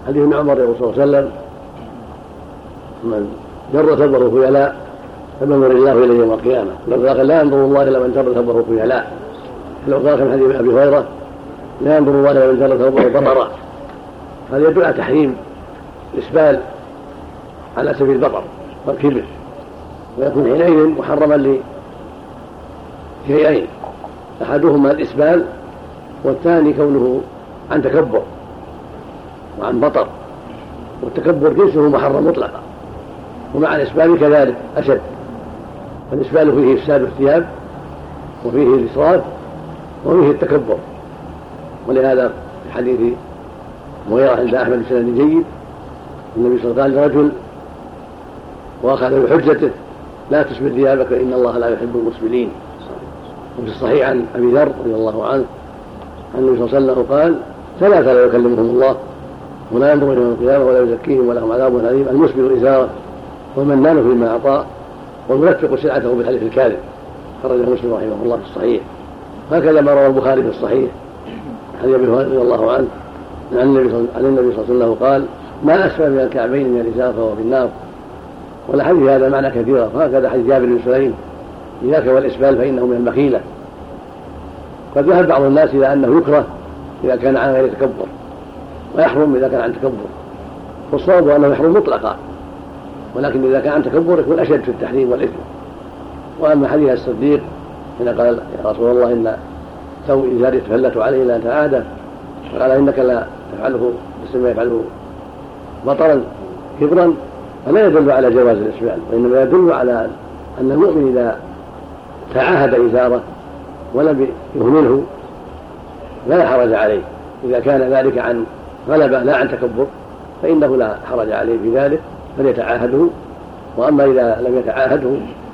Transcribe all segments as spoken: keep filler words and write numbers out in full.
حديث ابن عمر يقول صلى الله عليه وسلم: من جر ثوبه خيلاء فمنظر الله اليه يوم القيامه. لا ينظر الله الى من جر ثوبه خيلاء. لو قال في حديث ابي هريره: لا ينظر الله الى من جر ثوبه بطرا. هذا يدل على تحريم الاسبال على سبيل البطر والكبر، ويكون حينئذ محرما لشيئين: احدهما الاسبال، والثاني كونه عن تكبر وعن بطر، والتكبر جنسه محرم مطلقا، ومع الاسبال كذلك اشد. فالاسبال فيه افساد الثياب وفيه الاسراف وفيه التكبر. ولهذا في حديث مغيرة عند احمد بسند جيد النبي صلى الله عليه وسلم قال لرجل واخذ بحجته: لا تسبل ثيابك ان الله لا يحب المسبلين. وفي الصحيح عن ابي ذر رضي الله عنه عن النبي صلى الله عليه وسلم قال: ثلاثه لا يكلمهم الله ولا ينظر اليهم القيامه ولا يزكيهم ولهم عذاب اليم: المسبل ازاره، والمنان فيما اعطاه، والمنفق سلعته بالحلف الكاذب. خرجه مسلم رحمه الله في الصحيح. هكذا ما روى البخاري في الصحيح حديث ابي هريره رضي الله عنه عن النبي صلى الله عليه وسلم قال: ما اسفل من الكعبين من الازار فهو في النار. والحديث هذا معنى كثيرا. وهكذا حديث جابر بن سليم: إياك والإسبال فإنه من المخيلة. قد ذهب بعض الناس إلى أنه يكره إذا كان عن غير تكبر، ويحرم إذا كان عن تكبر. والصواب أنه يحرم مطلقا، ولكن إذا كان عن تكبر يكون أشد في التحريم والإثم. وأما حديث الصديق حين قال: يا رسول الله إن ثوب إزاري تفلت عليه لا تعادى، فقال: إنك لا تفعله مثل ما يفعله بطرا كبرا، فلا يدل على جواز الإسبال، وإنما يدل على أن المؤمن إذا تعاهد إزاره ولم يهمله لا حرج عليه. إذا كان ذلك عن غلبة لا عن تكبر فإنه لا حرج عليه في ذلك، فليتعاهده. وأما إذا لم يتعاهده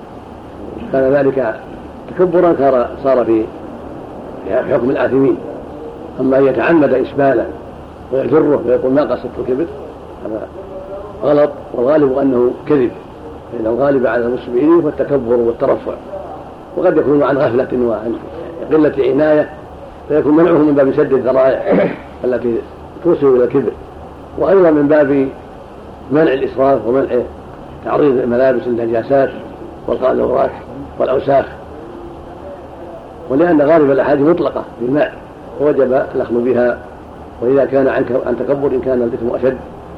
كان ذلك تكبرا صار في حكم الآثمين. أما أن يتعمد إسبالا ويجره ويقول ما قصدت الكبر هذا غلط، والغالب أنه كذب، فإن الغالب على المسلمين هو التكبر والترفع، وقد يكون عن غفلة وعن قلة عناية، فيكون منعه من باب سد الذرائع التي توصل إلى الكبر، وأيضا من باب منع الإسراف ومنع تعريض الملابس للنجاسات والقاذورات والأوساخ. ولأن غالب الأحاديث مطلقة بالماء ووجب الأخذ بها، وإذا كان عن تكبر إن كان الإثم أشد.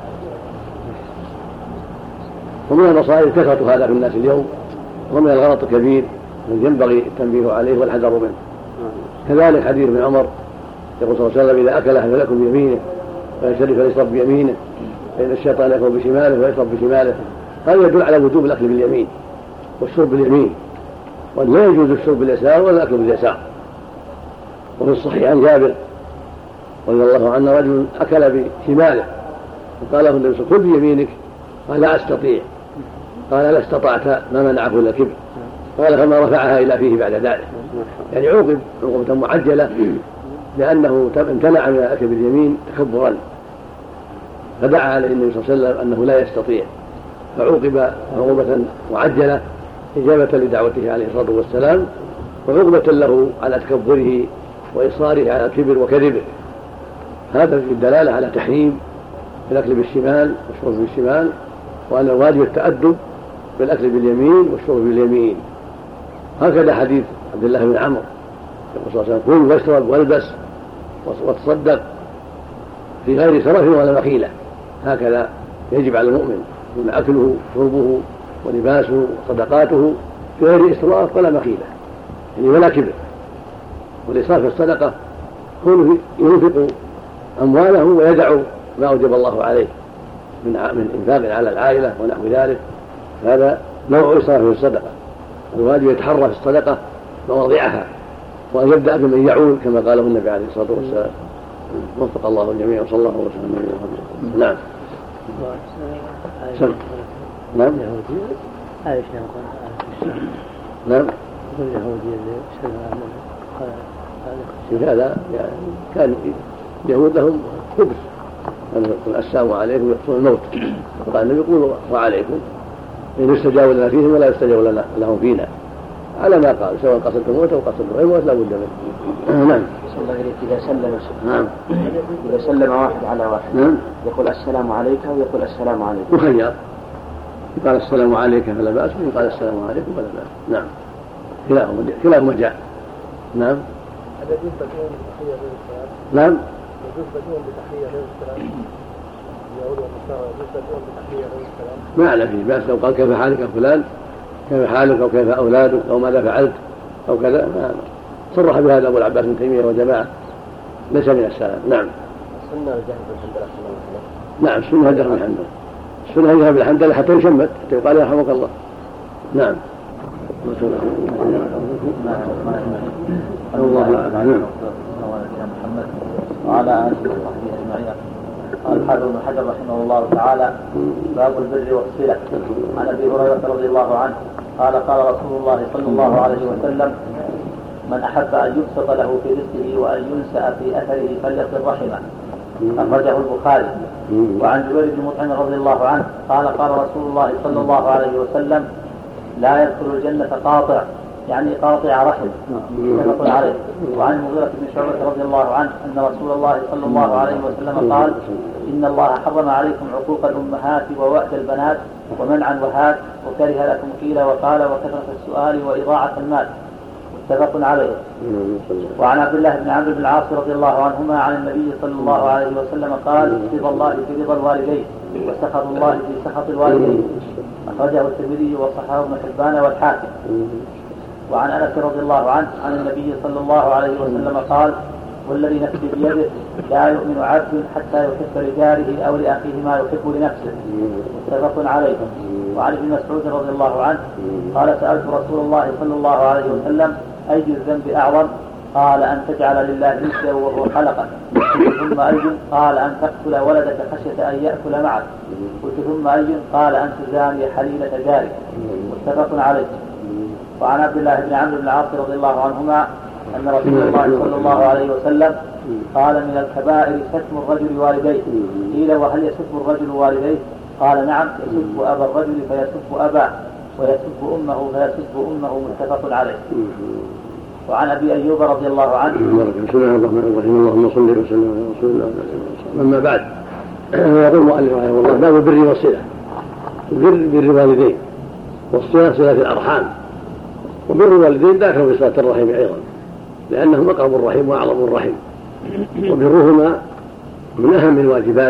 ومن المصائب كثرة هذا في الناس اليوم، ومن الغلط الكبير الذي ينبغي التنبيه عليه والحذر منه. كذلك حديث ابن عمر يقول صلى الله عليه وسلم: إذا أكل فليأكل بيمينه وإن شرب فليشرب بيمينه، فإن الشيطان يأكل بشماله ويشرب بشماله. هذا يدل على وجوب الأكل باليمين والشرب باليمين، وأن لا يجوز الشرب باليسار ولا الأكل باليسار. وفي الصحيح عن جابر رضي الله عنه رجل أكل بشماله فقال له النبي: كل بيمينك. قال: لا أستطيع. قال: لا استطعت ما منعه إلا الكبر. قال: فما رفعها إلى فيه بعد ذلك. يعني عوقب عقوبة معجلة لأنه امتنع من الأكل باليمين تكبرا، فدعا عليه النبي صلى الله عليه وسلم أنه لا يستطيع، فعوقب عقوبة معجلة إجابة لدعوته عليه الصلاة والسلام، وعقوبة له على تكبره وإصراره على الكبر وكذبه. هذا في الدلالة على تحريم الأكل بالشمال والشرب بالشمال، وأن الواجب التأدب بالأكل باليمين والشرب باليمين. هكذا حديث عبد الله بن عمرو يقول صلى الله عليه وسلم: كل واشرب والبس وتصدق في غير سرف ولا مخيلة. هكذا يجب على المؤمن أن أكله شربه ولباسه وصدقاته في غير إسراف ولا مخيلة، يعني ولا كبر. والإسراف في الصدقة كونه ينفق أمواله ويدع ما أوجب الله عليه من من إنفاق على العائلة ونحو ذلك، هذا نوع إسراف في الصدقة. الواجب يتحرى في الصدقة مواضعها، وأن يبدأ بمن يعول كما قاله النبي عليه الصلاة والسلام. وفق الله الجميع وصلى الله وسلم. نعم. سم. نعم. نعم. هذا يعني كان يهود لهم خبز، السلام عليكم يحصل الموت، وقال النبي: يقول وعليكم، إن يستجاب لنا فيهم ولا يستجاب لنا لهم فينا، على ما قال، سواء قصدت الموت أو قصدت الموت لا بد منه. نعم. الله إليك إذا سلم نعم إذا سلم واحد على واحد نعم يقول السلام عليك ويقول السلام عليك مخير، يقال السلام عليك فلا بأس ويقال السلام عليكم فلا بأس. نعم كلاهما كلاهما جاء. نعم هل يجوز بدون بتحية غير السلام؟ نعم يجوز بدون بتحية غير السلام؟ يقول والمساء يجوز بدون بتحية غير السلام؟ ما على فيه بأس لو قال كيف حالك يا فلان، كيف حالك أو كيف أولادك أو ماذا فعلت أو كذا، صرح بهذا أبو العباس بن تيمية وجماعة ليس من السلام. نعم السنة الجهر بالحمد لله. نعم السنة الجهر بالحمد لله، السنة الجهر بالحمد لله حتى يشمت حتى يقال يرحمك الله. نعم الله أعلم. محمد وعلى آله وصحبه أجمعين. قال الحافظ ابن حجر رحمه الله تعالى: باب البر والصلة. عن أبي هريرة رضي الله عنه قال: قال رسول الله صلى الله عليه وسلم: من أحب أن يبسط له في رزقه وأن ينسأ في أثره فليصل رحمه. أخرجه البخاري. وعن جبير بن مطعم رضي الله عنه قال: قال رسول الله صلى الله عليه وسلم: لا يدخل الجنة قاطع، يعني قاطع رحم. متفق عليه. وعن المغيرة بن شعبة رضي الله عنه أن رسول الله صلى الله عليه وسلم قال: إن الله حرم عليكم عقوق الأمهات ووأد البنات ومنع وهات وكره لكم قيل وقال وكثرة السؤال وإضاعة المال. متفق عليه. وعن عبد الله بن عمرو بن العاص رضي الله عنهما عن النبي صلى الله عليه وسلم قال: رضا الله في رضا الوالدين وسخط الله في سخط الوالدين. أخرجه الترمذي وصححه ابن حبان والحاكم. وعن أنس رضي الله عنه عن النبي صلى الله عليه وسلم قال: والذي نفسي بيده لا يؤمن عبد حتى يحب لجاره أو لأخيه ما يحب لنفسه. متفق عليه. وعن ابن مسعود رضي الله عنه قال: سألت رسول الله صلى الله عليه وسلم: أي الذنب أعظم؟ قال: أن تجعل لله ندا وهو خلقك. ثم أي؟ قال: أن تقتل ولدك خشية أن يأكل معك. قلت: ثم أي؟ قال: أن تزاني حليلة جارك. متفق عليه. وعن عبد الله بن عمرو بن العاص رضي الله عنهما أن رسول الله صلى الله عليه وسلم قال: من الكبائر شتم الرجل والديه. قيل: وهل يسب الرجل والديه؟ قال: نعم، يسب أبا الرجل فيسب أباه ويسب أمه فيسب أمه. متفق عليه. وعن أبي أيوب رضي الله عنه: بسم الله الرحمن الرحيم، اللهم صل وسلم على رسول الله. أما بعد، يقول المؤلف رحمه الله: باب البر والصلة. البر بر الوالدين، والصلة صلة الأرحام. وبر الوالدين داخل في صلة الرحم أيضا، لأنهم أقرب الرحم وأعظم الرحم، وبرهما من أهم الواجبات،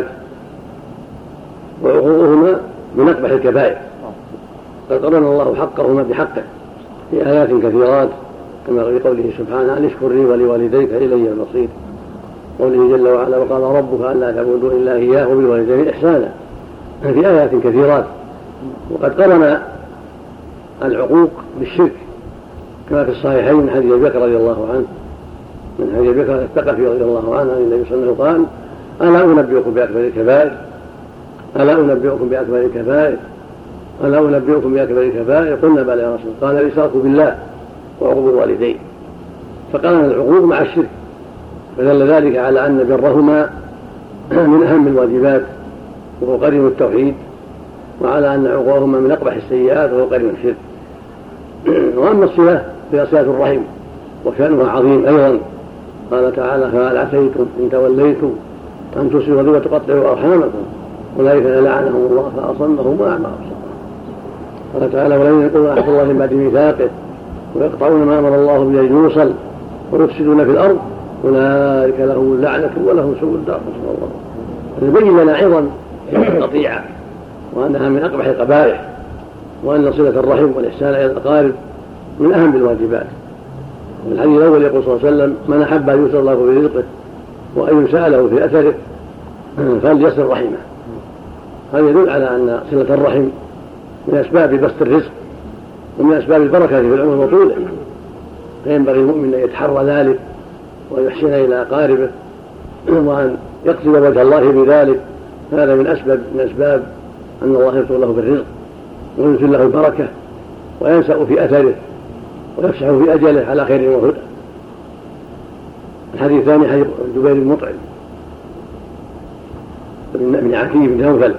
وعقوقهما من أقبح الكبائر. قد قرن الله حقهما بحقه في آيات كثيرات، كما في قوله سبحانه: أن اشكر لي ولوالديك إلي المصير. قوله جل وعلا: وقال ربك ألا تعبدوا إلا إياه وبالوالدين إحسانا، في آيات كثيرات. وقد قرن العقوق بالشرك، كما في الصحيحين من حديث أبي بكر رضي الله عنه من حديث أبي بكر الثقفي رضي الله عنه عن النبي صلى الله عليه وسلم قال: ألا أنبئكم بأكبر الكبائر ألا أنبئكم بأكبر الكبائر ألا أنبئكم بأكبر الكبائر قلنا: بلى يا رسول الله. قال: الإشراك بالله وعقوق الوالدين. فقارن العقوق مع الشرك، فدل ذلك على أن برهما من أهم الواجبات وهو قرين التوحيد، وعلى أن عقوقهما من أقبح السيئات وهو قرين الشرك. وأما الصلة فهي صلة الرحم وشأنها عظيم أيضا. قال تعالى: فهل عسيتم إن توليتم أن تصلوا وتقطعوا أرحامكم أولئك لعنهم الله فأصمهم وأعمى أبصارهم. قال تعالى: ولن يقولوا أحد الله من بعد ميثاقه ويقطعون ما أمر الله به أن يوصل ويفسدون في الأرض أولئك لهم اللعنة ولهم سوء الدار. نسأل الله. يبين لنا أيضا القطيعة وأنها من أقبح القبائح، وأن صلة الرحم والإحسان إلى الأقارب من أهم الواجبات. الحديث الأول يقول صلى الله عليه وسلم: من أحب أن يوصل الله في رزقه وأن ينسأ له في أثره فليصل رحمه. هذا يدل على أن صلة الرحم من أسباب بسط الرزق ومن أسباب البركة في العمر وطوله، فينبغي المؤمن أن يتحرى ذلك ويحسن إلى أقاربه وأن يقصد وجه الله بذلك. هذا من أسباب من أسباب أن الله يطول له بالرزق وينزل له البركة وينسأ في أثره ويفسح في أجله على خير وهدى. الحديث الثاني حديث جبير بن مطعم بن عتيق بن نوفل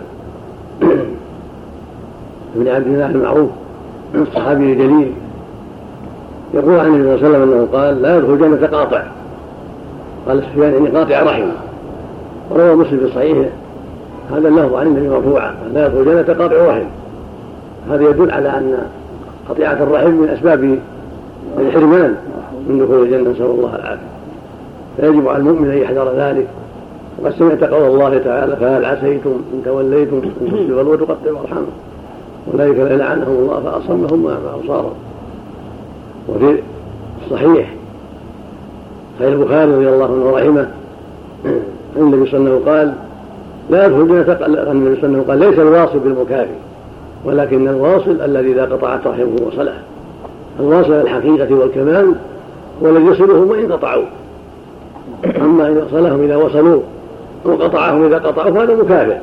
بن عبد الله المعروف الصحابي الجليل، يقول عن النبي صلى الله عليه وسلم أنه قال: لا يدخل الجنة قاطع، قال سفيان إني قاطع رحم. وروى مسلم في صحيحه هذا اللفظ عن النبي مرفوعا لا يدخل الجنة قاطع رحم. هذا يدل على أن قطيعة الرحم من أسباب الحرمان من دخول الجنة، نسأل الله العافية. فيجب على المؤمن أن يحذر ذلك. وقد سمعت قول الله تعالى فهل عسيتم إن توليتم أن تفسدوا وتقطعوا أرحامكم أولئك لعنهم الله فأصمهم وأعمى أبصارهم. وفي الصحيح صحيح البخاري رضي الله عنه ورحمه أن النبي صلى الله عليه وسلم قال لا يدخل الجنة، النبي صلى الله عليه وسلم قال ليس الواصل بالمكافئ ولكن الواصل الذي إذا قطعت رحمه وصله. الواصل الحقيقة والكمال هو الذي يصلهم وإن قطعوا، أما إذا وصلهم إذا وصلوا وقطعهم إذا قطعوا فهذا مكافئ،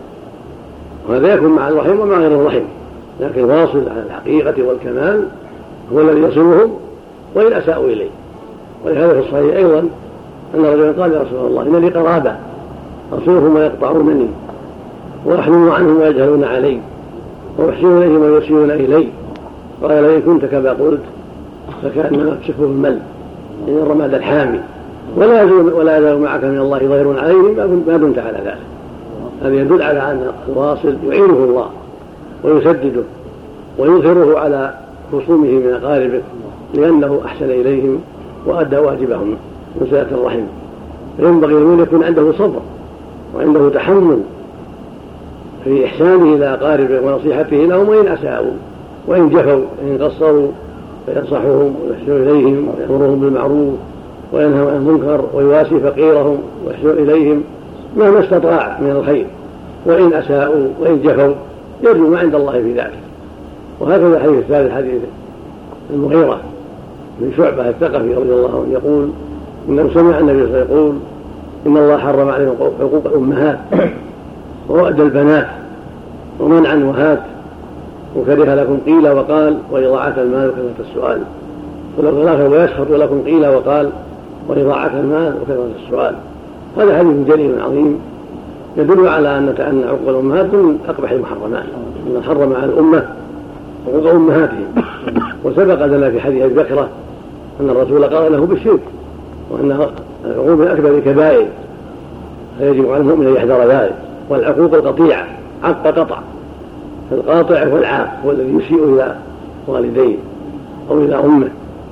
وهذا يكون مع الرحم ومع غير الرحم. لكن الواصل على الحقيقة والكمال هو الذي يصلهم وإن أساءوا إليه. ولهذا في الصحيح أيضا أن رجلا قال يا رسول الله إن لي قرابة أصلهم ويقطعونني وأحلم عنهم ويجهلون علي وأحسن إليهم ويسيئون إلي. قال لئن كنت كما قلت فكأنما تسفه المل إن الرماد الحامي ولا يزال ولا يزال معك من الله ظهير عليهم ما دمت على ذلك. هذا يدل على أن الواصل يعينه الله ويسدده ويظهره على خصومه من أقاربه لأنه أحسن إليهم وأدى واجبهم من صلة الرحم. فينبغي أن يكون عنده صبر وعنده تحمل في إحسانه إلى أقاربه ونصيحته لهم وإن أساءوا وإن جفوا إن قصروا فينصحهم ويحسن إليهم ويأمرهم بالمعروف وينهى عن المنكر ويواسي فقيرهم ويحسن إليهم مهما استطاع من الخير. وإن أساءوا وإن جفوا يرجو ما عند الله في ذلك. وهكذا الحديث الثالث حديث المغيرة من شعبة الثقفي رضي الله عنه يقول إنه سمع النبي صلى الله عليه وسلم يقول إن الله حرم عليهم حقوق الأمهات ووأد البنات ومنع الوهات وكره لكم قيل وقال وإضاعة المال وكثرة السؤال. ويسخط لكم قيل وقال وإضاعة المال وكثرة السؤال. هذا حديث جليل عظيم يدل على أن أن حقوق الأمهات من أقبح المحرمات، أن حرم على الأمة حقوق أمهاتهم. وسبق لنا في حديث بكرة أن الرسول قال له بالشرك وأن العقوق من أكبر الكبائر فيجب على المؤمن أن يحذر ذلك. والعقوق القطيعة عق قطع، فالقاطع هو العاق هو الذي يسيء إلى والديه أو إلى أمه،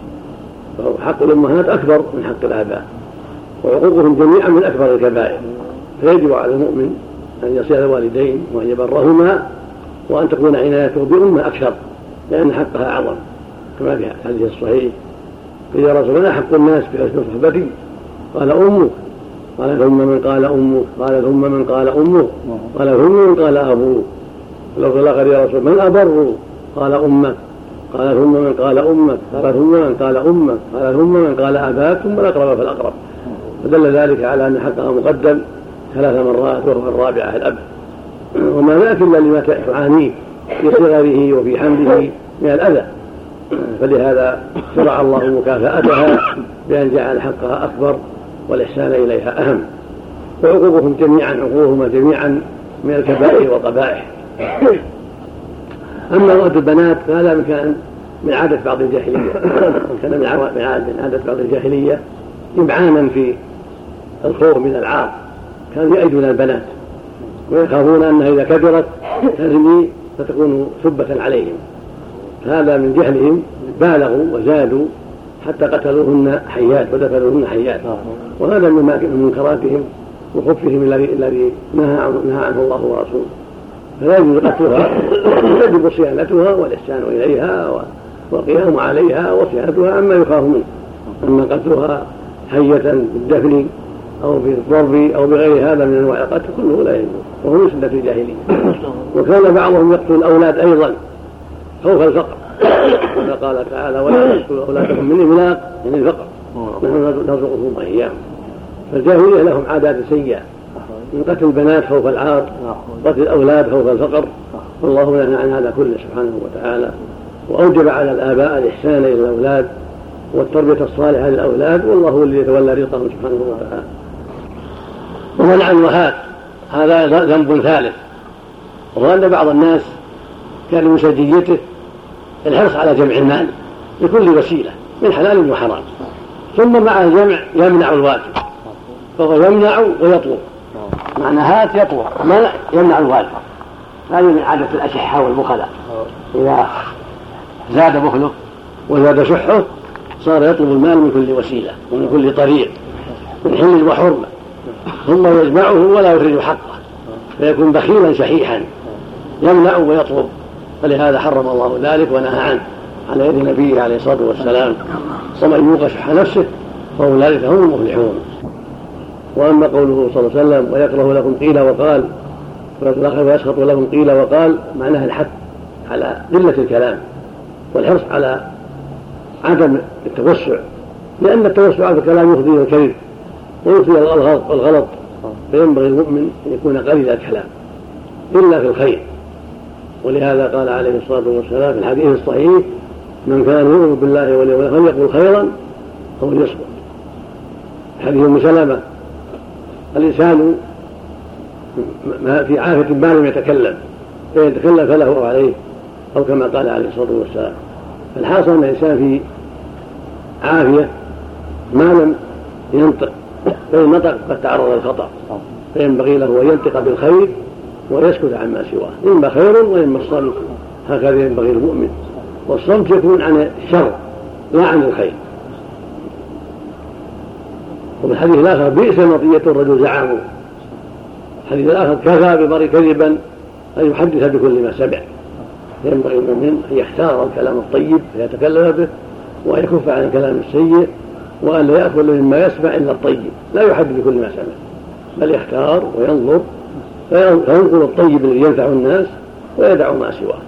فحق الأمهات أكبر من حق الآباء وعقوقهم جميعا من أكبر الكبائر. فيجب على المؤمن أن يصل الوالدين وأن يبرهما وأن تكون عنايته بأمه أكثر لأن حقها أعظم، كما في الحديث الصحيح قيل رسول الله حق الناس بحسن صحبتي قال أمك قال ثم من قال أمك قال ثم من قال أمك قال ثم من قال أبوك لو قال قال يا رسول من أبر قال أمك قال ثم من قال أمك قال ثم من قال أمك قال ثم من قال أباك ثم الأقرب فالأقرب. فدل ذلك على أن حقها مقدم ثلاث مرات وهو الرابعة الأب. وما ذاك إلا لما تعانيه في صغره وفي حمله من الأذى، فلهذا شرع الله مكافأتها بأن جعل حقها أكبر والإحسان إليها أهم. وعقوقهم جميعا عقوقهما جميعا من الكبائر والقبائح. أما رؤية البنات فهذا كان من عادة بعض الجاهلية كان من عادة بعض الجاهلية إمعانا في الخوف من العار، كانوا يأيدون البنات ويخافون أنها إذا كبرت تزني فتكون سبة عليهم. هذا من جهلهم بالغوا وزادوا حتى قتلوهن حيات ودفنوهن حيات، وهذا من منكراتهم وخبثهم الذي نهى عنه الله ورسوله. فلا يجوز قتلها، يجب صيانتها والإحسان إليها والقيام عليها وصيانتها عما يخاف منه. أما قتلها حية بالدفن أو بالضرب أو بغير هذا من أنواع القتل كله لا يجوز، وهو من سنة الجاهلية. وكان بعضهم يقتل الأولاد أيضا خوف الفقر، كما قال تعالى ولا تقتلوا أولادكم من إملاق من الفقر نحن نرزقكم وإياهم. فالجاهلية لهم عادات سيئة من قتل البنات خوف العار، قتل الأولاد خوف الفقر، والله نهى عن هذا كله سبحانه وتعالى، وأوجب على الآباء الإحسان إلى الأولاد والتربية الصالحة للأولاد، والله هو الذي يتولى رزقهم سبحانه وتعالى. ومنع الوهات هذا ذنب ثالث، وهو أن بعض الناس كان من سجيته الحرص على جمع المال بكل وسيلة من حلال وحرام، ثم مع الجمع يمنع الواجب فهو يمنع ويطلب. معنى هات يطلب، منع يمنع الوالد. هذه من عادة الأشحة والبخلاء، إذا زاد بخله وزاد شحه صار يطلب المال من كل وسيلة ومن كل طريق من حل وحرمة، ثم يجمعه ولا يخرج حقه فيكون بخيلا شحيحا يمنع ويطلب. فلهذا حرم الله ذلك ونهى عنه على يد نبيه عليه الصلاة والسلام. ومن يوق شح نفسه فأولئك هم المفلحون. وأما قوله صلى الله عليه وسلم ويكره لكم قيل وقال ويسخط لكم قيل وقال، معناها الحث على قلة الكلام والحرص على عدم التوسع، لأن التوسع في الكلام يفضي إلى الكذب ويفضي إلى الغلط، فينبغي المؤمن أن يكون قليل الكلام إلا في الخير. ولهذا قال عليه الصلاة والسلام في الحديث الصحيح: من كان يؤمن بالله واليوم الآخر فليقل خيرا أو ليصمت. حديث أم سلمة: الإنسان في عافية ما لم يتكلم، فإن يتكلم فله عليه، أو كما قال عليه الصلاة والسلام. فالحاصل أن الإنسان في عافية ما لم ينطق، فإن نطق قد تعرض للخطأ، فينبغي له أن ينطق بالخير ويسكت عما سواه، إما خير وإما الصمت. هكذا ينبغي المؤمن، والصمت يكون عن الشر لا عن الخير. وفي الحديث الآخر: بئس مطية الرجل زعامه. الحديث الآخر: كفى بمرء كذبا أن يحدث بكل ما سمع. ينبغي المؤمن أن يختار الكلام الطيب فيتكلم به، وأن يكف عن الكلام السيء، وأن لا يأكل مما يسمع إلا الطيب، لا يحدث بكل ما سمع، بل يختار وينظر فينقل الطيب الذي ينفع الناس ويدع ما سواه.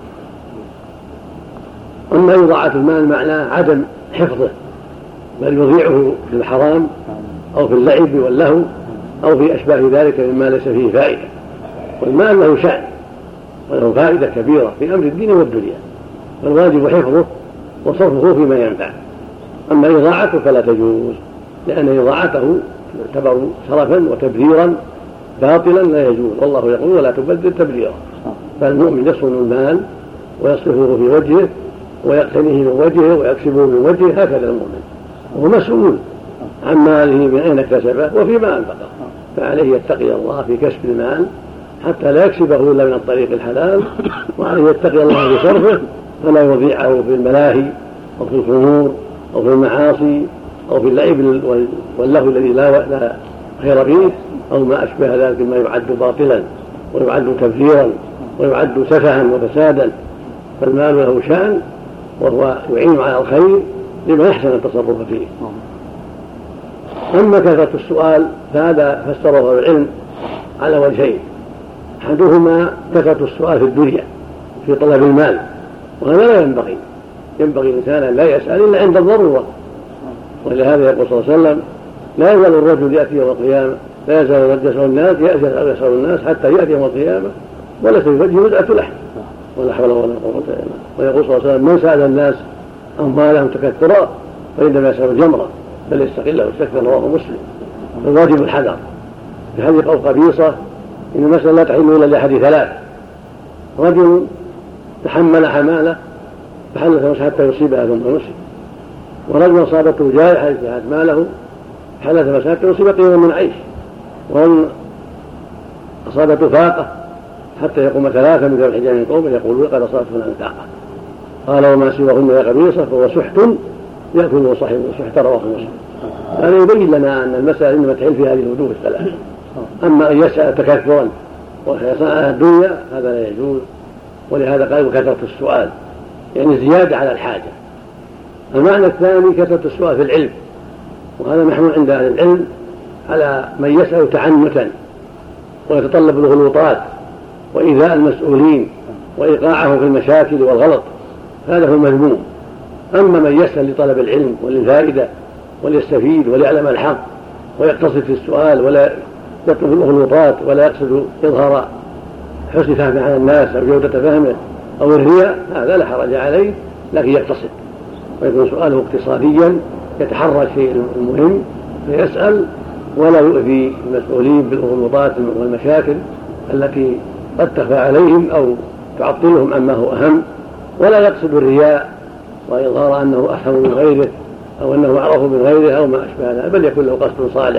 أما يضاعف المال معناه عدم حفظه، بل يضيعه في الحرام أو في اللعب واللهو أو في أشباه ذلك مما ليس فيه فائدة. والمال له شأن وله فائدة كبيرة في أمر الدين والدنيا، فالواجب حفظه وصرفه فيما ينفع. أما إضاعته فلا تجوز، لأن إضاعته تعتبر سرفا وتبذيرا باطلا لا يجوز، والله يقول: ولا تبذر تبذيرا. فالمؤمن يصون المال ويصرفه في وجهه ويقتنيه من وجهه ويكسبه من وجهه، هكذا المؤمن، وهو مسؤول عن ماله من أين اكتسبه وفيما أنفقه، فعليه يتقي الله في كسب المال حتى لا يكسبه إلا من الطريق الحلال، وعليه يتقي الله في صرفه فلا يضيعه في الملاهي أو في الخمور أو في المعاصي أو في اللعب واللهو الذي لا خير فيه، أو ما أشبه ذلك مما يعد باطلا ويعد تبذيرا ويعد سفها وفسادا. فالمال له شأن وهو يعين على الخير لما يحسن التصرف فيه. أما كثرة السؤال فهذا فسره العلم على وجهين: أحدهما كثرة السؤال في الدنيا في طلب المال، وهذا لا ينبغي، ينبغي الإنسان أن لا يسأل إلا عند الضرورة. ولهذا يقول صلى الله عليه وسلم: لا يزال الرجل يأتي يوم القيامة لا يزال يسأل الناس يسأل الناس حتى يأتي يوم القيامة وليس في وجهه مدعة لحم ولا حول ولا قوة إلا بالله. ويقول صلى الله عليه وسلم: من سأل الناس أموالهم تكثرا فإنما يسأل الجمرة بل يستقله واستكثر، رواه مسلم. فالواجب الحذر. في حديث أو قبيصة: إن المسألة لا تحل إلا لأحد ثلاث: رجل تحمل حمالة فحلت حتى يصيبها ثم نسي، ورجل أصابته جائحة فأتت ماله حلت مسألة حتى يصيب قيمة من عيش، ورجل أصابته فاقة حتى يقوم ثلاثة من ذوي الحجاب من قومه يقولون: قد أصابتهن الفاقة. قال: وما سواهن يا قبيصة فهو سحت يأكل صاحبه سحت، رواه مسلم. هذا يبين لنا أن المسألة إنما تحل في هذه الوجوه الثلاثة. أما أن يسأل تكثرا ويصنع الدنيا هذا لا يجوز. ولهذا قالوا كثرة السؤال يعني زيادة على الحاجة. المعنى الثاني كثرة السؤال في العلم، وهذا محمول عند أهل العلم على من يسأل تعنتا ويتطلب الغلوطات وإيذاء المسؤولين وإيقاعهم في المشاكل والغلط، هذا هو المذموم. أما من يسأل لطلب العلم وللفائدة وليستفيد وليعلم الحق ويقتصد في السؤال ولا يطلب الغلوطات ولا يقصد إظهار حسن فهمه على الناس أو جودة فهمه أو الرياء، هذا لا حرج عليه، لكن يقتصد ويكون سؤاله اقتصاديا يتحرى الشيء المهم فيسأل ولا يؤذي المسؤولين بالغلوطات والمشاكل التي قد تخفى عليهم أو تعطلهم عما هو أهم، ولا يقصد الرياء وإظهار أنه أحسن من غيره أو أنه أعرف من غيره أو ما أشبه ذلك، بل يكون له قصد صالح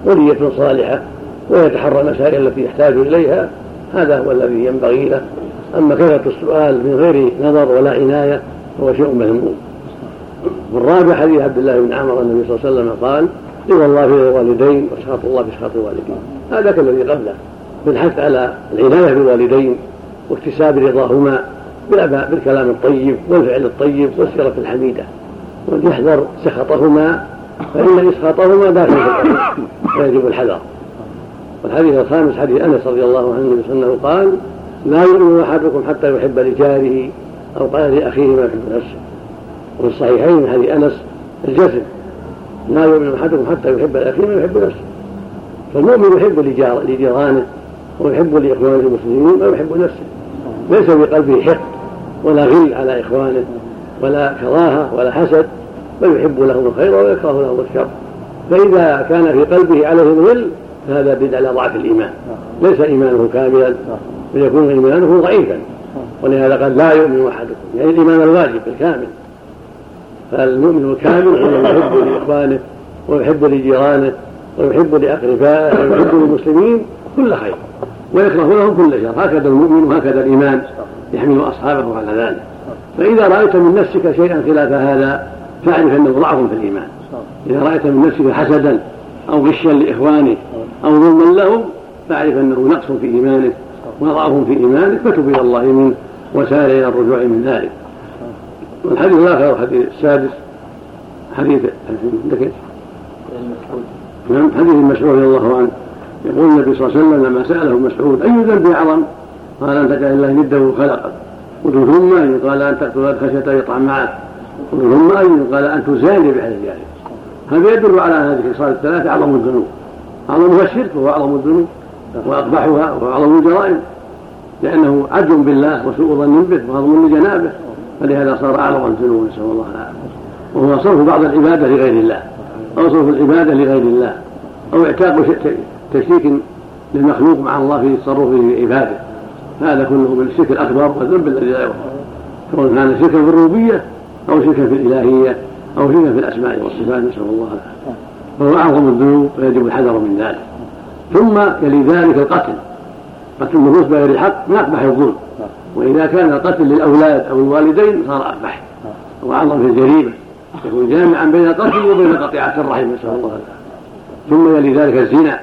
ونية صالحة ويتحرى المسائل التي يحتاج إليها، هذا هو الذي ينبغي له. أما كثرة السؤال من غير نظر ولا عناية هو شيء مذموم. والرابع حديث عبد الله بن عمرو النبي صلى الله عليه وسلم قال: رضا الله في الوالدين وسخط الله في سخط الوالدين. هذا كالذي قبله بالحث على العناية بالوالدين واكتساب رضاهما بالكلام الطيب والفعل الطيب والسيرة الحميدة، ويحذر سخطهما فإن إسخاطهما داخل في الأمر ويجب الحذر. والحديث الخامس حديث أنس رضي الله عنه أنه قال: لا يؤمن أحدكم حتى يحب لجاره أو قال لأخيه ما يحب نفسه. وفي الصحيحين من حديث أنس الجسد: لا يؤمن أحدكم حتى يحب لأخيه ما يحب نفسه. فالمؤمن يحب لجيرانه ويحب لإخوانه المسلمين ما يحب نفسه، ليس بقلبه حقد ولا غل على إخوانه ولا كراهة ولا حسد، بل يحب لهم الخير ويكره لهم الشر. فإذا كان في قلبه عليه الغل فهذا بدع على ضعف الإيمان، ليس إيمانه كاملا ويكون إيمانه ضعيفا. ولهذا قال: لا يؤمن أحدكم، يعني الإيمان الواجب الكامل. فالمؤمن الكامل هو الذي يحب لإخوانه ويحب لجيرانه ويحب لأقربائه ويحب للمسلمين كل خير ويكره لهم كل شر. هكذا المؤمن وهكذا الإيمان يحمل أصحابه على ذلك. فإذا رأيت من نفسك شيئا خلاف هذا فاعرف أنه ضعف في الإيمان. إذا رأيت من نفسك حسدا أو غشا لإخوانك أو ظلما لهم فاعرف أنه نقص في إيمانك وضعف في إيمانك، فتب إلى الله منه وسار إلى الرجوع من ذلك. والحديث الآخر الحديث السادس حديث نعم حديث مسعود رضي الله عنه يقول النبي صلى الله عليه وسلم لما سأله مسعود: أي ذنب أعظم؟ قال: أن تجعل الله نده خلقك. قلت: ثم أي؟ قال: أن تقتل الخشية يطعم معك. قلت: ثم أي؟ قال: أن تزاني بأهل جارك. هذا يدل على هذه الخصال الثلاثة أعظم الذنوب. أعظمها الشرك وهو أعظم الذنوب وأقبحها وهو أعظم الجرائم، لأنه عجز بالله وسوء ظن به وهضم لجنابه، فلهذا صار أعظم الذنوب، نسأل الله العافية. وهو صرف بعض العبادة لغير الله أو صرف العبادة لغير الله أو اعتاق تشريك للمخلوق مع الله في تصرفه في عباده، هذا كله من الشرك الأكبر والذنب الذي لا يغفر، سواء كان شركا في الربوبية أو شركا في الإلهية أو شركا في الأسماء والصفات، نسأل الله العافية. فهو أعظم الذنوب ويجب الحذر من ذلك. ثم يلي ذلك القتل، قتل النفوس بغير الحق من أقبح الظلم، وإذا كان القتل للأولاد أو الوالدين صار أقبح وأعظم في الجريمة، يكون جامعا بين القتل وبين قطيعة الرحم، نسأل الله العافية. ثم يلي ذلك الزنا،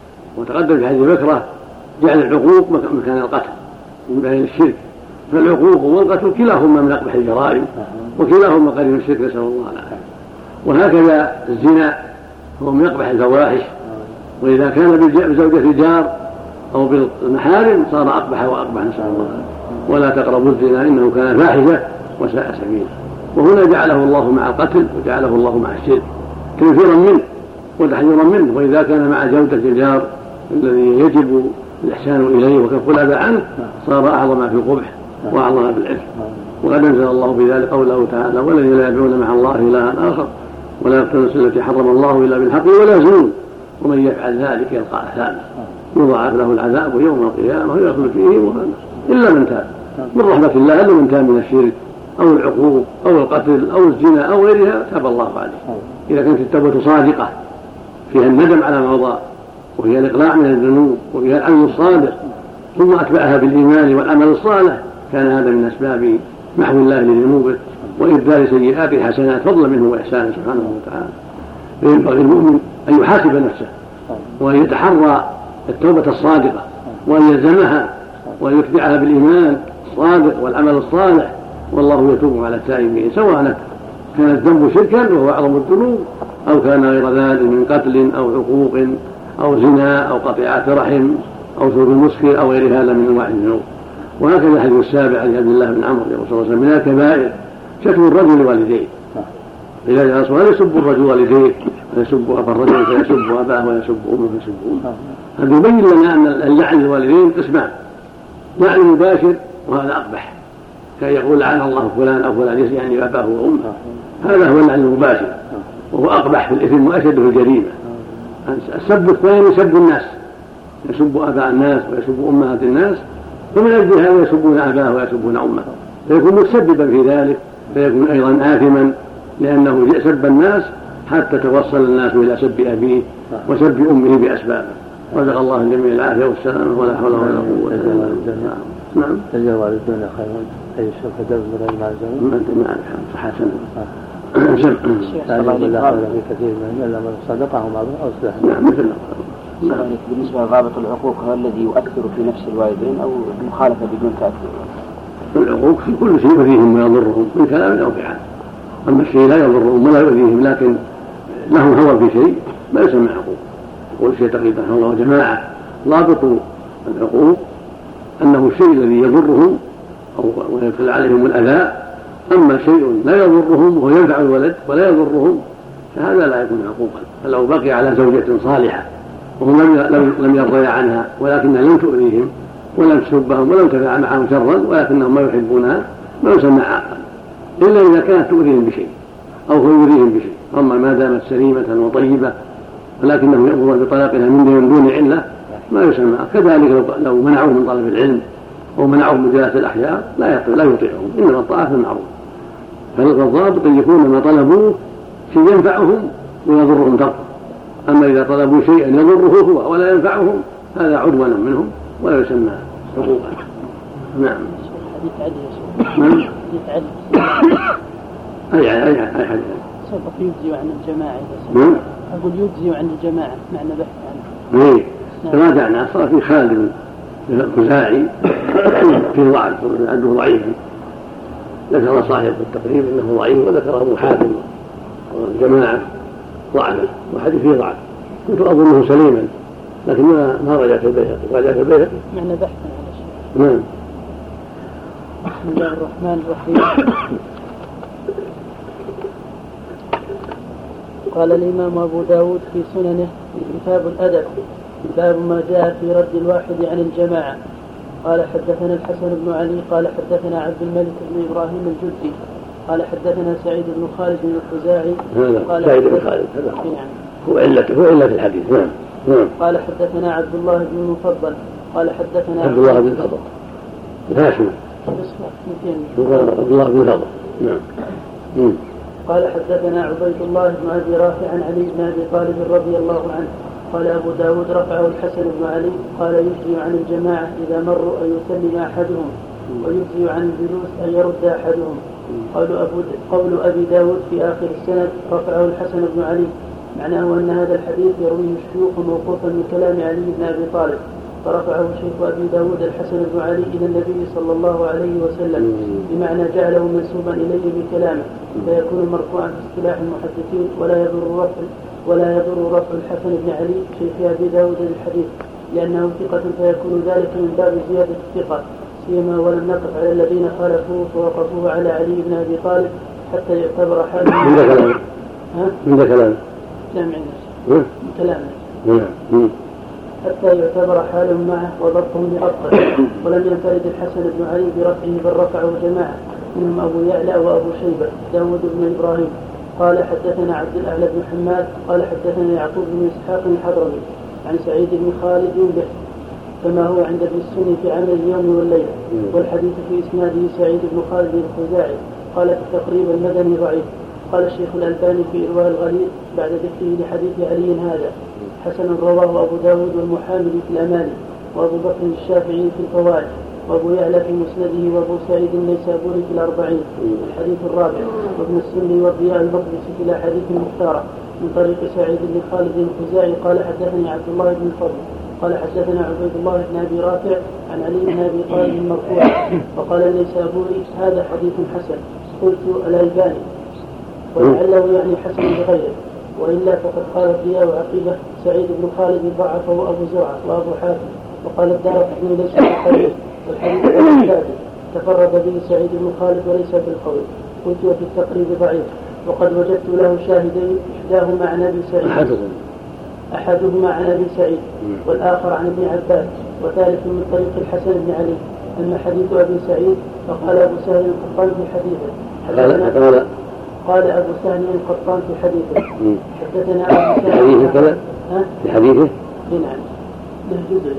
وتقدم في حديث بكرة جعل العقوق مكان القتل من بين الشرك، فالعقوق والقتل كلاهما من أقبح الجرائم وكلاهما قريب من الشرك، نسأل الله العافية. وهكذا الزنا هو من أقبح الفواحش، وإذا كان بزوجة الجار أو بالمحارم صار أقبح وأقبح، نسأل الله العافية. ولا تقربوا الزنا إنه كان فاحشة وساء سبيلا. وهنا جعله الله مع القتل وجعله الله مع الشرك تنفيرا منه وتحذيرا منه. وإذا كان مع زوجة الجار الذي يجب الإحسان إليه وكف الأذى عنه صار أعظم في القبح وأعظم في الإثم. وقد أنزل الله بذلك قوله تعالى: والذين لا يدعون مع الله إلها آخر ولا يقتلون النفس التي حرم الله إلا بالحق ولا يزنون ومن يفعل ذلك يلقى أثاما يضاعف له العذاب يوم القيامة ويخلد فيه مهانا إلا من تاب. من رحمة الله إلا من تاب من الشرك أو العقوق أو القتل أو الزنا أو غيرها تاب الله عليه، إذا كانت التوبة صادقة فيها الندم على ما مضى وفيها الإقلاع من الذنوب وفيها العمل الصالح ثم أتبعها بالإيمان والعمل الصالح، كان هذا من أسباب محو الله لذنوبه وإبدال سيئات حسنات فضلا منه وإحسانه سبحانه وتعالى. فينبغي المؤمن أن يحاسب نفسه وأن يتحرى التوبة الصادقة وأن يلزمها وأن يتبعها بالإيمان الصادق والعمل الصالح، والله يتوب على التائبين سواء كان الذنب شركا وهو أعظم الذنوب أو كان غير ذلك من قتل أو عقوق أو زنا أو قطيعة رحم أو شرب المسكر أو غير هذا من أنواع الذنوب. وهكذا الحديث السابع عن عبد الله بن عمرو رضي الله عنه من الكبائر شتم الرجل والديه، إذا جاء الرسول لا يسب الرجل والديه فيسب أبا الرجل فيسب أباه ويسب أمه فيسب أمه. هذا يبين لنا أن اللعن الوالدين قسمان: لعن مباشر وهذا أقبح، كان يقول لعن الله فلان أو فلان يعني أباه وأمه، هذا هو اللعن المباشر وهو أقبح في الإثم وأشد في الجريمة. السب الثاني سب الناس، يسب أباء الناس ويسب أمهات الناس، ومن أجل هذا يسبون أباه ويسبون أمه، فيكون متسببا في ذلك، فيكون أيضا آثما لأنه سب الناس حتى توصل الناس إلى سب أبيه وسب أمه بأسبابه. رزق الله الجميع العافية والسلامة ولا حول ولا قوة إلا بالله. نعم. تجعل والدنا خيرا أي شيء كدر من غير معزوم. نعم حسنا. لا يقول لا خير في كثير من إلا من صدقهم أو أصلح. نعم مثل بالنسبة لضابط العقوق هو الذي يؤثر في نفس الوالدين أو المخالفة بدون تأثير؟ العقوق في كل شيء يؤذيهم ويضرهم من كلام أو فعل. أما الشيء لا يضرهم ولا يؤذيهم لكن لهم هوى في شيء ما يسمى عقوق. والشيء تقريبا الله جماعة ضابط العقوق أنه الشيء الذي يضرهم أو ويدخل عليهم الأذى. أما شيء لا يضرهم وينفع الولد ولا يضرهم فهذا لا يكون عقوقا. فلو بقي على زوجة صالحة وهم لم يرضيا عنها ولكنها لم تؤذيهم ولم تسبهم ولم تفعل معهم شرا ولكنهم ما يحبونها ما يسمى عاقا إلا إذا كانت تؤذيهم بشيء أو هو يؤذيهم بشيء. أما ما دامت سليمة وطيبة ولكنهم يأمرون بطلاقها من دون علة ما يسمى. كذلك لو منعوه من طلب العلم أو منعوه من جلسة الأحياء لا يطيعهم. إنما الطاعة في المعروف. فالضابط أن يكون ما طلبوه شيء ينفعهم ويضرهم تركه. أما إذا طلبوا شيئا يضره هو ولا ينفعهم هذا عدوانا منهم ولا يسمى حقوقا. نعم. حديث عدل. نعم. حديث عدل. أي أي أي حديث. سبق يجزي عن الجماعة. نعم. أقول يجزي عن الجماعة معنى بحث عنه. إيه. تراجعنا صار في خالد الخزاعي في ضعف عنده ضعيف. ذكر صاحب التقريب انه ضعيف وذكر ابو حاتم والجماعه ضعفه وحديث فيه ضعف. كنت اظنه سليما لكن ما ما رجعت البيهقي. رجعت البيهقي معنى بحث عن الشيء. نعم. بسم الله الرحمن الرحيم. قال الإمام أبو داود في سننه كتاب الأدب باب ما جاء في رد الواحد عن الجماعة. قال حدثنا الحسن بن علي قال حدثنا عبد الملك بن إبراهيم الجدي قال حدثنا سعيد بن خالد بن الخزاعي قال سعيد بن خالد هو علة هو علة الحديث. نعم. نعم. قال حدثنا عبد الله بن المفضل قال حدثنا عبد الله بن الفضل هاشم عبد الله بن الفضل. نعم. قال حدثنا عبيد الله بن أبي رافع عن علي بن أبي طالب رضي الله عنه قال أبو داود رفعه الحسن بن علي قال يجزي عن الجماعة إذا مروا أن يسلم أحدهم ويجزي عن الجلوس أن يرد أحدهم. قول, أبو قول أبي داود في آخر السند رفعه الحسن بن علي معناه أن هذا الحديث يرويه الشيوخ موقوفا من كلام علي بن أبي طالب فرفعه شيخ أبي داود الحسن بن علي إلى النبي صلى الله عليه وسلم بمعنى جعله منسوبا إليه بكلامه فيكون مرفوعا في اصطلاح المحدثين ولا يضر رفع ولا يضر رفع الحسن بن علي شيخ أبي داود للحديث لأنه ثقة فيكون ذلك من باب زيادة الثقة سيما ولم نقف على الذين خالفوه فوقفوه على علي بن أبي طالب حتى يعتبر حاله من ذا كلام من ذا كلام من كلامه حتى يعتبر حال معه وضبطه بضبطه. ولم ينفرد الحسن بن علي برفعه بل رفعه جماعة منهم أبو يعلى وأبو شيبة داود بن إبراهيم. قال حدثنا عبد الأعلى بن حماد قال حدثنا يعقوب بن إسحاق الحضرمي عن سعيد بن خالد به كما هو عند ابن السني في عمل اليوم والليلة والحديث في إسناده سعيد بن خالد الخزاعي قال في التقريب المدني ضعيف. قال الشيخ الألباني في إرواء الغليل بعد ذكره لحديث علي هذا حسن رواه أبو داود والمحاملي في الأماني وأبو بكر الشافعي في الفوائد وأبو يعلى في مسنده وأبو سعيد النيسابوري في الأربعين الحديث الرابع وابن السني والضياء المقدسي في الأحاديث المختارة من طريق سعيد بن خالد الخزاعي قال حدثني عبد الله بن الفضل قال حدثنا عبيد الله بن أبي رافع عن علي بن أبي طالب المرفوع وقال النيسابوري هذا حديث حسن. قلت الألباني ولعله يعني حسن بغيره وإلا فقد قال الضياء وعقيبة سعيد بن خالد ضعفه أبو زرعة وأبو حاتم وقال الدارقطني ليس بالقوي والحديث الثالث تفرد به سعيد بن خالد وليس بالقوي. قلت وفي التقريب ضعيف وقد وجدت له شاهدين إحداهما عن أبي سعيد أحدهما عن أبي سعيد والآخر عن ابن عباس وثالث من طريق الحسن بن علي أما حديث أبي سعيد فقال أبو سهل القطان في حديثه قال أبو سهل القطان في حديثه حدثنا أبو سهل في حديثه في حديثه نعم له جزء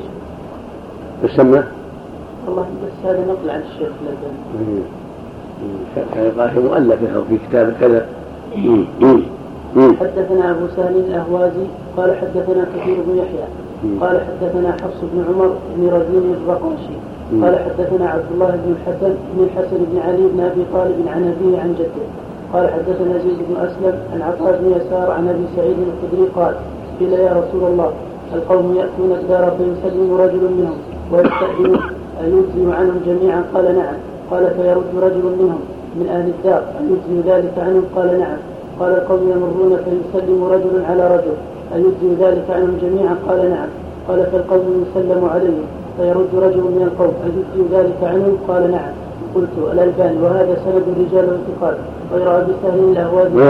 يسمى والله بس هذا نقل عن الشيخ الألباني كان يقال في مؤلف أو في كتاب كذا. حدثنا أبو سهل الأهوازي قال حدثنا كثير بن يحيى قال حدثنا حفص بن عمر بن رزين الرقاشي قال حدثنا عبد الله بن الحسن بن الحسن بن علي بن أبي طالب عن أبيه عن جده قال حدثنا زيد بن أسلم عن عطاء بن يسار عن أبي سعيد الخدري قال قيل يا رسول الله القوم يأتون الدار فيسلم رجل منهم ويستأذن أيجزي عنهم جميعا قال نعم قال فيرد رجل منهم من أهل الدار أيجزي ذلك عنهم قال نعم قال القوم يمرون فيسلم رجل على رجل أيجزي ذلك عنهم جميعا قال نعم قال فالقوم يسلم عليهم فيرد رجل من القوم أيجزي ذلك عنهم قال نعم قلت الألباني وهذا سند رجال الانتقال غير أبي سهل الأهوازي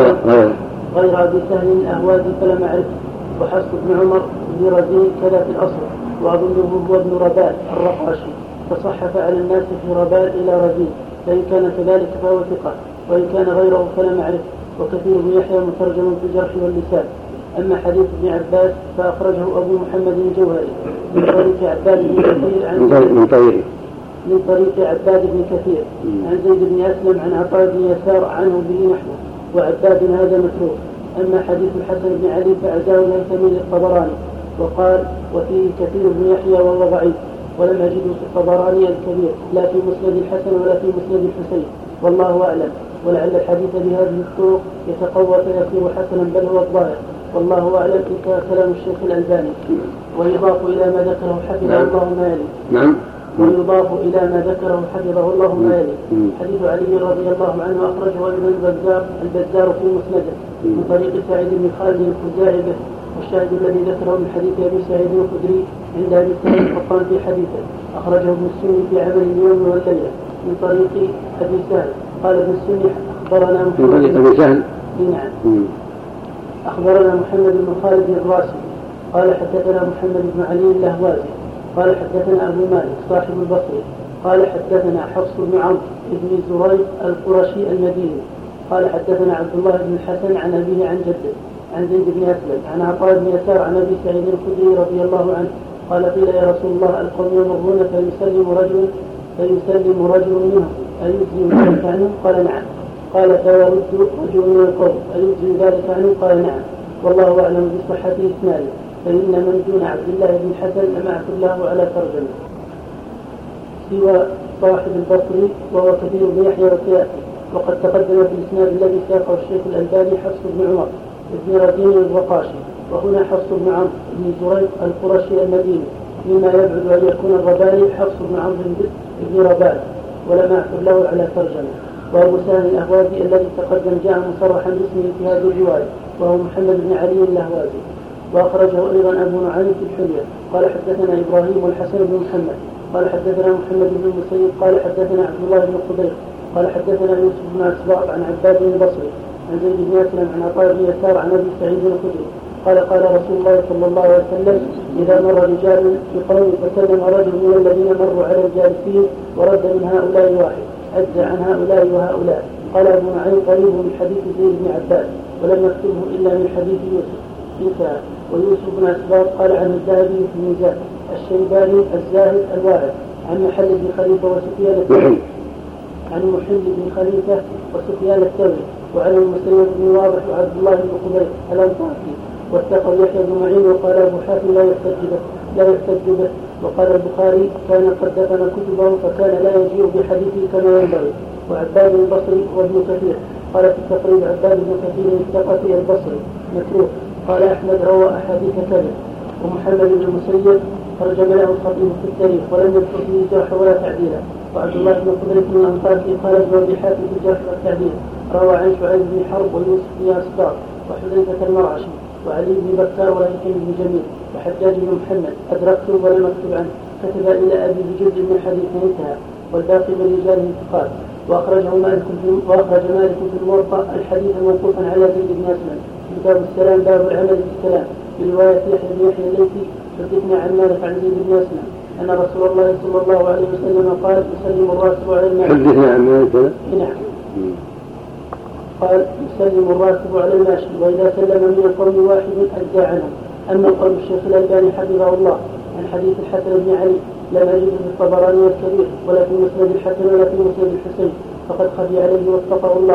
غير أبي سهل الأهوازي فلم أعرفه وحفص بن عمر بن رزين كذا في الأصل وأظنه هو ابن ربال الرقاشي فصحف على الناس في ربال إلى رزين فإن كان كذلك فهو ثقة وإن كان غيره فلم أعرفه وكثير بن يحيى مترجم في الجرح واللسان. أما حديث ابن عباس فأخرجه أبو محمد الجوهري من طريق عباد بن كثير عن من طريق من طريق عباد بن كثير عن زيد بن أسلم عن عطاء بن يسار عنه به نحوه وعباد هذا متروك. أما حديث الحسن بن علي فأعزاه الهيثمي للطبراني وقال وفيه كثير بن يحيى وهو ضعيف ولم أجده في الطبراني الكبير لا في مسند الحسن ولا في مسند الحسين والله أعلم ولعل الحديث بهذه الطرق يتقوى فيصير حسنا بل هو الظاهر والله أعلم. إنتهى كلام الشيخ الألباني. ويضاف إلى ما ذكره حفظه الله ما يلي نعم ويضاف إلى ما ذكره حفظه الله ما يلي حديث علي رضي الله عنه أخرجه أيضا البزار البزار في مسنده من طريق سعيد بن خالد الخزاعي به والشاهد الذي ذكره من حديث أبي سعيد الخدري عند أبي سعيد القطان في حديثه أخرجه ابن السني في عمل اليوم والليلة من طريق أبي سهل قال ابن السني أخبرنا محمد أبي سهل نعم أخبرنا محمد بن خالد الراسي قال حدثنا محمد بن علي اللهوازي قال حدثنا أبو مالك صاحب البصري قال حدثنا حفص بن عمرو بن زريق القرشي المديني قال حدثنا عبد الله بن الحسن عن أبيه عن جده عن زيد بن أسلم عن عطاء بن يسار عن أبي سعيد الخدري رضي الله عنه قال قيل يا رسول الله القوم يمرون فيسلم رجل فيسلم رجل منهم أيجزي ذلك عنه قال نعم قال فيرد رجل من القوم أيجزي ذلك عنه قال نعم والله أعلم بصحة إسناده فإن من دون عبد الله بن الحسن لم أعثر له على ترجمة سوى صاحب البصري وهو كثير بن يحيى وسيأتي وقد تقدم في الإسناد الذي ساقه الشيخ الألباني حفص بن عمر بن رزين الرقاشي وهنا حفص بن عمرو بن زريق القرشي المديني مما يبعد أن يكون الرباني حفص بن عمرو بن ربال ولم أعثر له على ترجمة. وأبو سهل الأهوازي الذي تقدم جاء مصرحا باسمه في هذه الرواية وهو محمد بن علي اللهوازي وأخرجه أيضا أبو نعيم في الحلية قال حدثنا إبراهيم والحسن بن محمد قال حدثنا محمد بن المسيب قال حدثنا عبد الله بن قدير قال حدثنا يوسف بن أسباط عن عباد بن البصري عن زيد بن أسلم عن عطاء بن يسار عن أبي سعيد الخدري قال قال رسول الله صلى الله عليه وسلم إذا مر رجال بقوم فسلم رجل من الذين مروا على الجالسين ورد من هؤلاء واحد أجزى عن هؤلاء وهؤلاء. قال أبو نعيم قريب من حديث زيد بن عباس ولم يكتبه إلا من حديث يوسف انتهى. ويوسف بن أسباط قال عن الذهبي في الميزان الشيباني الزاهد الواعظ عن محل بن خليفة وسفيان الثوري عن محل بن خليفة وسفيان الثوري وعن المسلم بن واضح وعبد الله بن قبيل الأنصاري واتقوا يحيى بن معين وقال أبو حاتم لا يحتج به لا يحتج به. وقال البخاري كان قد دفن كتبه فكان لا يجيء بحديثه كما ينبغي. وعباد البصري وابن كثير قال في التقريب عباد بن كثير الثقفي البصري متروك قال أحمد روى أحاديث كذب. ومحمد بن المسيب ترجم له الخطيب في التاريخ ولم يذكر فيه جرح ولا تعديلا. وعبد الله بن قدرة بن الأنصاري قال ابن أبي حاتم في الجرح والتعديل روى عن شعيب بن حرب ويوسف بن أسباط وحذيفة المرعشي وعلي بن بكار والحكيم بن جميل وحجاج بن محمد أدركته ولم أكتب عنه كتب إلى أبي بجزء من حديث انتهى والباقي من رجاله انتقال. وأخرجه مالك وأخرج مالك في الموطأ الحديث موقوفا على زيد بن أسلم كتاب السلام باب العمل بالسلام برواية يحيى بن يحيى الليثي حدثنا عن مالك عن زيد بن أسلم أن رسول الله صلى الله عليه وسلم قال يسلم الراكب على الماشي. حدثنا عن مالك نعم قال يسلم الراكب على الماشي وإذا سلم من القوم واحد أجزى عنه. أما قول الشيخ الألباني حفظه الله عن حديث الحسن بن علي لم أجده في الطبراني الكبير ولا في مسند الحسن ولا في مسند الحسين فقد خفي عليه واتقه الله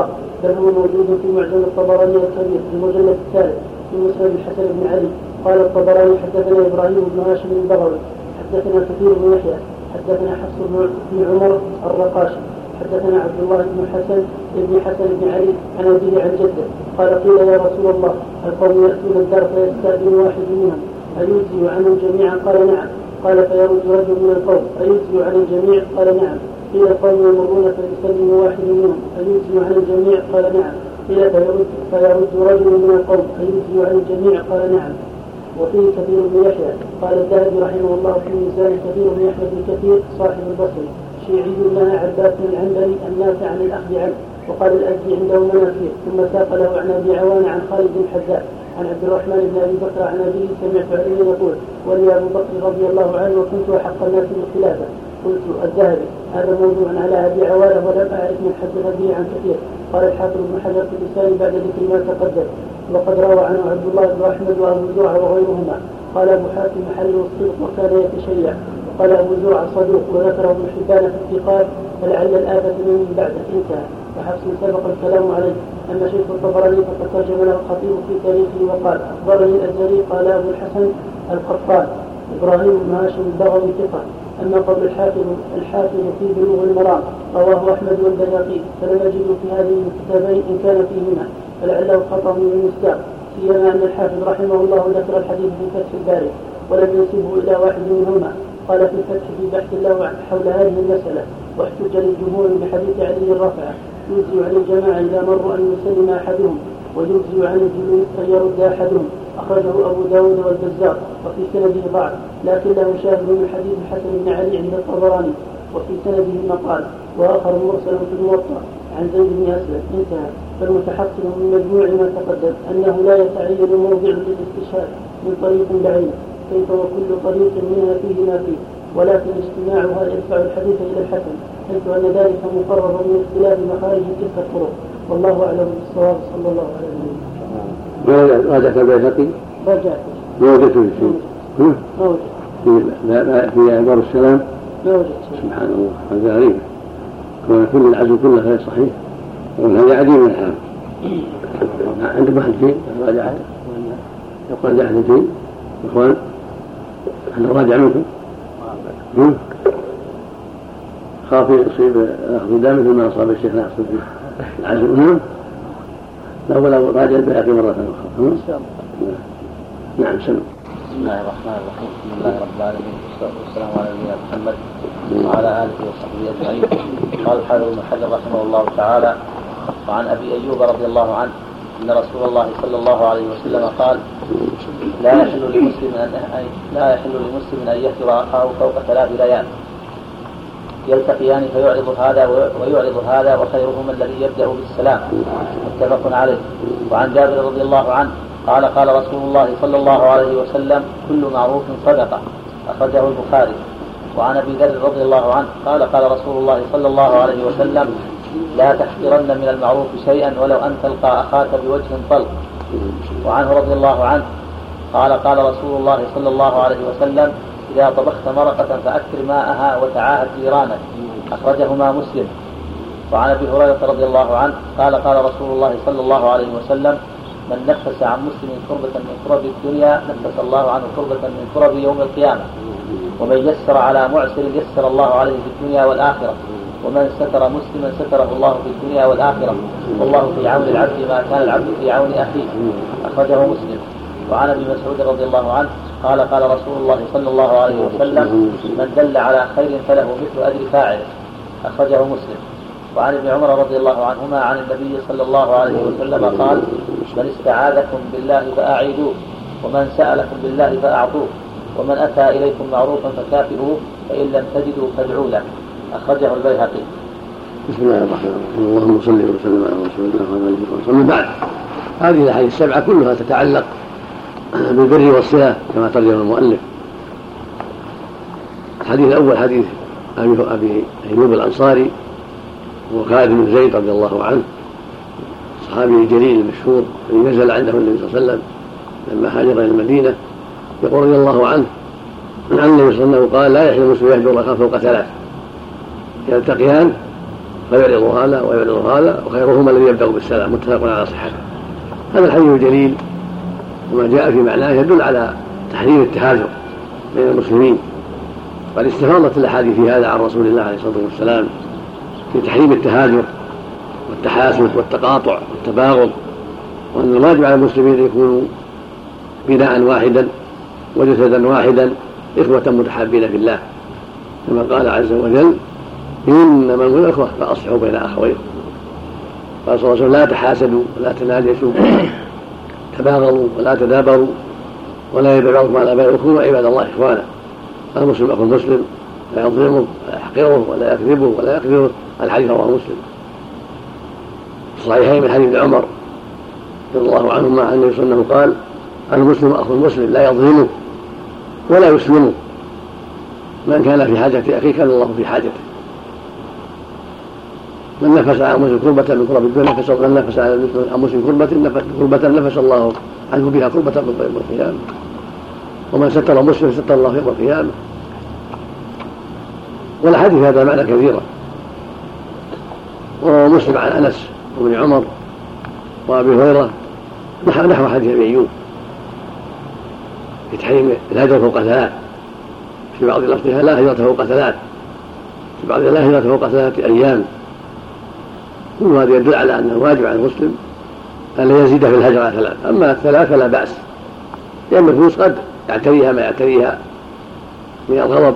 بل هو موجود في معجم الطبراني الكبير في المجلد الثالث في مسند الحسن بن علي. قال الطبراني حدثنا إبراهيم بن هاشم البغوي حدثنا كثير بن يحيى حدثنا حفص بن عمر الرقاشي حدثنا عبد الله بن حسن بن حسن بن علي عن أبيه عن جده قال قيل يا رسول الله القوم يأتون الدار فيستأذن واحد منهم أيجزي عنهم جميعا؟ قال نعم. قال فيرد رجل من القوم أيجزي عن الجميع؟ قال نعم. قيل القوم يمرون فيسلم واحد منهم أيجزي عن الجميع؟ قال نعم. قيل فيرد, فيرد رجل من القوم أيجزي عن الجميع؟ قال نعم. وفيه كثير بن يحيى. قال الذهبي رحمه الله في ميزان كثير بن يحيى بن كثير صاحب البصري شيعي لنا عباس العنبري النافع عن الأخذ عنه. وقال الأزدي عنده مناكير ثم ساق له عن أبي عوان عن خالد بن حذاء عن عبد الرحمن بن أبي بكر عن أبيه سمعت علي يقول ولي أبو بكر رضي الله عنه وكنت أحق الناس بالخلافة. قلت الذهبي هذا موضوع على أبي عوان ولم أعرف من حدث به عن كثير. قال الحافظ بن حجر في اللسان بعد ذكر ما تقدم وقد روى عنه عبد الله بن أحمد وأبو زرعة وغيرهما. قال أبو حاتم محله الصدق وكان يتشيع. قال أبو زرعة صدوق وذكره ابن حبان في الثقات فلعل الآفة من بعد انتهى. وحفص سبق الكلام عليه. أما شيخ الطبراني فقد ترجم له الخطيب في تاريخه وقال أخبرني الأزهري قال أبو الحسن القطان إبراهيم بن هاشم البغوي ثقة. أما قول الحافظ الحافظ في بلوغ المرام رواه أحمد والبيهقي فلم أجد في هذه الكتابين إن كان فيهما فلعله خطأ من المستاق سيما أن الحافظ رحمه الله ذكر الحديث في فتح الباري ولم ينسبه إلى واحد منهما. قال في الفتح في بحث له حول هذه المسألة واحتج للجمهور بحديث علي الرفعة يجزي عن الجماعة إذا مروا أن يسلم أحدهم ويجزي عن الجلوس أن يرد أحدهم. أخرجه أبو داود والبزار وفي سنده ضعف لكن له شاهد من حديث الحسن بن علي عند الطبراني وفي سنده مقال وآخر مرسل في الموطأ عن زيد بن أسلم انتهى. فالمتحصل من مجموع ما تقدم أنه لا يتعين موضع للاستشهاد من طريق بعينه كيف وكل طريق منها فيه ما فيه ولكن اجتماعها يدفع الحديث إلى الحسن حيث أن ذلك مقرر من اختلاف مخارج تلك الطرق. والله أعلم بالصواب صلى الله عليه وسلم. راجعت البيهقي؟ راجعت. ما وجدت في شيء؟ ما وجدت. في أخبار السلام؟ ما وجدت. سبحان الله هذا غريب. كل العزم كله غير صحيح وهذا عديم من الحال. عندكم أحد فيه راجعت؟ يقول راجع أحد فيه إخوان أحد راجع منكم؟ خاف يصيب الأخذ دام مثل ما أصاب الشيخ ناصر في العزم. نعم لا ولا راجع البيهقي مرة أخرى. إن شاء الله. نعم سلام. بسم الله الرحمن الرحيم. بسم الله رب العالمين والسلام على نبينا محمد وعلى آله وصحبه أجمعين. قال الحافظ ابن حجر رحمه الله تعالى وعن أبي أيوب رضي الله عنه أن رسول الله صلى الله عليه وسلم قال لا يحل لمسلم أن لا يحل لمسلم أن يهجر أخاه فوق ثلاث ليال يلتقيان فيعرض هذا ويعرض هذا وخيرهما الذي يبدأ بالسلام. متفق عليه. وعن جابر رضي الله عنه قال قال رسول الله صلى الله عليه وسلم كل معروف صدقة. أخرجه البخاري. وعن أبي ذر رضي الله عنه قال قال رسول الله صلى الله عليه وسلم لا تحقرن من المعروف شيئا ولو أن تلقى أخاك بوجه طلق. وعنه رضي الله عنه قال قال رسول الله صلى الله عليه وسلم إذا طبخت مرقة فأكثر ماءها وتعاهد جيرانك. أخرجهما مسلم. وعن أبي هريرة رضي الله عنه قال قال رسول الله صلى الله عليه وسلم من نفس عن مسلم كربة من كرب الدنيا نفس الله عنه كربة من كرب يوم القيامة. ومن يسر على معسر يسر الله عليه في الدنيا والآخرة. ومن ستر مسلما ستره الله في الدنيا والآخرة. والله في عون العبد ما كان العبد في عون أخيه. أخرجه مسلم. وعن ابي مسعود رضي الله عنه قال قال رسول الله صلى الله عليه وسلم من دل على خير فله مثل أجر فاعله. أخرجه مسلم. وعن ابن عمر رضي الله عنهما عن النبي صلى الله عليه وسلم قال من استعاذكم بالله فأعيدوه ومن سألكم بالله فأعطوه ومن أتى إليكم معروفا فكافئوه فإن لم تجدوا فادعوا له. أخرجه البيهقي. بسم الله الرحمن الرحيم. اللهم صل وسلم على رسول الله وعلى اله وصحبه. من بعد هذه الاحاديث السبعه كلها تتعلق بالبر والصلة كما ترجم المؤلف. الحديث الأول حديث أبي أيوب الأنصاري وخالد بن زيد رضي الله عنه صحابي الجليل المشهور الذي نزل عنده النبي صلى الله عليه وسلم لما هاجر إلى المدينة. يقول رضي الله عنه عن النبي صلى الله عليه وسلم قال لا يحل المسلم يهجر أخاه فوق ثلاث يلتقيان فيعرض هذا ويعرض هذا، وخيرهما الذي يبدأ بالسلام، متفق على صحته. هذا الحديث الجليل وما جاء في معناه يدل على تحريم التهاجر بين المسلمين، وقد استفاضت الاحاديث في هذا عن رسول الله عليه الصلاه والسلام في تحريم التهاجر والتحاسد والتقاطع والتباغض، وان الواجب على المسلمين ان يكونوا بناء واحدا وجسدا واحدا اخوه متحابين في الله، كما قال عز وجل: انما المؤمنون اخوه فاصلحوا بين اخويكم. قال صلى الله عليه وسلم: لا تحاسدوا ولا تناجشوا تباغضوا ولا تدابروا ولا يبيع بعضكم على بيع، وكونوا عباد الله اخوانا. المسلم اخو المسلم، لا يظلمه ولا يحقره ولا يكذبه ولا يكذبه. الحديث رواه مسلم الصحيحين من حديث ابن عمر رضي الله عنهما عن النبي صلى الله عليه وسلم قال: المسلم اخو المسلم لا يظلمه ولا يسلمه، من كان في حاجة أخيه كان الله في حاجته. من نفس عن مسلم كربة من كرب الدنيا نفس من نفس عن مسلم كربة كربة نفس الله عنه بها كربة من يوم القيامة، ومن ستر مسلم ستر الله يوم القيامة. والحديث هذا معنى كثيرا. وروى مسلم عن أنس وابن عمر وأبي هريرة نحو حديث أبي أيوب في تحريم الهجرة فوق ثلاث، في بعض لفظها لا هجرة فوق ثلاث، في بعض لا هجرة فوق ثلاثة أيام. كل هذا يدل على أن الواجب على المسلم أن لا يزيد في الهجرة على ثلاث، أما الثلاثة لا بأس، لأن النفوس قد يعتريها ما يعتريها من الغضب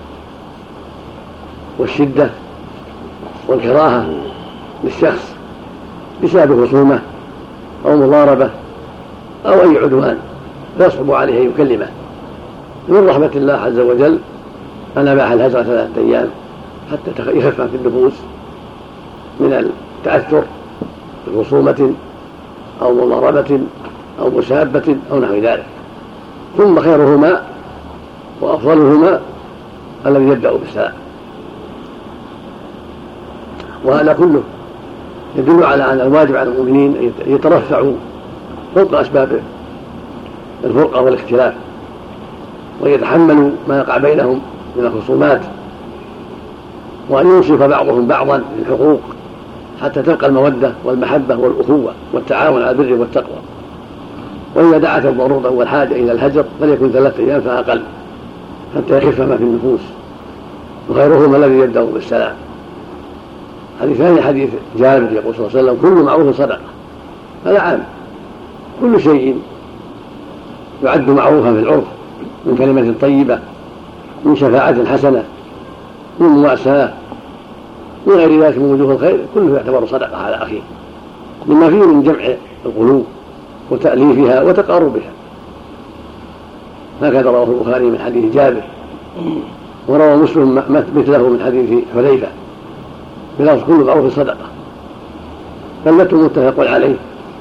والشدة والكراهة للشخص بسبب خصومة أو مضاربة أو أي عدوان، فيصعب عليه أن يكلمه. من رحمة الله عز وجل أن أباح الهجرة ثلاثة أيام حتى يخفف في النفوس من التأثر بخصومة أو مضاربة أو مسابة أو نحو ذلك. ثم خيرهما وأفضلهما الذي يبدأ بالسلام. وهذا كله يدل على أن الواجب على المؤمنين أن يترفعوا فوق أسباب الفرقة والاختلاف، ويتحملوا ما يقع بينهم من الخصومات، وأن ينصف بعضهم بعضا للحقوق حتى تبقى المودة والمحبة والأخوة والتعاون على البر والتقوى. وإذا دعت الضرورة والحاجة إلى الهجر فليكن ثلاثة أيام فأقل حتى يخف ما في النفوس، وخيرهما الذي يبدأ بالسلام. حديث ثاني حديث جابر يقول صلى الله عليه وسلم: كل معروف صدقة. هذا عام، كل شيء يعد معروفا في العرف من كلمة طيبة، من شفاعة حسنة، من مواساة، من غير ذلك من وجوه الخير، كله يعتبر صدقة على أخيه، مما فيه من جمع القلوب وتأليفها وتقاربها. هكذا رواه البخاري من حديث جابر، وروى مسلم مثله من حديث حذيفة بلفظ: كل معروف صدقة. فالمتن متفق عليه،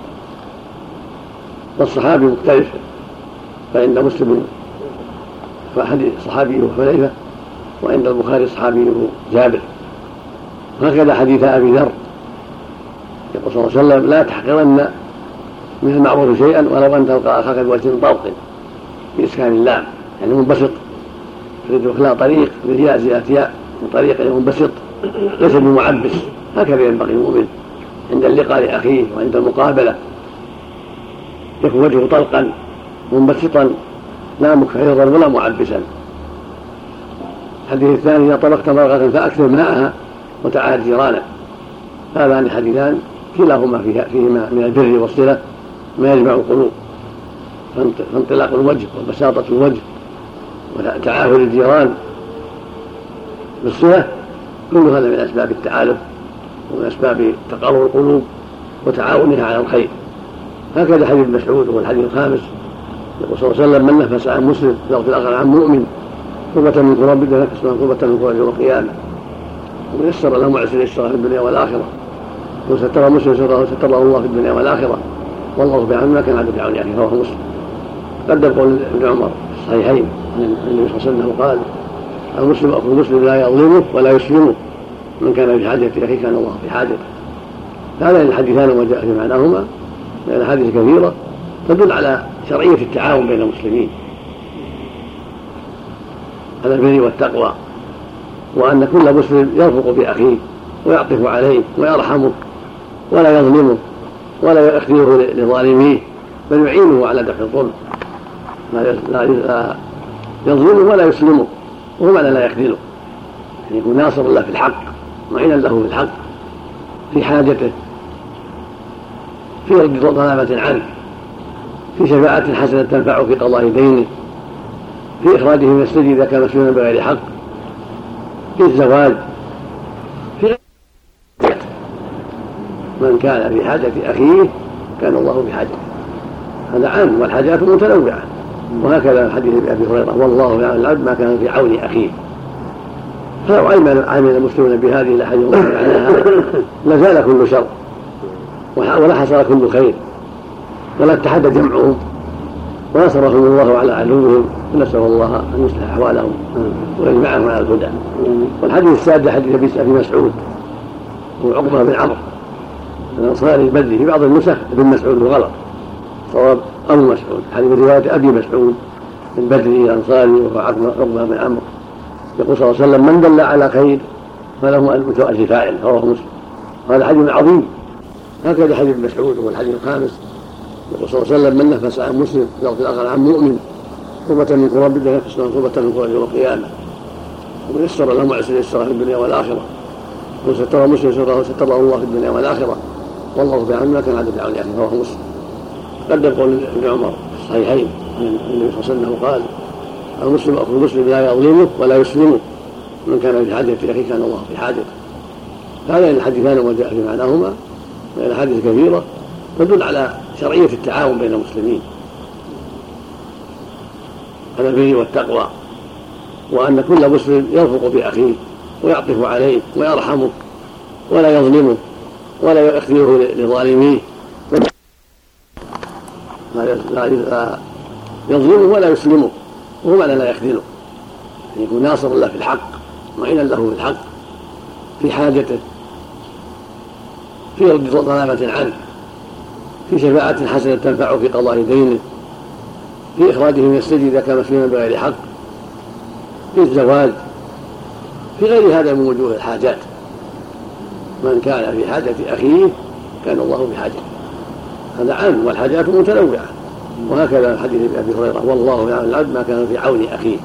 والصحابي مختلف، فعند مسلم فحديث صحابيه حذيفة، وعند البخاري صحابيه جابر. هكذا حديث أبي ذر يقول صلى الله عليه وسلم: لا تحقرن من المعروف شيئا ولو أن تلقى أخاك بوجه طلق، بإسكان اللام، يعني منبسط، تريد إخلاء طريق بالياء زيادة ياء، من طريق منبسط ليس بمعبس. هكذا ينبغي المؤمن عند اللقاء لأخيه وعند المقابلة، يكون وجهه طلقا منبسطا لا مكحرا ولا معبسا. الحديث الثاني: إذا طلقت مرغة فأكثر ماءها وتعاهد جيرانك. هذان الحديثان كلاهما فيهما من البر والصلة ما يجمع القلوب، فانطلاق الوجه وبساطة الوجه وتعاهد الجيران بالصلة، كل هذا من أسباب التعالف ومن أسباب تقارب القلوب وتعاونها على الخير. هكذا حديث مسعود هو الحديث الخامس يقول صلى الله عليه وسلم: من نفس عن مسلم يغفر الآخر عن مؤمن كربة من كرب الدنيا نفس كربة من كرب يوم القيامة، ومن يسر له معسر يسره في الدنيا والآخرة، وستر مسلم ستره ستره الله في الدنيا والآخرة، والله بعون ما كان عبد بعون يعني. رواه مسلم. قدم قول ابن عمر في الصحيحين عن النبي صلى الله عليه وسلم قال: المسلم أخو المسلم لا يظلمه ولا يسلمه، من كان في حاجة أخيه كان الله في حاجته. هذان الحديثان وما جاء في معناهما من الأحاديث كثيرة تدل على شرعية التعاون بين المسلمين على البر والتقوى، وأن كل مسلم يرفق بأخيه ويعطف عليه ويرحمه ولا يظلمه ولا يخذله لظالميه، بل يعينه على دفع الظلم، لا يظلمه ولا يسلمه، وهو معنى لا يخذله، يعني يكون ناصر له في الحق معينا له في الحق في حاجته، في رد ظلامة عنه، في شفاعة حسنة تنفعه في قضاء دينه، في إخراجه من السجن إذا كان مسجونا بغير حق، في الزواج، في من كان في حاجة أخيه كان الله في حاجته. هذا عام، والحاجات متنوعة، وهكذا حديث أبي هريرة: والله يعلم العبد ما كان في عون أخيه. فلو عمل المسلمون بهذه الأحاديث معناها لزال كل شر ولا حصل كل خير ولا اتحد جمعهم ونصرهم الله على عدوهم، نسأل الله أن يصلح أحوالهم ويجمعهم على الهدى. والحديث السادس حديث أبي مسعود وعقبة بن عمرو الأنصاري البدري، في بعض النسخ ابن مسعود وغلط، صواب أبو مسعود. حديث رواية أبي مسعود البدري الأنصاري وهو عقبة بن عمرو، يقول صلى الله عليه وسلم: من دل على خير فله أجر فاعل، رواه مسلم. هذا حديث عظيم. هكذا حديث ابن مسعود هو الحديث الخامس، يقول صلى الله عليه وسلم: من نفس عن مسلم يغفر الآخر عن مؤمن كربة من كرب الله ينفس له كربة من كرب يوم القيامة، ومن يسر له معسر يسره في الدنيا والآخرة، ومن ستر مسلم سره ستره الله في الدنيا والآخرة، والله في عون ما كان عبد في عون أخيه، رواه مسلم. قدر قول ابن عمر في الصحيحين النبي صلى الله عليه وسلم قال: المسلم أخو المسلم لا يظلمه ولا يسلمه، من كان في حاجة أخيه كان الله في حاجته. هذين الحديثان وما جاء في معناهما من الأحاديث كثيرة تدل على شرعية التعاون بين المسلمين على البر والتقوى، وأن كل مسلم يرفق بأخيه ويعطف عليه ويرحمه ولا يظلمه ولا يخذله لظالميه، لا يظلمه ولا يسلمه، وهو معنى لا يخذله، يعني يكون ناصر له في الحق معينا له في الحق في حاجته، في رد ظلامة عنه، في شفاعة حسنة تنفعه في قضاء دينه، في إخراجه من السجن إذا كان مسلما بغير حق، في الزواج، في غير هذا من وجوه الحاجات. من كان في حاجة أخيه كان الله في حاجته. هذا عام، والحاجات متنوعة، وهكذا حديث أبي هريرة: والله يعلم العبد ما كان في عون أخيه.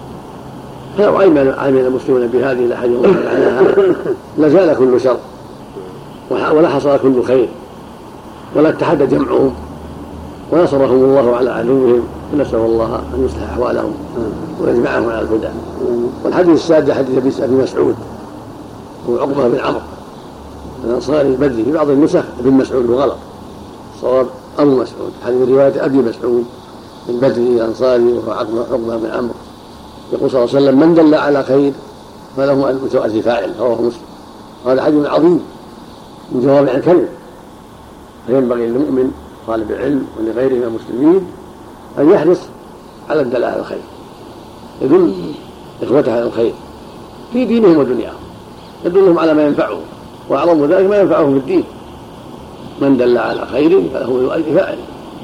فلو عمل المسلمون بهذه الأحاديث معناها لزال كل شر ولا حصل كل خير ولا اتحد جمعهم ونصرهم الله على عدوهم، نسأل الله أن يصلح أحوالهم ويجمعهم على الهدى. والحديث السادس حديث أبي مسعود وعقبة بن عمرو الأنصاري البدري، في بعض النسخ ابن مسعود وغلط، صواب أبو مسعود. حديث رواية أبي مسعود البدري الأنصاري وهو عقبة بن عمرو، يقول صلى الله عليه وسلم: من دل على خير فله أجر فاعل، رواه مسلم. هذا حديث عظيم من جوامع الكلم، فينبغي للمؤمن طالب العلم ولغيره من المسلمين أن يحرص على الدلالة على الخير، يدل إخوته على الخير في دينهم ودنياهم، يدلهم على ما ينفعهم، وأعظم ذلك ما ينفعهم في الدين. من دل على خير فله أجر فاعل.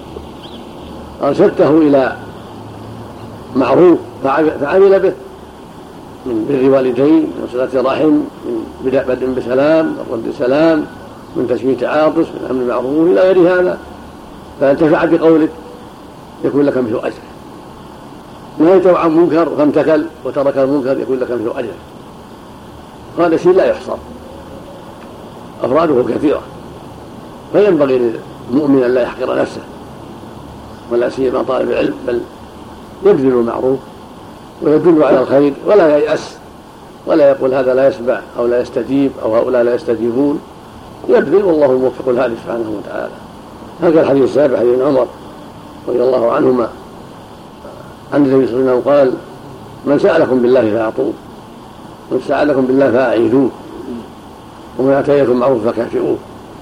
أرشدته إلى معروف فعمل به، من بر والدين، من صلة رحم، من بدء بسلام، من رد سلام، من تشميت عاطس، من أمر معروف إلى غير هذا، فانتفع بقولك يكون لك مثل أجر. نهيته عن منكر فامتثل وترك المنكر يكون لك مثل أجر. هذا شيء لا يحصر، أفراده كثيرة، فينبغي للمؤمن أن لا يحقر نفسه ولا سيما طالب العلم، بل يبذل المعروف ويدل على الخير ولا ييأس ولا يقول هذا لا يسمع أو لا يستجيب أو هؤلاء لا يستجيبون، يبذل والله الموفق الهادي سبحانه وتعالى. هذا الحديث السابع حديث عمر رضي الله عنهما عن النبي صلى الله عليه وسلم قال: من سألكم بالله فأعطوه، من سألكم بالله فأعيدوه، ومن أتيكم معروف فكافئوه،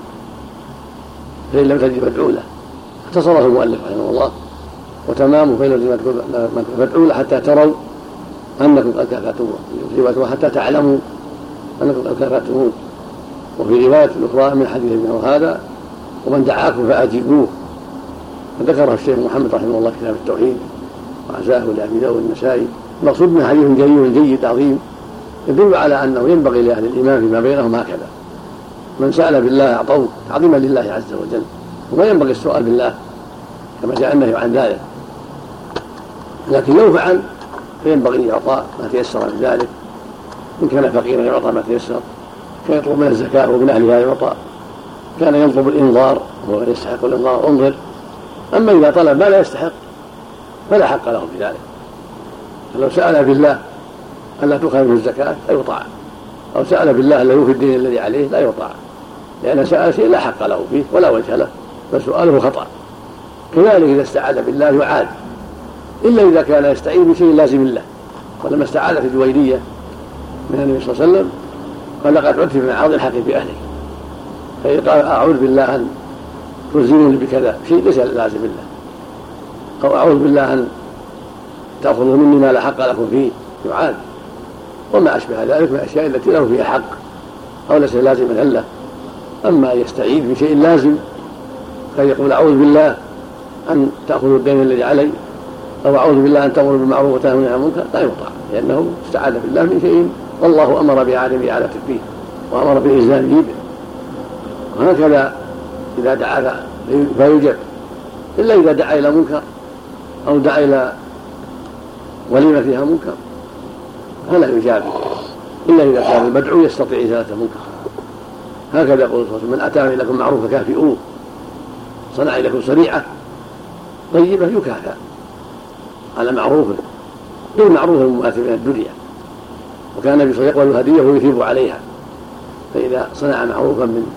فإن لم تجد فادعوا له. اختصره المؤلف رحمه الله، وتمامه فإن لم تجد فادعوا له حتى تروا أنكم قد كافأتموه، وحتى تعلموا أنكم قد كافأتموه. وفي رواية أخرى من حديث ابن هذا: ومن دعاكم فأجيبوه. فذكره الشيخ محمد رحمه الله كتاب التوحيد وعزاه لأبي داود النسائي. المقصود من حديث جليل جيد عظيم يدل على أنه ينبغي لأهل الإيمان فيما بينهم هكذا، من سأل بالله أعطوه تعظيما لله عز وجل، وما ينبغي السؤال بالله كما جاء النهي عن ذلك، لكن لو فعل فينبغي يعطى ما تيسر من ذلك، إن كان فقيرا يعطى ما تيسر، كان يطلب من الزكاة ومن أهلها يعطى، كان يطلب الإنظار وهو يستحق الإنظار انظر. أما إذا طلب ما لا يستحق فلا حق له في ذلك، فلو سأل بالله ألا تؤخذ منه الزكاة لا يطاع، أو سأل بالله ألا يوفي الدين الذي عليه لا يطاع، لأن سأل شيء لا حق له فيه ولا وجه له، فسؤاله خطأ. كذلك إذا استعاذ بالله يعاد، إلا إذا كان يستعين بشيء لازم له. ولما استعاذت الجويرية من النبي صلى الله عليه وسلم قال لقد عدت من عرض الحق في أهلك، فقال أعوذ بالله أن تلزموني بكذا شيء ليس لازم له، أو أعوذ بالله أن تأخذوا مني ما لا حق لكم فيه، يعاد. وما أشبه ذلك من الأشياء التي له فيها حق أو ليس لازما له. أما يستعيذ بشيء لازم فيقول أعوذ بالله أن تأخذوا الدين الذي علي، أو أعوذ بالله أن تأمروا بالمعروف وتنهوا عن المنكر، لا يطاع، لأنه استعاذ بالله من شيء والله أمر بعدم إعادته فيه وأمر بالإلزام به. وهكذا إذا دعا فيجب، إلا إذا دعا إلى منكر أو دعا إلى وليمة فيها منكر فلا يجاب، إلا إذا كان المدعو يستطيع إزالة منكر. هكذا يقول صلى الله عليه وسلم من أتى إليكم معروف فكافئوه، صنع إليكم صنيعة طيبة يكافأ على معروفه دون معروف المؤثر من الدنيا. وكان النبي صلى الله عليه وسلم يقبل الهدية ويثيب عليها، فإذا صنع معروفا من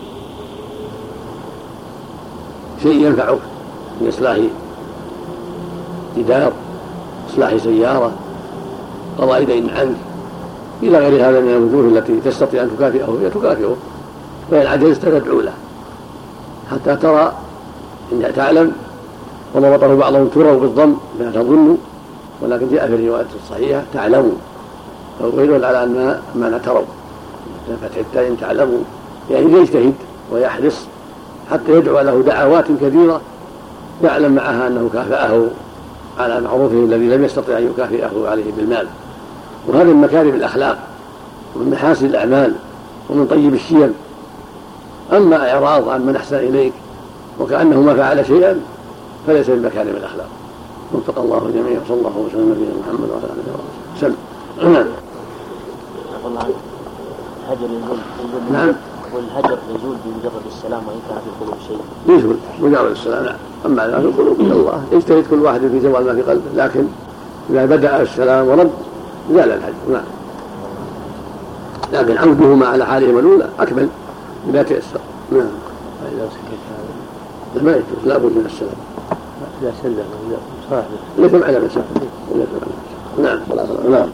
شيء ينفعك من إصلاح جدار، إصلاح سيارة، قضاء دين عنك، إلى غير هذا من الوجوه التي تستطيع أن تكافئه هي تكافئه، فإن عجزت تدعو له حتى ترى إن تعلم. وضبطه بعضهم تروا بالضم لا تظنوا، ولكن جاء في الرواية الصحيحة تعلموا، فيدل على أن ما تروا فتح التاء تعلموا، يعني يجتهد ويحرص حتى يدعو له دعوات كثيرة يعلم معها أنه كافأه على معروفه الذي لم يستطع أن يكافئه عليه بالمال. وهذا من مكارم الأخلاق ومن محاسن الأعمال ومن طيب الشيم. أما إعراض عن من أحسن إليك وكأنه ما فعل شيئا فليس من مكارم الأخلاق. وفق الله جميعا، صلى الله وسلم على نبينا محمد وعلى آله وصحبه وسلم. نعم. والهجر يزول بمجرد السلام وإن كان في القلوب شيء. يزول مجرد السلام، نعم. أما لا في القلوب إلا الله، يجتهد كل واحد في زوال ما في قلبه، لكن إذا بدأ السلام ورد زال الهجر، نعم. لكن عودهما على حالهما الأولى أكمل إذا تيسر، نعم. إذا سكت ما يجوز، لا بد من السلام. إذا سلم صاحبه ليس معنى من سلم، نعم. نعم.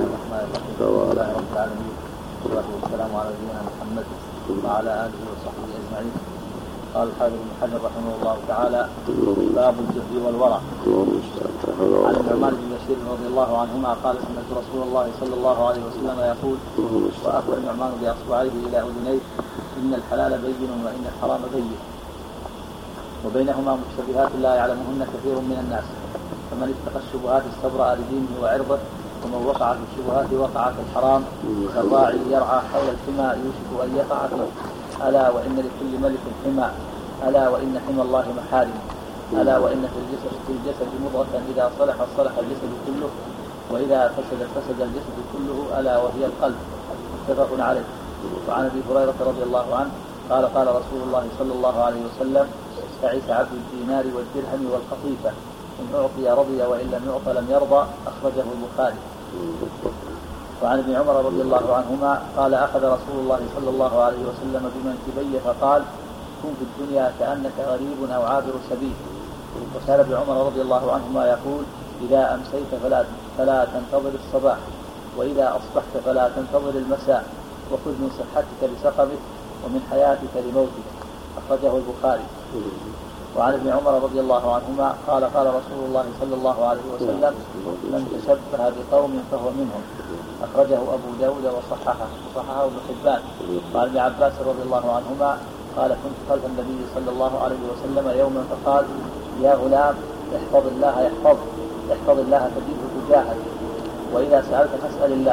والصلاة والسلام على نبينا محمد وعلى آله وصحبه أجمعين. قال الحافظ ابن حجر رحمه الله تعالى: باب الجهل والورع. عن النعمان بن بشير رضي الله عنهما قال: سمعت رسول الله صلى الله عليه وسلم يقول: وأخذ النعمان بأصبعيه إلى أذنيه: إن الحلال بين وإن الحرام بين، وبينهما مشتبهات لا يعلمهن كثير من الناس، فمن اتقى الشبهات استبرأ لدينه وعرضه، ومن وقع في الشبهات وقع في الحرام، كالراعي يرعى حول الحمى يوشك أن يقع فيه. ألا وإن لكل ملك حمى، ألا وإن حمى الله محارم، ألا وإن في الجسد, في الجسد مضغة إذا صلح صلح الجسد كله، وإذا فسد فسد الجسد كله، ألا وهي القلب. متفق عليه. وعن أبي هريرة رضي الله عنه قال: قال رسول الله صلى الله عليه وسلم: تعس عبد الدينار والدرهم والقطيفة، إن أعطي رضي وإن لم يعط لم يرضى. أخرجه البخاري. وعن ابن عمر رضي الله عنهما قال: أخذ رسول الله صلى الله عليه وسلم بمنكبيه فقال: كن في الدنيا كأنك غريب أو عابر سبيل. وكان ابن عمر رضي الله عنهما يقول: إذا أمسيت فلا, فلا تنتظر الصباح، وإذا أصبحت فلا تنتظر المساء، وخذ من صحتك لسقمك ومن حياتك لموتك. أخرجه البخاري. وعن ابن عمر رضي الله عنهما قال: قال رسول الله صلى الله عليه وسلم: من تشبه بقوم فهو منهم. أخرجه أبو داود وصححه وصححه ابن حبان. وعن ابن عباس رضي الله عنهما قال: كنت خلف النبي صلى الله عليه وسلم يوما فقال: يا غلام احفظ الله يحفظ احفظ الله تجده تجاهك، وإذا سألت فاسأل الله،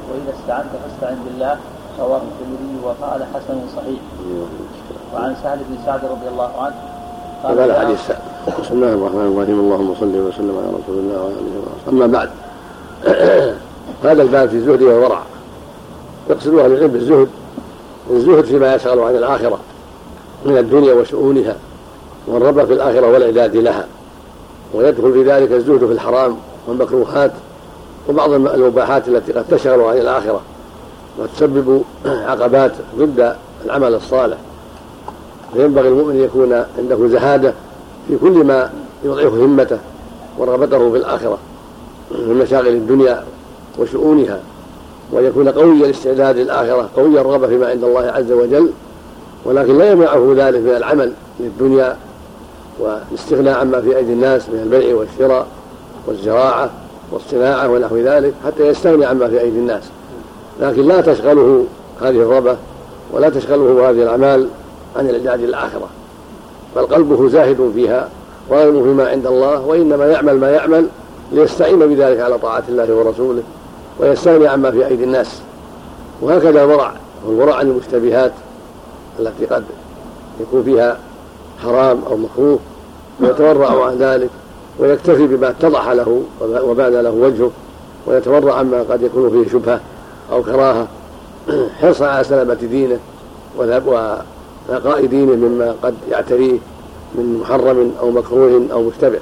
وإذا استعنت فاستعن بالله. رواه الترمذي وقال حسن صحيح. وعن سهل بن سعد رضي الله عنه قال هذا حديث سعد. بسم الله الرحمن الرحيم. اللهم صل وسلم على رسول الله وعلى اله وصحبه. اما بعد، هذا الباب في الزهد والورع. يقصد اهل العلم بالزهد الزهد فيما يشغل عن الاخره من الدنيا وشؤونها، والرغبه في الاخره والاعداد لها، ويدخل في ذلك الزهد في الحرام والمكروهات وبعض المباحات التي قد تشغل عن الاخره وتسبب عقبات ضد العمل الصالح. فينبغي المؤمن ان يكون عنده زهاده في كل ما يضعف همته ورغبته في الآخرة من مشاغل الدنيا وشؤونها، ويكون قوي الاستعداد للآخرة، قوي الرغبة فيما عند الله عز وجل، ولكن لا يمنعه ذلك من العمل للدنيا والاستغناء عما في أيدي الناس من البيع والشراء والزراعة والصناعة ونحو ذلك حتى يستغني عما في أيدي الناس، لكن لا تشغله هذه الرغبة ولا تشغله هذه الأعمال عن الإعداد للآخرة، بل قلبه زاهد فيها راغب فيما عند الله، وإنما يعمل ما يعمل ليستعين بذلك على طاعة الله ورسوله ويستغني عما في أيدي الناس. وهكذا الورع، والورع عن المشتبهات التي قد يكون فيها حرام أو مكروه، ويتورع عن ذلك ويكتفي بما اتضح له وبان له وجهه، ويتورع عما قد يكون فيه شبهة أو كراهة حرصا على سلامة دينه ونقاء دينه مما قد يعتريه من محرم أو مكروه أو مشتبه.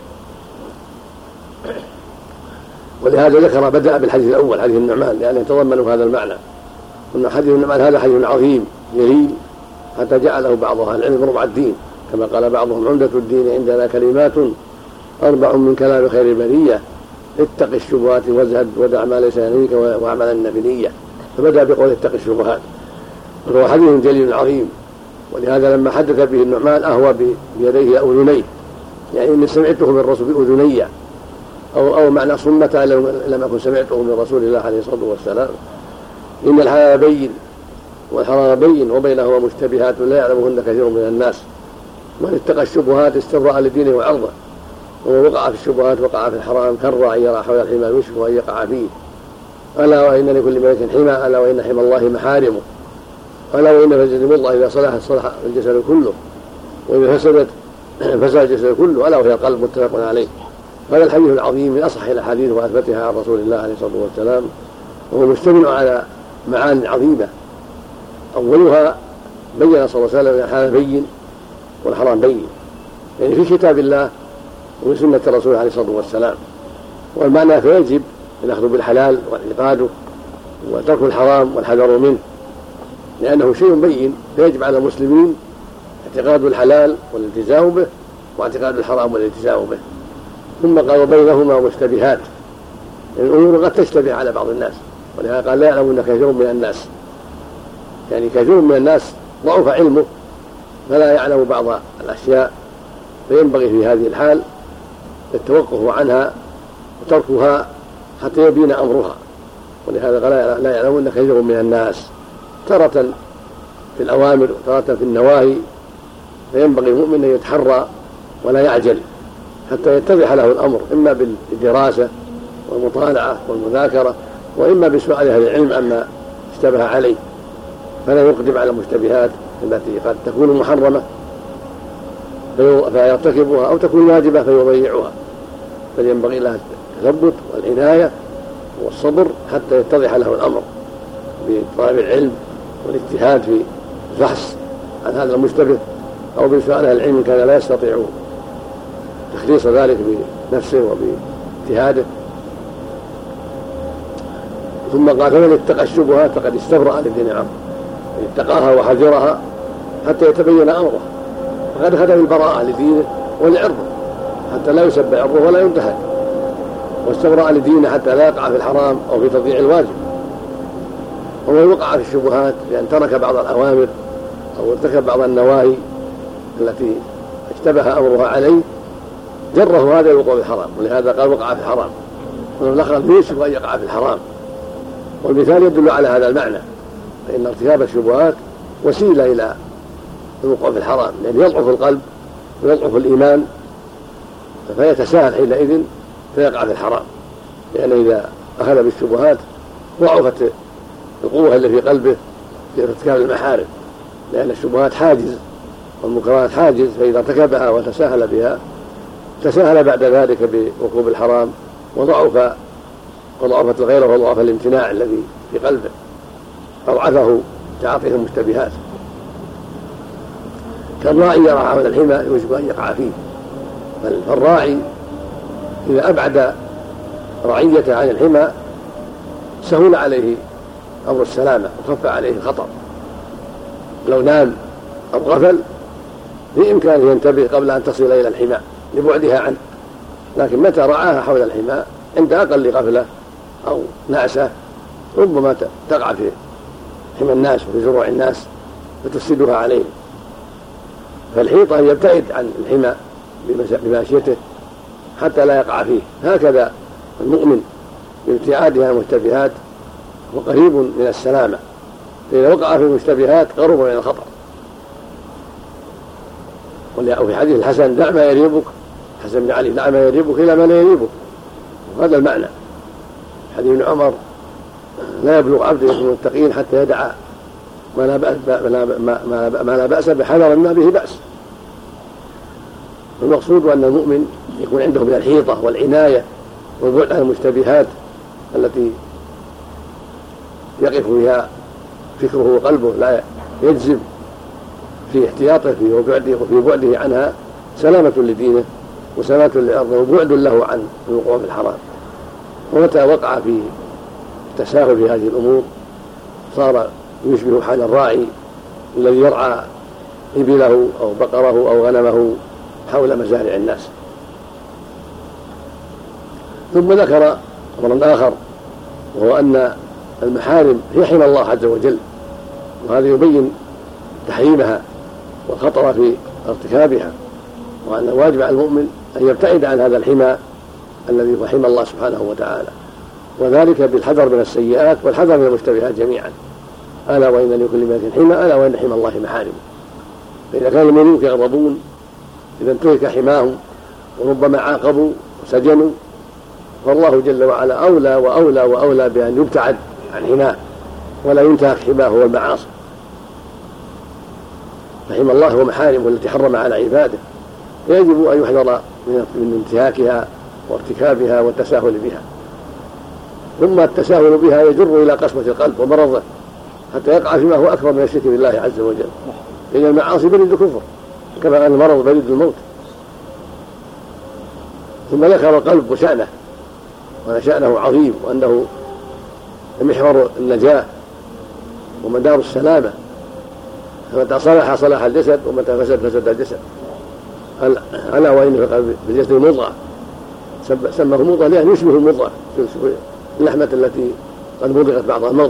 ولهذا ذكر بدأ بالحديث الأول حديث النعمان لأنه يتضمن هذا المعنى، وأن حديث النعمان هذا حديث عظيم جليل حتى جعله بعض أهل العلم ربع الدين، كما قال بعضهم عمدة الدين عندنا كلمات أربع من كلام خير البرية: اتق الشبهات وازهد ودع ما ليس يعنيك واعملن بنية. فبدأ بقول اتق الشبهات، وهو حديث جليل عظيم. ولهذا لما حدث به النعمان أهوى بيديه أذنيه، يعني إني سمعته من الرسول بأذني، أو, أو معنى صمته لم أكن سمعته من رسول الله عليه الصلاة والسلام. إن الحلال بين والحرام بين وبينهما مشتبهات لا يعلمهن كثير من الناس. من اتقى الشبهات استبرأ لدينه وعرضه، ومن وقع في الشبهات وقع في الحرام كالراعي يرى حول الحمى يوشك أن يقع فيه. ألا وإن لكل ملك حمى، ألا وإن حمى الله محارمه، ألا وإن في الجسد مضغة إذا صلحت صلح الجسد كله، وإذا فسدت فسد الجسد كله، ألا وهي القلب. متفق عليه. هذا الحديث العظيم من أصح الأحاديث وأثبتها عن رسول الله عليه الصلاة والسلام، وهو مشتمل على معاني عظيمة. أولها بين صلى الله عليه وسلم الحلال بين والحرام بين، يعني في كتاب الله وفي سنة الرسول عليه الصلاة والسلام. والمعنى فيجب الأخذ بالحلال والإعقاد وترك الحرام والحذر منه، لأنه شيء بين، فيجب على المسلمين اعتقاد الحلال والالتزام به، واعتقاد الحرام والالتزام به. ثم قال بينهما مشتبهات، يعني الأمور قد تشتبه على بعض الناس، ولهذا قال لا يعلمون كثير من الناس، يعني كثير من الناس ضعف علمه فلا يعلم بعض الأشياء، فينبغي في هذه الحال التوقف عنها وتركها حتى يبين أمرها. ولهذا قال لا يعلمون كثير من الناس، تارة في الأوامر وتارة في النواهي، فينبغي المؤمن أن يتحرى ولا يعجل حتى يتضح له الأمر، إما بالدراسة والمطالعة والمذاكرة، وإما بسؤال أهل العلم عما اشتبه عليه، فلا يقدم على المشتبهات التي قد تكون محرمة فيرتكبها أو تكون واجبة فيضيعها. فينبغي له التثبت والعناية والصبر حتى يتضح له الأمر بطلب العلم والاجتهاد في البحث عن هذا المشتبه، أو بسؤال أهل العلم كان لا يستطيع تخليص ذلك بنفسه وباجتهاده. ثم قال فمن اتقى الشبهات فقد استبرأ للدين عرضه، اتقاها وحذرها حتى يتبين أمره، فقد أخذ بالبراءة لدينه ولعرضه حتى لا يسب عرضه ولا ينتهك، واستبرأ لدينه حتى لا يقع في الحرام أو في تضييع الواجب. ومن وقع في الشبهات بأن ترك بعض الأوامر أو ارتكب بعض النواهي التي اشتبه أمرها عليه جره هذا الوقوع في الحرام، ولهذا قال وقع في الحرام، والآخر يوشك أن يقع في الحرام. والمثال يدل على هذا المعنى، فإن ارتكاب الشبهات وسيلة إلى الوقوع في الحرام، لأن يضعف القلب ويضعف الإيمان فيتساهل حينئذ فيقع في الحرام، لأن إذا أخذ بالشبهات ضعفت القوة اللي في قلبه في ارتكاب المحارم، لأن الشبهات حاجز والمنكرات حاجز، فإذا ارتكبها وتساهل بها تساهل بعد ذلك بركوب الحرام، وضعف وضعفت الغيرة وضعف الامتناع الذي في قلبه، أضعفه تعاطيه المشتبهات. كالراعي يرعى حول الحمى يوشك أن يقع فيه، فالراعي إذا أبعد رعيته عن الحمى سهل عليه أمر السلامة وخف عليه الخطر. لو نام أو غفل بإمكانه ينتبه قبل أن تصل إلى الحمى لبعدها عنه، لكن متى رعاها حول الحمى عند أقل غفلة أو نعسة ربما تقع في حمى الناس وفي زروع الناس فتفسدها عليه. فالحيطة يبتعد عن الحمى بماشيته حتى لا يقع فيه. هكذا المؤمن بابتعادها المشتبهات وقريب من السلامة، فإذا وقع في المشتبهات قرب من الخطر. وفي حديث الحسن دع ما يريبك، حسن بن علي دع ما يريبك إلى ما لا يريبك، وهذا المعنى. حديث ابن عمر لا يبلغ عبد من المتقين حتى يدع ما لا بأس, ما لا بأس بحذر ما به بأس. المقصود أن المؤمن يكون عنده من الحيطة والعناية والبعد عن المشتبهات التي يقف فيها فكره وقلبه، لا يجذب في احتياطه فيه وبعده وفي بعده عنها، سلامة لدينه وسلامة لأرضه وبعد له عن الوقوع في الحرام. ومتى وقع في التساهل في هذه الأمور صار يشبه حال الراعي الذي يرعى إبله أو بقره أو غنمه حول مزارع الناس. ثم ذكر أمرا آخر، وهو أن المحارم هي حمى الله عز وجل، وهذا يبين تحريمها والخطر في ارتكابها، وأن الواجب على المؤمن أن يبتعد عن هذا الحمى الذي هو حمى الله سبحانه وتعالى، وذلك بالحذر من السيئات والحذر من المشتبهات جميعا. ألا وإن لكل ملك حمى، ألا وإن حمى الله محارمه. فإذا كان الملوك يغضبون إذا انتهك حماهم وربما عاقبوا وسجنوا، فالله جل وعلا أولى وأولى وأولى بأن يبتعد عن حماه ولا ينتهك حماه والمعاصي. فحمى الله ومحارمه التي حرم على عباده يجب أن يحذر من انتهاكها وارتكابها والتساهل بها. ثم التساهل بها يجر إلى قسوة القلب ومرضه حتى يقع فيما هو أكبر من الشرك بالله عز وجل، لأن المعاصي بريد الكفر كما أن المرض بريد الموت. ثم ذكر القلب وشأنه، وأن شأنه عظيم، وأنه محور النجاة ومدار السلامة، فمتى صلح صلح الجسد ومتى فسد فسد الجسد. ألا وإن في القلب بالجسد مضغة، سماه مضغة لأن يشبه المضغة اللحمة التي قد مضغت بعض المضغ.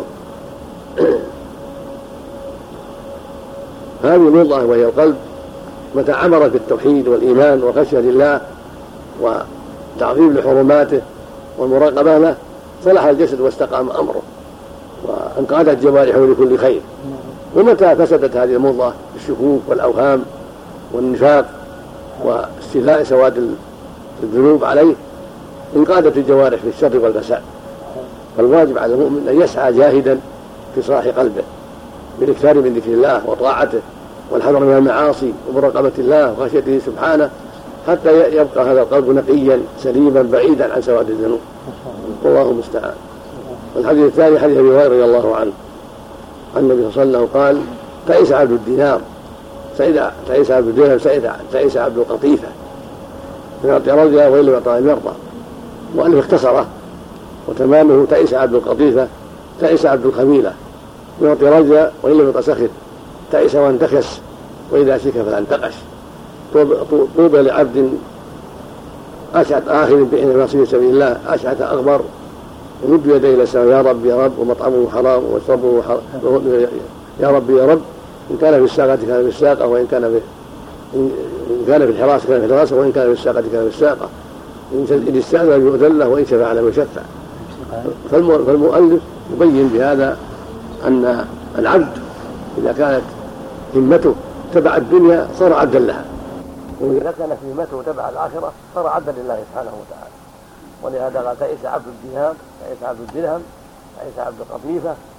هذه المضغة وهي القلب متى عمرت بالتوحيد والإيمان وخشية الله وتعظيم لحرماته والمراقبة له صلح الجسد واستقام أمره وانقادت جوارحه لكل خير. ومتى فسدت هذه المضغة بالشكوك والأوهام والنفاق واستيلاء سواد الذنوب عليه انقادت الجوارح في الشر والفساد. فالواجب على المؤمن أن يسعى جاهدا في صلاح قلبه بالاكثار من ذكر الله وطاعته والحذر من المعاصي ومراقبة الله وخشيته سبحانه حتى يبقى هذا القلب نقيا سليما بعيدا عن سواد الذنوب، والله المستعان. والحديث الثاني حديث ابي هريره رضي الله عنه عن النبي صلى الله عليه وسلم قال: تعيس عبد الدينار سعيد تعيس عبد الدرهم سعيد تعيس عبد القطيفه، من يعطي رجلا وإن لم يعطى لم يرضى. وأنه اختصره وتمامه: تعيس عبد القطيفه تعيس عبد الخميله، من يعطي رجلا وإن لم يعطى سخر، تعيس وانتكس وإذا شك فانتقش. طوبى لعبد أشعث آخر بإن في سبيل الله أشعث أغبر يمد يديه إلى السماء: يا رب يا رب، ومطعمه حرام ومشربه حرام، يا رب يا رب، إن كان في الساقة كان في الساقة، وإن كان في إن كان في الحراسة كان في الحراسة، وإن كان في الساقة كان في الساقة، إن استأذن يؤذن له وإن شفع له يشفع. فالمؤلف يبين بهذا أن العبد إذا كانت همته تبع الدنيا صار عبدا لها، وإذا كانت همته تبع الآخرة صار عبدا لله سبحانه وتعالى. ولهذا قال: تعيس عبد الدينار تعيس عبد الدرهم تعيس عبد القطيفة،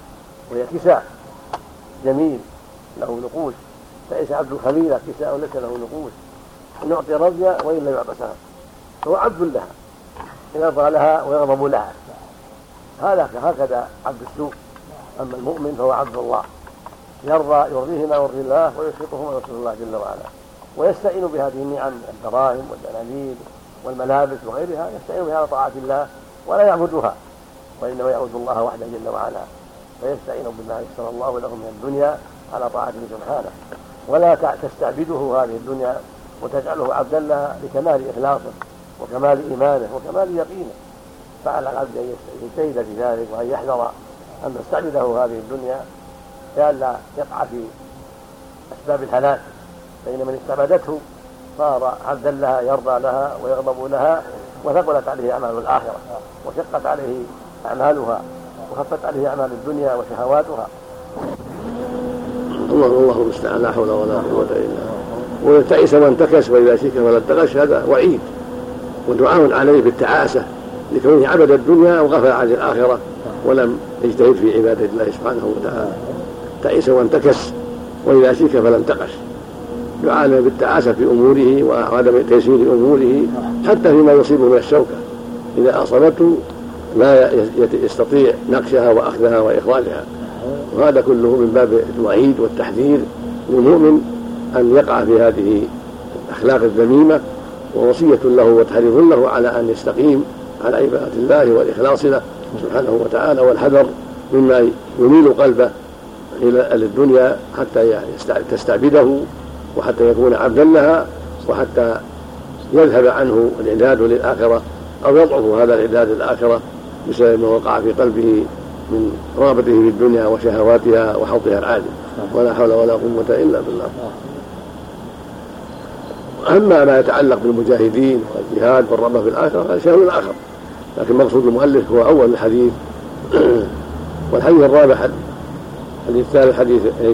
وهي كساء جميل له نقوش، فليس عبد الخميلة كساء ليس له نقوش، إن أعطي رضي وإن لم يعطى سخط، فهو عبد لها يرضى لها ويغضب لها، هذا هكذا عبد السوء. أما المؤمن فهو عبد الله يرضى يرضيه ما يرضي الله ويسخطه ما يسخط الله جل وعلا، ويستعين بهذه النعم الدراهم والدنانير والملابس وغيرها، يستعين بها على طاعة الله ولا يعبدها، وإنما يعبد الله وحده جل وعلا، فيستعين بما يسر الله له من الدنيا على طاعته سبحانه، ولا تستعبده هذه الدنيا وتجعله عبدا لها لكمال إخلاصه وكمال إيمانه وكمال يقينه. فعلى العبد أن يجتهد في ذلك وأن يحذر أن تستعبده هذه الدنيا لئلا يقع في أسباب الهلاك، فإن من استعبدته صار عبدا لها يرضى لها ويغضب لها، وثقلت عليه أعمال الآخرة وشقت عليه أعمالها وخفت عليه أعمال الدنيا وشهواتها. الله الله المستعان، لا حول ولا قوة إلا بالله. وتعس وانتكس وإذا شك فلا انتكس، هذا وعيد ودعاء عليه بالتعاسة لكونه عبد الدنيا وغفل عن الآخرة ولم يجتهد في عبادة الله سبحانه وتعالى. تعس وانتكس وإذا شك فلا انتكس، دعاء بالتعاسة في أموره وعدم تيسير أموره، حتى فيما يصيبه من الشوكة إذا أصابته لا يستطيع نقشها وأخذها وإخراجها. وهذا كله من باب الوعيد والتحذير للمؤمن أن يقع في هذه الأخلاق الذميمة، ووصية له وتحريض له على أن يستقيم على عبادة الله والإخلاص له سبحانه وتعالى، والحذر مما يميل قلبه إلى الدنيا حتى تستعبده وحتى يكون عبدا لها، وحتى يذهب عنه الإعداد للآخرة أو يضعف هذا الإعداد للآخرة بسبب ما وقع في قلبه من رغبته في الدنيا وشهواتها وحظها العاجل، ولا حول ولا قوة إلا بالله. أما ما يتعلق بالمجاهدين والجهاد والرغبة في الآخرة هذا شيء آخر، لكن مقصود المؤلف هو أول الحديث. والحديث الرابع الحديث الثالث حديث ايش؟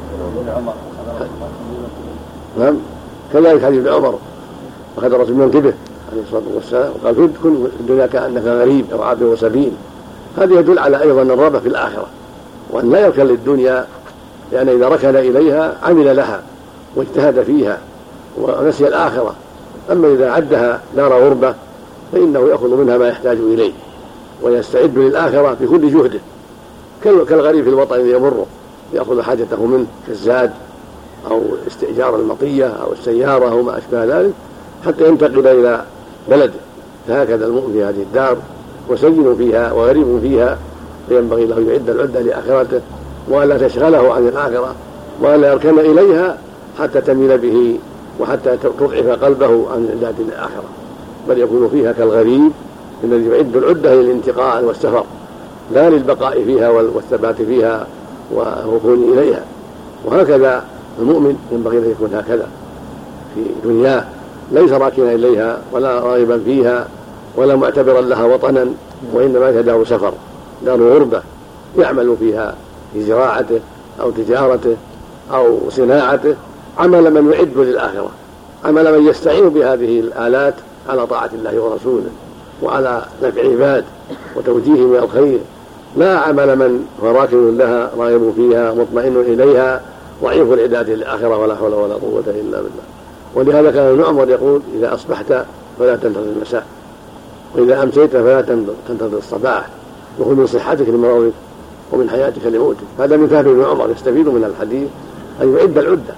نعم كذلك حديث ابن عمر أخذ الرسول من كبه عليه الصلاة والسلام وقال كن في الدنيا كأنك غريب أو عابر سبيل. هذا يدل على أيضا الرغبة في الآخرة، وأن لا يركن للدنيا، لأن إذا ركن إليها عمل لها واجتهد فيها ونسي الآخرة. أما إذا عدها دار غربة فإنه يأخذ منها ما يحتاج إليه ويستعد للآخرة بكل جهده، كالغريب في الوطن الذي يمره يأخذ حاجته منه كالزاد أو استئجار المطية أو السيارة أو ما أشبه ذلك حتى ينتقل إلى بلده. فهكذا المؤمن في هذه الدار وسجن فيها وغريب فيها، فينبغي له يعد العدة لآخرته ولا تشغله عن الآخرة ولا يركن إليها حتى تميل به وحتى تضعف قلبه عن الإعداد للآخرة، بل يكون فيها كالغريب الذي يعد العدة للانتقال والسفر لا للبقاء فيها والثبات فيها والركون إليها. وهكذا المؤمن ينبغي أن يكون هكذا في دنياه، ليس راكنا إليها ولا راغبا فيها ولا معتبرا لها وطنا، وإنما هي دار سفر دار غربة يعمل فيها في زراعته أو تجارته أو صناعته عمل من يعد للآخرة، عمل من يستعين بهذه الآلات على طاعة الله ورسوله وعلى نفع العباد وتوجيههم إلى الخير، لا عمل من هو راكن لها راغب فيها مطمئن إليها ضعيف الإعداد للآخرة، ولا حول ولا قوة إلا بالله. ولهذا كان ابن عمر يقول إذا أصبحت فلا تنتظر المساء، وإذا أمسيت فلا تنتظر الصباح، وخذ من صحتك لمرضك ومن حياتك لموتك. هذا من فهم ابن عمر، يستفيد من الحديث أن يعد العدة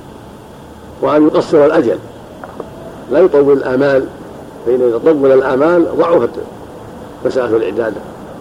وأن يقصر الأجل، لا يطول الآمال، فإن إذا طول الآمال ضعفت مسألة الإعداد،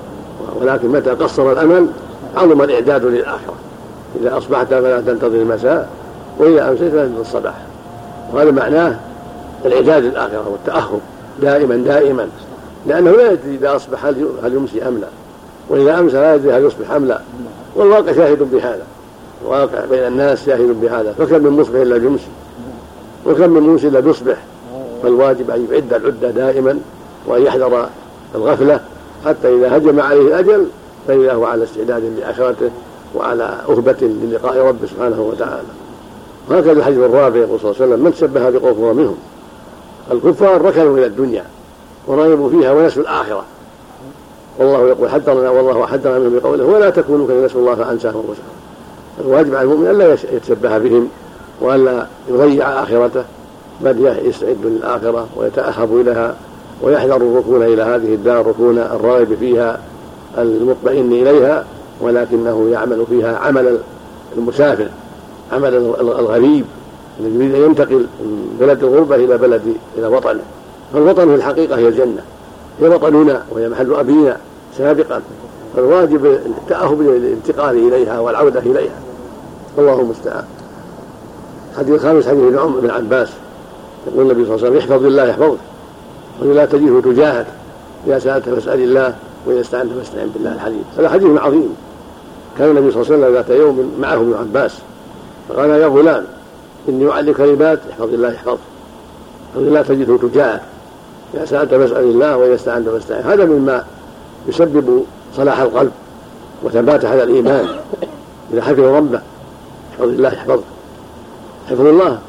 ولكن متى قصر الأمل عظم الإعداد للآخرة. إذا أصبحت فلا تنتظر المساء وإذا أمسيت فلا تنتظر الصباح، وهذا معناه الإعداد للآخرة والتأهب دائما دائما، لأنه لا يدري إذا أصبح هل يمسي أم لا، وإذا أمسى لا يدري هل يصبح أم لا، والواقع شاهد بهذا، الواقع بين الناس شاهد بهذا. فكم من مصبح إلا يمسي وكم من موسى إلا يصبح، فالواجب أن يعد العدة دائما وأن يحذر الغفلة حتى إذا هجم عليه الأجل فإذا هو على استعداد لآخرته وعلى أهبة للقاء رب سبحانه وتعالى. وهكذا الحديث الرابع يقول صلى الله عليه وسلم من شبه بقوم فهو منهم. الكفار ركنوا إلى الدنيا ورغبوا فيها ونسوا الآخرة، والله يقول حذرنا والله حذرنا منهم بقوله ولا تكونوا كالذين نسوا الله فأنساهم أنفسهم. الواجب على المؤمن ألا يتشبه بهم وألا يضيع آخرته، بل يستعد للآخرة ويتأهب إليها ويحذر الركون إلى هذه الدار ركون الراغب فيها المطمئن إليها، ولكنه يعمل فيها عمل المسافر، عمل الغريب الذي يريد أن ينتقل من بلد الغربة إلى بلد إلى وطنه. فالوطن في الحقيقة هي الجنة، هي وطننا وهي محل أبينا سابقا، فالواجب التأهب للانتقال إليها والعودة إليها. الله المستعان. الحديث الخامس حديث ابن عمر بن عباس يقول النبي صلى الله عليه وسلم احفظ الله يحفظك ولا تجده تجاهك، إذا سألت فاسأل الله وإذا استعنت فاستعن بالله. الحديث هذا حديث عظيم. كان النبي صلى الله عليه وسلم ذات يوم معه ابن عباس فقال يا غلام إني أعلمك كلمات احفظ الله يحفظك ولا تجده تجاهك، إذا سألت فاسأل الله وإذا استعنت فاستعن. هذا مما يسبب صلاح القلب وثبات على الإيمان. إذا حفظ ربه احفظ الله يحفظك. حفظ الله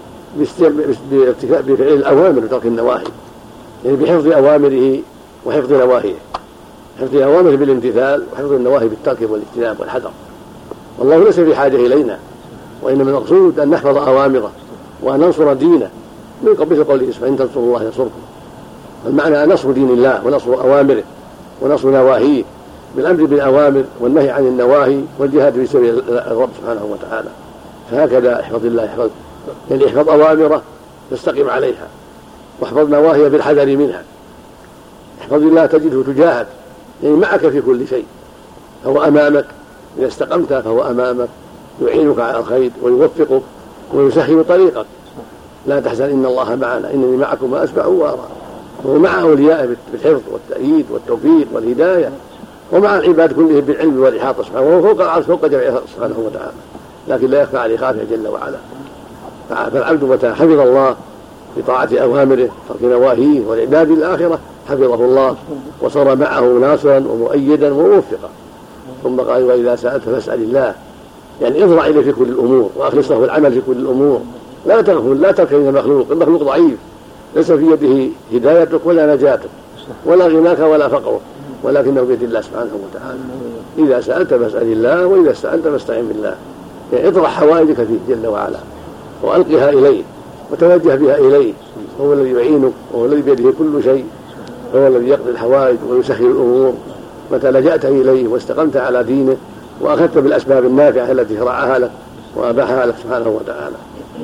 بفعل الأوامر وترك النواهي، يعني بحفظ أوامره وحفظ نواهيه، حفظ أوامره بالامتثال وحفظ النواهي بالترك والاجتناب والحذر. والله ليس في حاجة إلينا، وإنما المقصود أن نحفظ أوامره وأن ننصر دينه من قبل قوله سبحانه إن تنصروا الله ينصركم. المعنى نصر دين الله ونصر أوامره ونصر نواهيه، بالأمر بالأوامر والنهي عن النواهي والجهاد في سبيل الرب سبحانه وتعالى. فهكذا احفظ الله يحفظك، يعني احفظ أوامره تستقيم عليها واحفظ نواهيه بالحذر منها. احفظ الله تجده تجاهك، يعني معك في كل شيء، فهو أمامك إذا استقمت، فهو أمامك يعينك على الخير ويوفقك ويسهل طريقك. لا تحزن إن الله معنا إنني معكم ما أسمع وأرى. وهو مع أوليائه بالحفظ والتأييد والتوفيق والهداية، ومع العباد كلهم بالعلم والإحاطة سبحانه، وهو فوق العرش فوق جميع سبحانه وتعالى، لكن لا يخفى عليه خافية جل وعلا. فالعبد متى حفظ الله بطاعة أوامره ترك نواهيه والعباد الآخرة حفظه الله وصار معه ناصرا ومؤيدا وموفقا. ثم قال وإذا سألت فاسأل الله، يعني اضرع إليه في كل الأمور وأخلص له العمل في كل الأمور. لا تغفل لا تركن إلى المخلوق، المخلوق ضعيف ليس في يده هدايتك ولا نجاتك ولا غناك ولا فقرك، ولكنه بيد الله سبحانه وتعالى. إذا سألت فاسأل الله وإذا استعنت فاستعن بالله، يعني اطرح حوائجك فيه جل وعلا وألقها إليه وتوجه بها إليه، هو الذي يعينك وهو الذي بيده كل شيء، هو الذي يقضي الحوائج ويسهل الأمور. متى لجأت إليه واستقمت على دينه وأخذت بالأسباب النافعة التي شرعها لك وأباحها لك سبحانه وتعالى.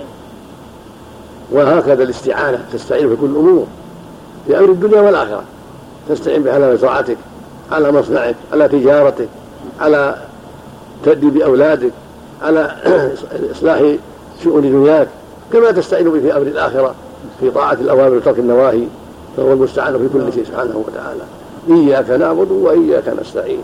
وهكذا الاستعانة تستعين في كل الأمور في أمر الدنيا والآخرة، تستعين بها على مزرعتك، على مصنعك، على تجارتك، على تأديب أولادك، على إصلاح شؤون دنياك، كما تستعين به في أمر الآخرة في طاعة الأوامر وترك النواهي، فهو المستعان في كل شيء سبحانه وتعالى. إياك نعبد وإياك نستعين.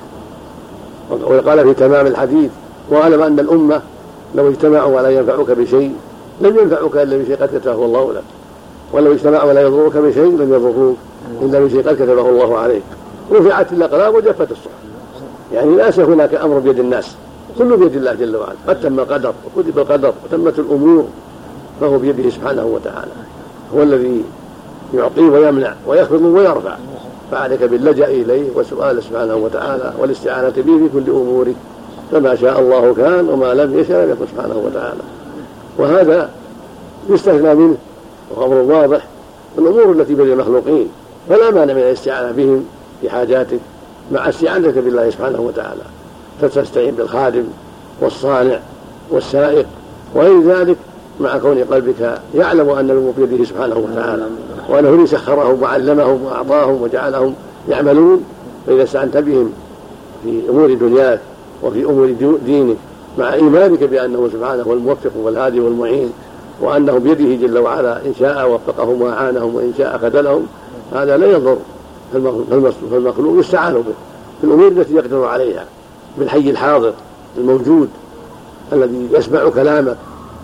وقال في تمام الحديث واعلم أن الأمة لو اجتمعوا ولا ينفعوك بشيء لم ينفعوك إلا بشيء قد كتبه الله لك، ولو اجتمعوا ولا يضروك بشيء لم يضروك إلا بشيء قد كتبه الله عليك. رفعت الأقلام وجفت الصحف، يعني ليس هناك أمر بيد الناس، كله بيد الله جل وعلا. قد تم القدر وكتب القدر وتمت الأمور، فهو بيده سبحانه وتعالى. هو الذي يعطي ويمنع ويخفض ويرفع، فعليك باللجأ إليه وسؤال سبحانه وتعالى والاستعانة به في كل أمورك، فما شاء الله كان وما لم يشاء لم يكن سبحانه وتعالى. وهذا يستثنى منه وأمر واضح الأمور التي بين المخلوقين، فلا مانع من الاستعانة بهم في حاجاتك مع استعانتك بالله سبحانه وتعالى، فتستعين بالخادم والصانع والسائق وغير ذلك، مع كون قلبك يعلم أن الأمور بيده سبحانه وتعالى، وأنه الذي سخرهم وعلمهم وأعطاهم وجعلهم يعملون. فإذا استعنت بهم في أمور دنياك وفي أمور دينك مع إيمانك بأنه سبحانه هو الموفق والهادي والمعين، وأنه بيده جل وعلا إن شاء وفقهم وأعانهم وإن شاء خذلهم، هذا لا يضر. فالمخلوق يستعان به في الأمور التي يقدر عليها، بالحي الحاضر الموجود الذي يسمع كلامك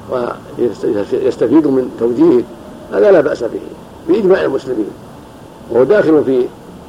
ويستفيد من توجيهك، هذا لا بأس به بإجماع المسلمين. وهو داخل في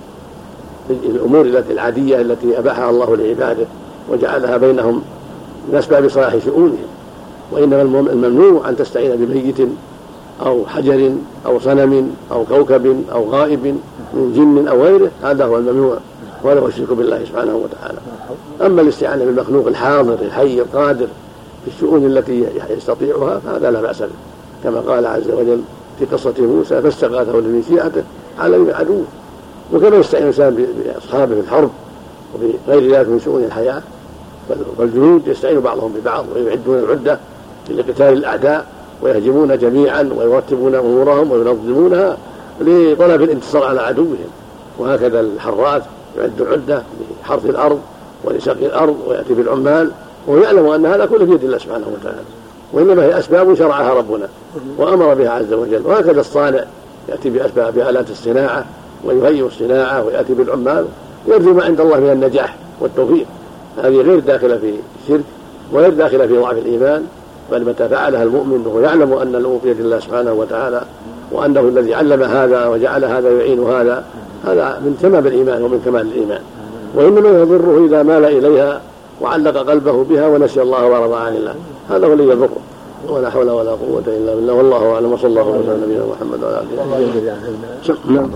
الأمور العادية التي أباحها الله لعباده وجعلها بينهم من أسباب صلاح شؤونهم. وإنما الممنوع أن تستعين بميت أو حجر أو صنم أو كوكب أو غائب من جن أو غيره، هذا هو الممنوع وله الشرك بالله سبحانه وتعالى. أما الاستعانة بالمخلوق الحاضر الحي القادر في الشؤون التي يستطيعها فهذا لا بأس به، كما قال عز وجل في قصة موسى فاستغاثه الذي من شيعته على عدوه. وكما يستعين الإنسان بأصحابه في الحرب وفي غير ذلك من شؤون الحياة، فالجنود يستعين بعضهم ببعض ويعدون العدة لقتال الأعداء ويهجمون جميعا ويرتبون أمورهم وينظمونها لطلب الانتصار على عدوهم. وهكذا الحراث يعد العدة لحرث الأرض ولسقي الأرض ويأتي بالعمال ويعلم أن هذا كله في يد الله سبحانه وتعالى، وإنما هي أسباب شرعها ربنا وأمر بها عز وجل. وهكذا الصانع يأتي بأسباب بآلات الصناعة ويهيئ الصناعة ويأتي بالعمال ويرجو ما عند الله من النجاح والتوفيق. هذه غير داخلة في الشرك وغير داخلة في ضعف الإيمان، بل متى فعلها المؤمن وهو يعلم أن الأمور في يد الله سبحانه وتعالى وأنه الذي علم هذا وجعل هذا يعين هذا، هذا من تمام الإيمان ومن كمال الإيمان. وإنما يضره إذا مال إليها وعلق قلبه بها ونسي الله ورضى عن الله، هذا هو الذي يضره. ولا حول ولا قوة إلا بالله، والله أعلم. وصلى الله على نبينا محمد وعلى آله وصحبه. نعم.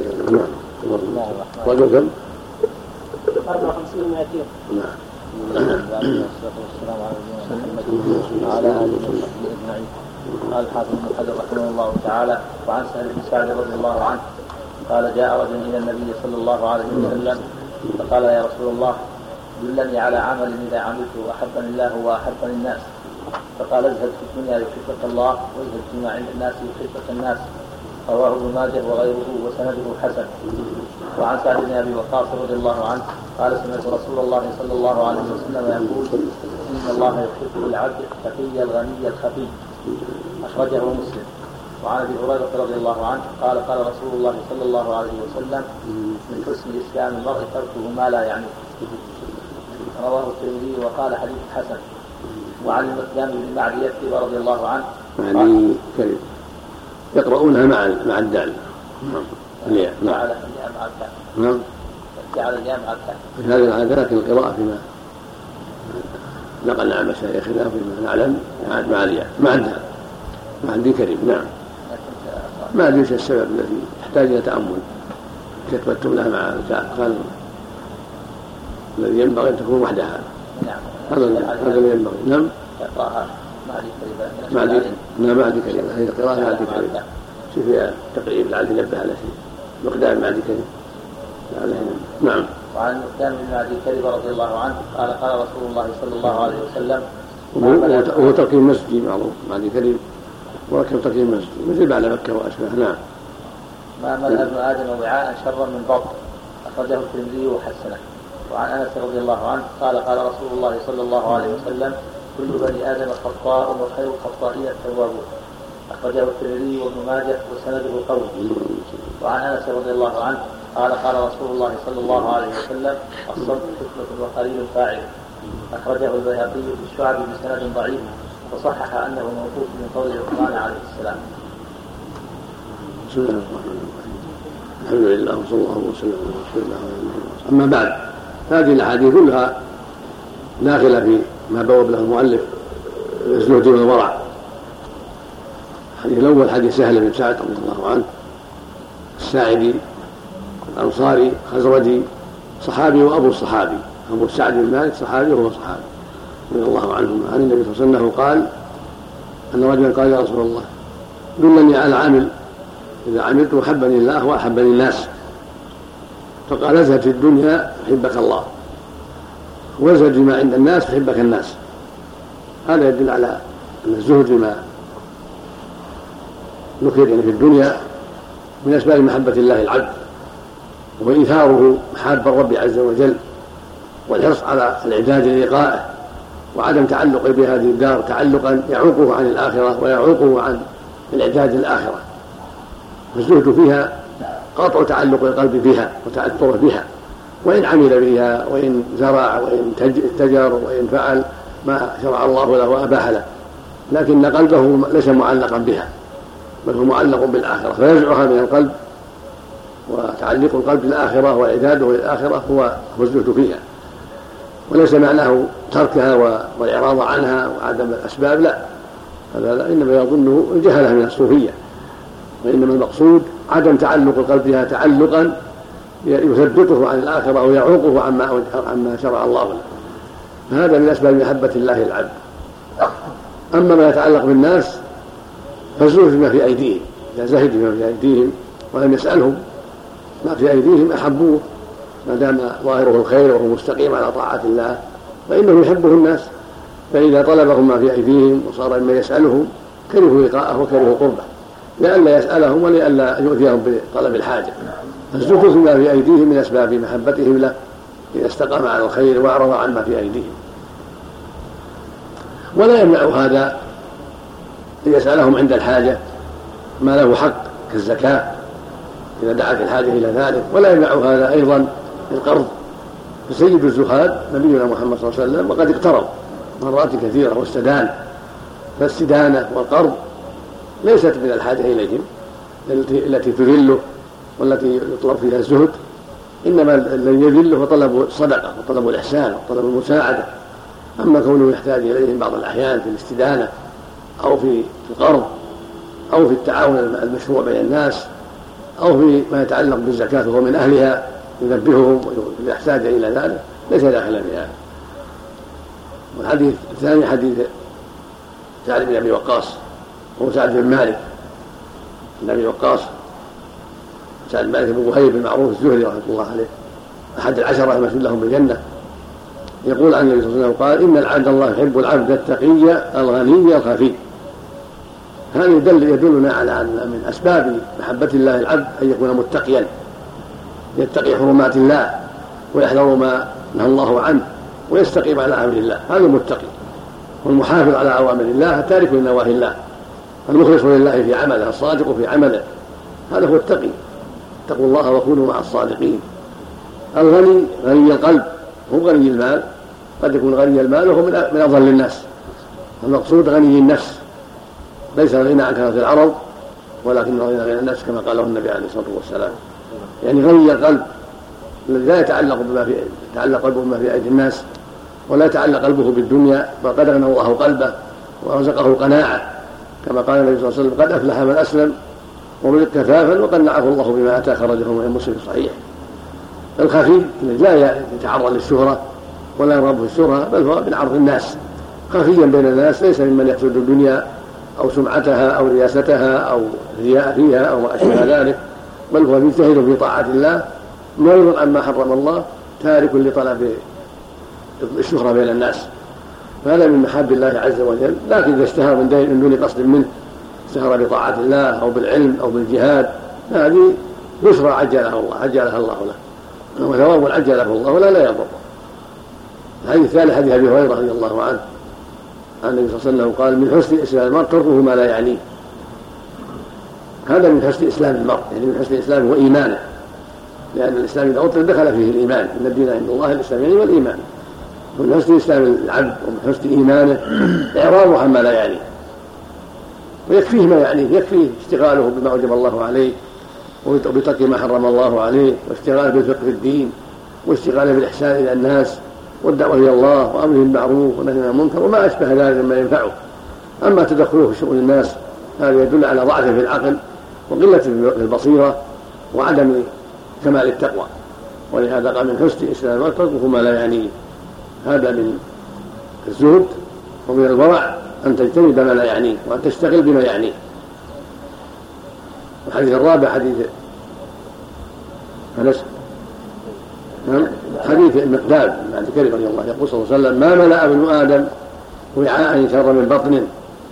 نعم. أربعة وخمسين مئتين. نعم. والسلام على محمد وعلى آله وصحبه أجمعين. قال الحافظ ابن حجر رحمه الله تعالى: وعن سهل بن سعد رضي الله عنه قال: جاء رجل إلى النبي صلى الله عليه وسلم فقال: يا رسول الله دلني على عمل إذا عملته أحبني الله وأحبني الناس. فقال: ازهد في الدنيا يحبك الله وازهد فيما عند الناس يحبك الناس. رواه ابن ماجه وغيره وسنده حسن. وعن سعد بن ابي وقاص رضي الله عنه قال: سمعت رسول الله صلى الله عليه وسلم يقول: ان الله يحب العبد التقي الغني الخفي. اخرجه مسلم. وعن ابي هريره رضي الله عنه قال: قال رسول الله صلى الله عليه وسلم: من حسن اسلام المرء تركه ما لا يعنيه. رواه الترمذي وقال: حديث حسن. وعن المقدام بن معدي يكتب رضي الله عنه معدي كريم يقرؤونها مع مع الدال. نعم. جعل الياء مع الكاف. نعم. جعل الياء مع الكاف. هذه العادة، لكن القراءة فيما نقل عن مشايخنا فيما نعلم مع الياء مع الدال معدي كريم. نعم. ما أدري السبب الذي يحتاج إلى تأمل. كتبتم لها مع الكاف قال الذي ينبغي أن تكون وحدها. نعم. هذا هذا اللي ينبغي. نعم. يقرأها معدي كريم. معدي نعم معدي كريم. هذه القراءة معدي كريم. شوف فيها تقريب لعل ينبه على شيء. مقدام معدي كريم. نعم. وعن المقدام بن معدي كريم رضي الله عنه قال: قال رسول الله صلى الله عليه وسلم: وهو تركيب مسجد معروف معدي كريم وركب تركيب مسجد مثل بعد مكة وأشبه. نعم. ما ملأ ابن آدم وعاء شرا من بطن. أخرجه الترمذي وحسنه. وعن أنس رضي الله عنه قال: قال رسول الله صلى الله عليه وسلم: كل بني آدم خطاء وخير الخطائين التوابون. أخرجه الترمذي وابن ماجه وسنده قوي. وعن أنس رضي الله عنه قال: قال رسول الله صلى الله عليه وسلم: الصدق حكمة وقليل فاعل. أخرجه البيهقي في الشعب بسند ضعيف وصحح أنه موقوف من قول عثمان عليه السلام. بسم الله الرحمن الرحيم. الحمد لله وصلى الله وسلم على رسول الله. أما بعد، هذه الأحاديث كلها داخلة في ما بوب له المؤلف الزهد والورع. الحديث الأول حديث سهل بن سعد رضي الله عنه الساعدي الأنصاري خزرجي صحابي وأبو الصحابي. أبو سعد بن مالك صحابي وهو صحابي رضي الله عنهما عن النبي صلى الله عليه وسلم قال أن رجلا قال: يا رسول الله دلني على عمل إذا عملت أحبني الله وأحبني الناس. فقال: ازهد في الدنيا يحبك الله وازهد فيما عند الناس يحبك الناس. هذا يدل على أن الزهد فيما ذكر في الدنيا من أسباب محبة الله العبد، وإيثاره محاب الرب عز وجل، والحرص على الإعداد للقائه، وعدم تعلق بهذه الدار تعلقا يعوقه عن الآخرة ويعوقه عن الإعداد للآخرة. والزهد فيها قطع تعلق القلب بها وتأثره بها، وإن عمل بها وإن زرع وإن تجر وإن فعل ما شرع الله له وأباح له، لكن قلبه ليس معلقا بها بل هو معلق بالآخرة، فينزعها من القلب. وتعليق القلب بالآخرة وإعداده للآخرة هو الزهد فيها، وليس معناه تركها والإعراض عنها وعدم الأسباب، لا، هذا لا، إنما يظنه الجهلة من الصوفية، وإنما المقصود عدم تعلق القلب بها تعلقا يثبطه عن الآخرة أو يعوقه عما عما شرع الله له، فهذا من أسباب محبة الله العبد. أما ما يتعلق بالناس فالزهد فيما في أيديهم، إذا زهد فيما في أيديهم ولم يسألهم ما في أيديهم أحبوه ما دام ظاهره الخير وهو مستقيم على طاعة الله فإنه يحبه الناس، فإذا طلبهم ما في أيديهم وصار إما يسألهم كرهوا لقاءه وكرهوا قربه، لئلا يسألهم ولئلا يؤذيهم بطلب الحاجة. فالزهد فيما في أيديهم من أسباب محبتهم له إذا استقام على الخير وأعرض عن ما في أيديهم. ولا يمنع هذا أن يسألهم عند الحاجة ما له حق كالزكاة إذا دعت الحاجة إلى ذلك، ولا يمنع هذا أيضا القرض. فسيد الزهاد نبينا محمد صلى الله عليه وسلم وقد اقترض مرات كثيرة واستدان، فالاستدانة والقرض ليست من الحاجة إليهم التي تذله والتي يطلب فيها الزهد، إنما الذي يذله هو طلب الصدقة وطلب الإحسان وطلب المساعدة. أما كونه يحتاج إليهم بعض الأحيان في الاستدانة أو في القرض أو في التعاون المشروع بين الناس أو في ما يتعلق بالزكاة وهو من أهلها ينبههم إذا احتاج إلى ذلك ليس داخلا في هذا. والحديث الثاني حديث سعد بن أبي وقاص وهو سعد بن مالك بن أبي وقاص، سعد بن مالك بن وهيب المعروف الزهري رحمه الله عليه أحد العشرة المشهود لهم بالجنة، يقول عن النبي صلى الله عليه وسلم قال: إن العبد الله يحب العبد التقي الغني الخفي. هذا يدل يدلنا على أن من أسباب محبة الله العبد أن يكون متقيا، يتقي حرمات الله ويحذر ما نهى الله عنه ويستقيم على أمر الله، هذا المتقي. والمحافظ على أوامر الله التارك لنواهي الله، المخلص لله في عمله، الصادق في عمله، هذا هو التقي. اتقوا الله وكونوا مع الصادقين. الغني غني القلب، هو غني المال، قد يكون غني المال وهو من أضل الناس، المقصود غني النفس، ليس الغنى عن كثرة العرض ولكن غنى غنى النفس كما قاله النبي عليه الصلاة والسلام. يعني غني القلب الذي لا يتعلق بما في يتعلق قلبه بما في أيدي الناس ولا يتعلق قلبه بالدنيا، وقد أغنى الله قلبه ورزقه القناعة كما قال النبي صلى الله عليه وسلم: قد أفلح من أسلم ورزق كفافا وقنعه الله بما آتاه، خرجه من مسلم صحيح. الخفي الذي لا يتعرض للشهرة ولا يرغب في الشهرة بل هو من عرض الناس، خفيا بين الناس، ليس ممن يحسد الدنيا أو سمعتها أو رياستها أو رياء فيها أو ما أشبه ذلك، بل هو مجتهد في طاعة الله معرض عما حرم الله، تارك لطلب الشهرة بين الناس. فهذا من محاب الله عز وجل. لكن إذا اشتهر من دون قصد منه، اشتهر بطاعة الله أو بالعلم أو بالجهاد، هذه بشرى عجلها الله عجلها الله له، وثواب عجله الله ولا لا يضر. الحديث الثالث حديث أبي هريرة رضي الله عنه عن النبي صلى الله عليه وسلم قال: من حسن إسلام المرء تركه ما لا يعنيه. هذا من حسن إسلام المرء، يعني من حسن إسلامه وإيمانه، لأن الإسلام إذا أطلق دخل فيه الإيمان، إن الدين عند الله الإسلام يعني والإيمان. ومن حسن إسلام العبد ومن حسن إيمانه إعراضه عما لا يعنيه، ويكفيه ما يعنيه، يكفيه اشتغاله بما أوجب الله عليه وبترك ما حرم الله عليه، واشتغاله بالفقه في الدين، واشتغاله بالإحسان إلى الناس والدعوة إلى الله وأمره بالمعروف والنهي عن المنكر وما أشبه ذلك مما ينفعه. أما تدخله في شؤون الناس هذا يدل على ضعف في العقل وقلة في البصيرة وعدم كمال التقوى، ولهذا قال: من حسن إسلام المرء تركه ما لا يعنيه. هذا من الزهد ومن الورع أن تجتنب ما لا يعنيه وأن تشتغل بما يعنيه. الحديث الرابع حديث أنس، حديث المقداد بن عبد الكريم رضي الله عنه يقول صلى الله عليه وسلم: ما ملأ ابن آدم وعاء شر من بطن.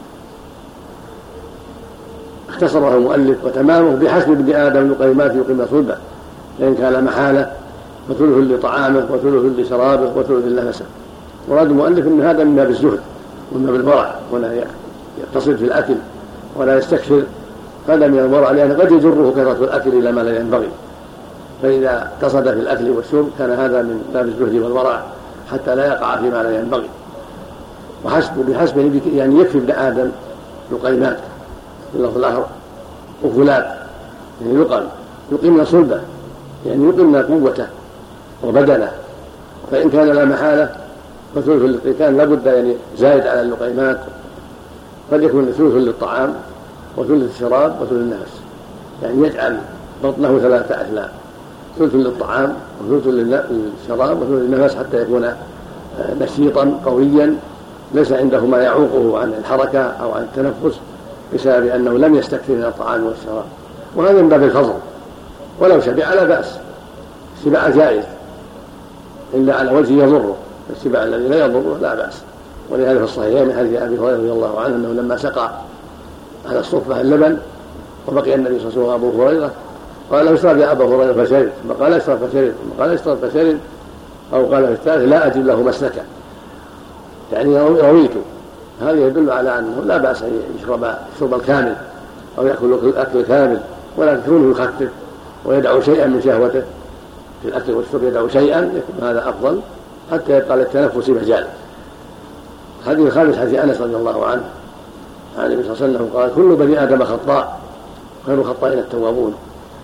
اختصره المؤلف وتمامه: بحسب ابن آدم لقيمات يقيم صلبه، لأن كان محالة وثلث لطعامه وثلث لشرابه وثلث لنفسه. مراد المؤلف أن هذا من باب الزهد ومن باب الورع، ولا يقتصد في الأكل ولا يستكثر. هذا من الورع لأنه قد يجره كثرة الأكل إلى ما لا ينبغي، فإذا اقتصد في الأكل والشرب كان هذا من باب الزهد والورع حتى لا يقع فيما لا ينبغي. وحسب بحسب يعني يكفي ابن آدم لقيمات اللفظ الآخر وفلات، يعني يقم يقيمنا صلبه، يعني يقيمنا قوته وبدنه. فإن كان لا محالة فثلث القتال لابد يعني زايد على اللقيمات قد يكون ثلث للطعام وثلث الشراب وثلث النفس، يعني يجعل بطنه ثلاثة أثلاث، ثلث للطعام وثلث للشراب وثلث للنفس، حتى يكون نشيطا قويا ليس عنده ما يعوقه عن الحركة أو عن التنفس بسبب أنه لم يستكثر من الطعام والشراب. وهذا من باب الفضل، ولو شبع لا بأس، الشبع جائز إلا على وجه يضره، الشبع الذي لا يضره لا بأس. ولهذا في الصحيحين من حديث أبي هريرة رضي الله عنه أنه لما سقى على الصفة اللبن وبقي النبي صلى الله عليه وسلم أبو هريرة قال له اشرب يا أبا هريرة فشرب، قال اشرب فشرب، قال اشرب فشرب، أو قال في الثالث لا أجد له مسلكا، يعني رويت. هذا يدل على أنه لا بأس أن يشرب الشرب الكامل أو يأكل الأكل كامل، ولكن كونه يخفف ويدعو شيئا من شهوته في الأكل والشرب، يدعو شيئا يكون هذا أفضل حتى يبقى للتنفس مجال. الحديث الخامس حديث أنس رضي الله عنه عن النبي صلى الله عليه وسلم قال كل بني آدم خطاء خير الخطائين التوابون.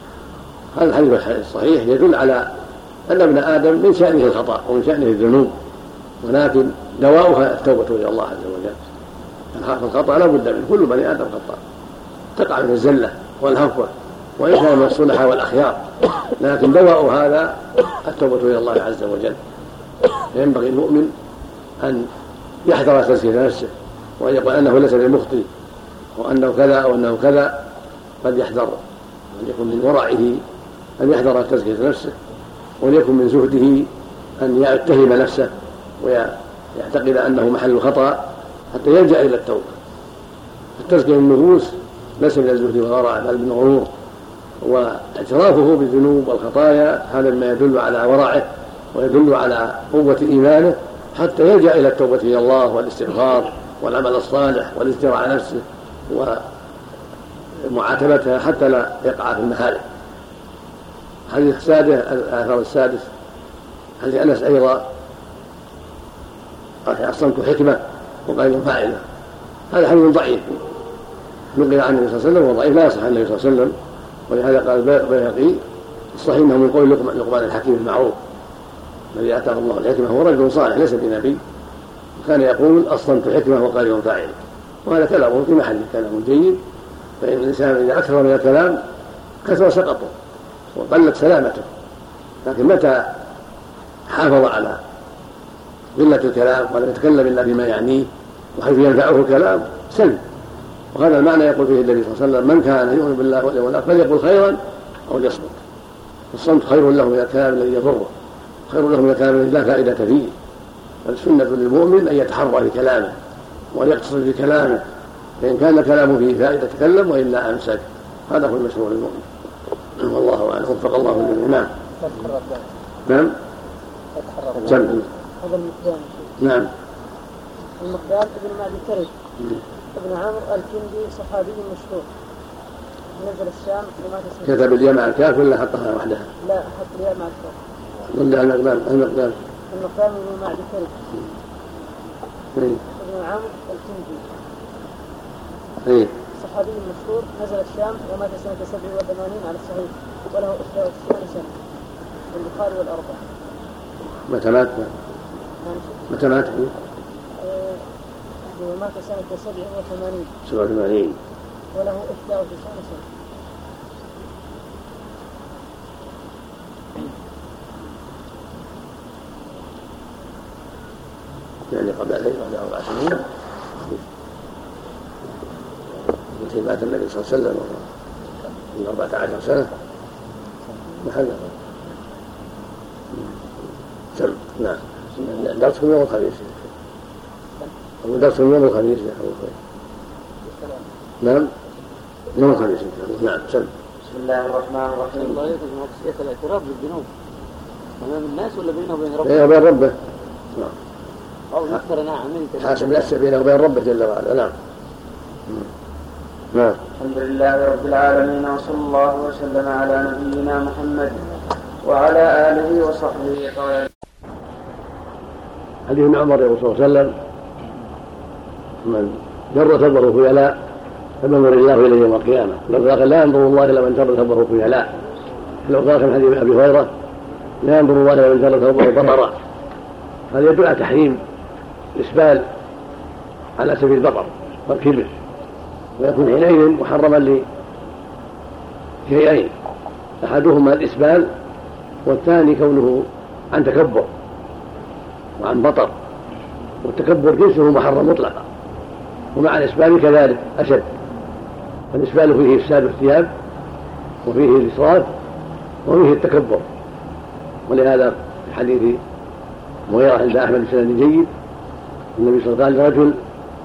هذا الحديث الصحيح يدل على أن ابن آدم من شأنه الخطأ ومن شأنه الذنوب، ولكن دواؤها التوبة إلى الله عز وجل. الخطأ لا بد منه، كل بني آدم خطاء، تقع من الزلة والهفوة وإن كان من الصلحاء والأخيار، لكن دواء هذا التوبة إلى الله عز وجل. ينبغي المؤمن أن يحذر تزكية نفسه وأن يقول أنه ليس بمخطئ وأنه كذا أو أنه كذا، قد يحذر أن يكون من ورعه أن يحذر تزكية نفسه، وليكن من زهده أن يتهم نفسه ويعتقد أنه محل خطأ حتى يلجأ إلى التوبة. التزكية النفوس ليس من الزهد والورع بل من غرور، واعترافه بالذنوب والخطايا هذا ما يدل على ورعه ويدل على قوة إيمانه حتى يلجأ إلى التوبة إلى الله والاستغفار والعمل الصالح والاستراء على نفسه ومعاتبتها حتى لا يقع في المهالك. الحديث السادس الآثار السادس حديث أنس أيضا الصمت حكمة وقليل فاعلة. هذا حديث ضعيف نقل عن النبي صلى الله عليه وسلم وضعيف لا يصح عن النبي صلى الله عليه وسلم، ولهذا قال البيهقي الصحيح انه من قول لقمان الحكيم المعروف الذي اتاه الله الحكمه هو رجل صالح ليس بنبي، وكان يقول الصمت حكمه وقليل فاعل، وهذا كلامه في محل كلام جيد. فإن الإنسان إذا أكثر من الكلام كثر سقطه وقلت سلامته، لكن متى حافظ على قلة الكلام ولم يتكلم إلا بما يعنيه وحيث ينفعه الكلام سلم. وهذا المعنى يقول فيه النبي صلى الله عليه وسلم من كان يؤمن بالله واليوم الآخر فليقل خيرا أو ليصمت. الصمت خير له من الكلام الذي يضره، خير له من الكلام الذي لا فائدة فيه. فالسنة للمؤمن أن يتحرى في كلامه وأن يقتصر في كلامه، فإن كان كلامه فيه فائدة تكلم وإلا أمسك. هذا هو المشروع للمؤمن. والله أعلم. وفق الله للإمام. نعم. جمع. هذا المقدام. نعم. المقدام ابن معدي كرب ابن عمرو الكندي صحابي مشهور نزل الشام ومات سنة. كتب الياء مع الكاف ولا حطها وحدها؟ لا حط الياء مع الكاف. ولا المقدام المقدام المقدام ابن معدي كرب ابن عمرو الكندي اي صحابي مشهور نزل الشام ومات سنة سبع وثمانين على الصحيح، وله إحدى وتسعين سنة البخاري والأربعة. متى مات؟ متى مات؟ ومات سنة سبع وثمانين سبع وثمانين وله إحدى وتسعين سنة. يعني قبل عليه بعد أربع سنين مثل مات النبي صلى الله عليه وسلم من أربعة عشر سنة محل سم. نعم. درسكم يوم الخميس أو درسكم يوم الخميس يا أبو خير. نعم يوم الخميس. نعم سم. بسم الله الرحمن الرحيم. الله يكون مقصية الاعتراف بالذنوب أمام الناس ولا بينه وبين ربه؟ بينه وبين ربه. نعم. أو يذكر أنا عملت حاسب نفسه بينه وبين ربه جل وعلا. نعم. نعم. الحمد لله رب العالمين وصلى الله وسلم على نبينا محمد وعلى آله وصحبه قال. حديث ابن عمر يقول صلى الله عليه وسلم من جر ثوبه خيلاء فمنظر الله اليه يوم القيامه، لو قال لا ينظر الله الى من جر ثوبه خيلاء، لو قال في حديث ابي هريره لا ينظر الله الى من جر ثوبه بطرا. هذا يدل على تحريم الاسبال على سبيل البطر، والكبر، ويكون حينئذ محرما لشيئين: أحدهما الإسبال، والثاني كونه عن تكبر وعن بطر، والتكبر جنسه محرم مطلقا، ومع الإسبال كذلك أشد. فالإسبال فيه إفساد الثياب، وفيه الإسراف، وفيه التكبر. ولهذا في حديث مغيرة عند أحمد بسند جيد النبي صلى الله عليه وسلم قال لرجل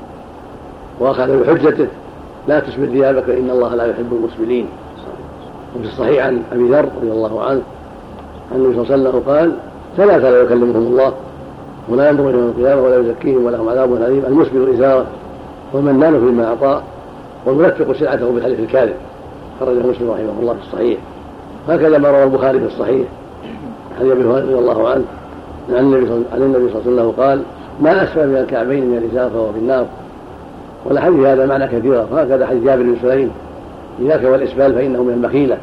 وأخذ بحجته: لا تسبل ثيابك إن الله لا يحب المسبلين. وفي الصحيح عن أبي ذر رضي الله عنه عن النبي صلى الله عليه وسلم قال: ثلاثة لا يكلمهم الله ولا ينظر إليهم القيامة ولا يزكيهم ولهم عذاب أليم: المسبل إزاره، والمنان فيما أعطاه، والمنفق سلعته بالحلف الكاذب. خرجه مسلم رحمه الله في الصحيح. هكذا ما روى البخاري في الصحيح حديث أبي هريرة رضي الله عنه عن النبي صلى الله عليه وسلم قال: ما أسفل من الكعبين من الإزار فهو في النار. والحديث هذا معنى كثيرا، وهكذا حديث جابر بن سليم: إياك والإسبال فإنه من المخيلة.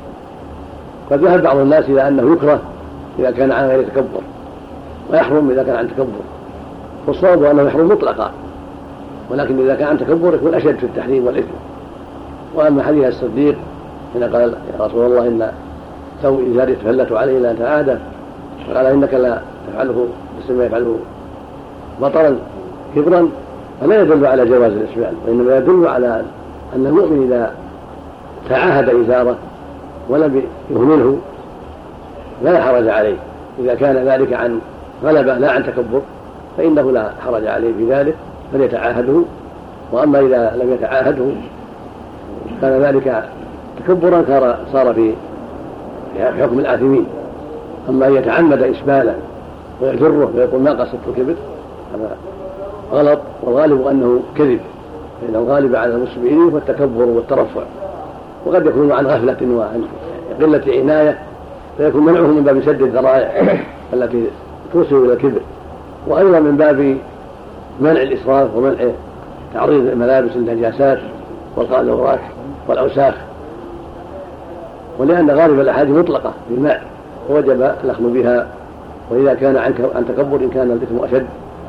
قد ذهب بعض الناس إلى أنه يكره إذا كان عن غير تكبر، ويحرم إذا كان عن تكبر، والصواب أنه يحرم مطلقا، ولكن إذا كان عن تكبر يكون أشد في التحريم والإثم. وأما حديث الصديق حين قال: يا رسول الله إن سوء إزاري تفلت عليه لا تعادى، فقال: إنك لا تفعله بسم يفعله بطرا كبرا، فلا يدل على جواز الإسبال، وإنما يدل على أن المؤمن إذا تعاهد إزاره ولم يهمله لا حرج عليه. إذا كان ذلك عن غلبة لا عن تكبر فإنه لا حرج عليه في ذلك، فليتعاهده. وأما إذا لم يتعاهده كان ذلك تكبرا صار في حكم الآثمين. أما أن يتعمد إسبالا ويجره ويقول ما قصدت الكبر هذا غلط، والغالب أنه كذب، فإن الغالب على المسبلين فالتكبر والترفع، وقد يكون عن غفلة وعن قلة عناية، فيكون منعه من باب سد الذرائع التي توصل إلى الكبر، وأيضا من باب منع الإسراف ومنع تعريض الملابس للنجاسات والقاذورات والأوساخ. ولأن غالب الأحاديث مطلقة بالماء ووجب الأخذ بها، وإذا كان عن تكبر إن كان الإثم أشد.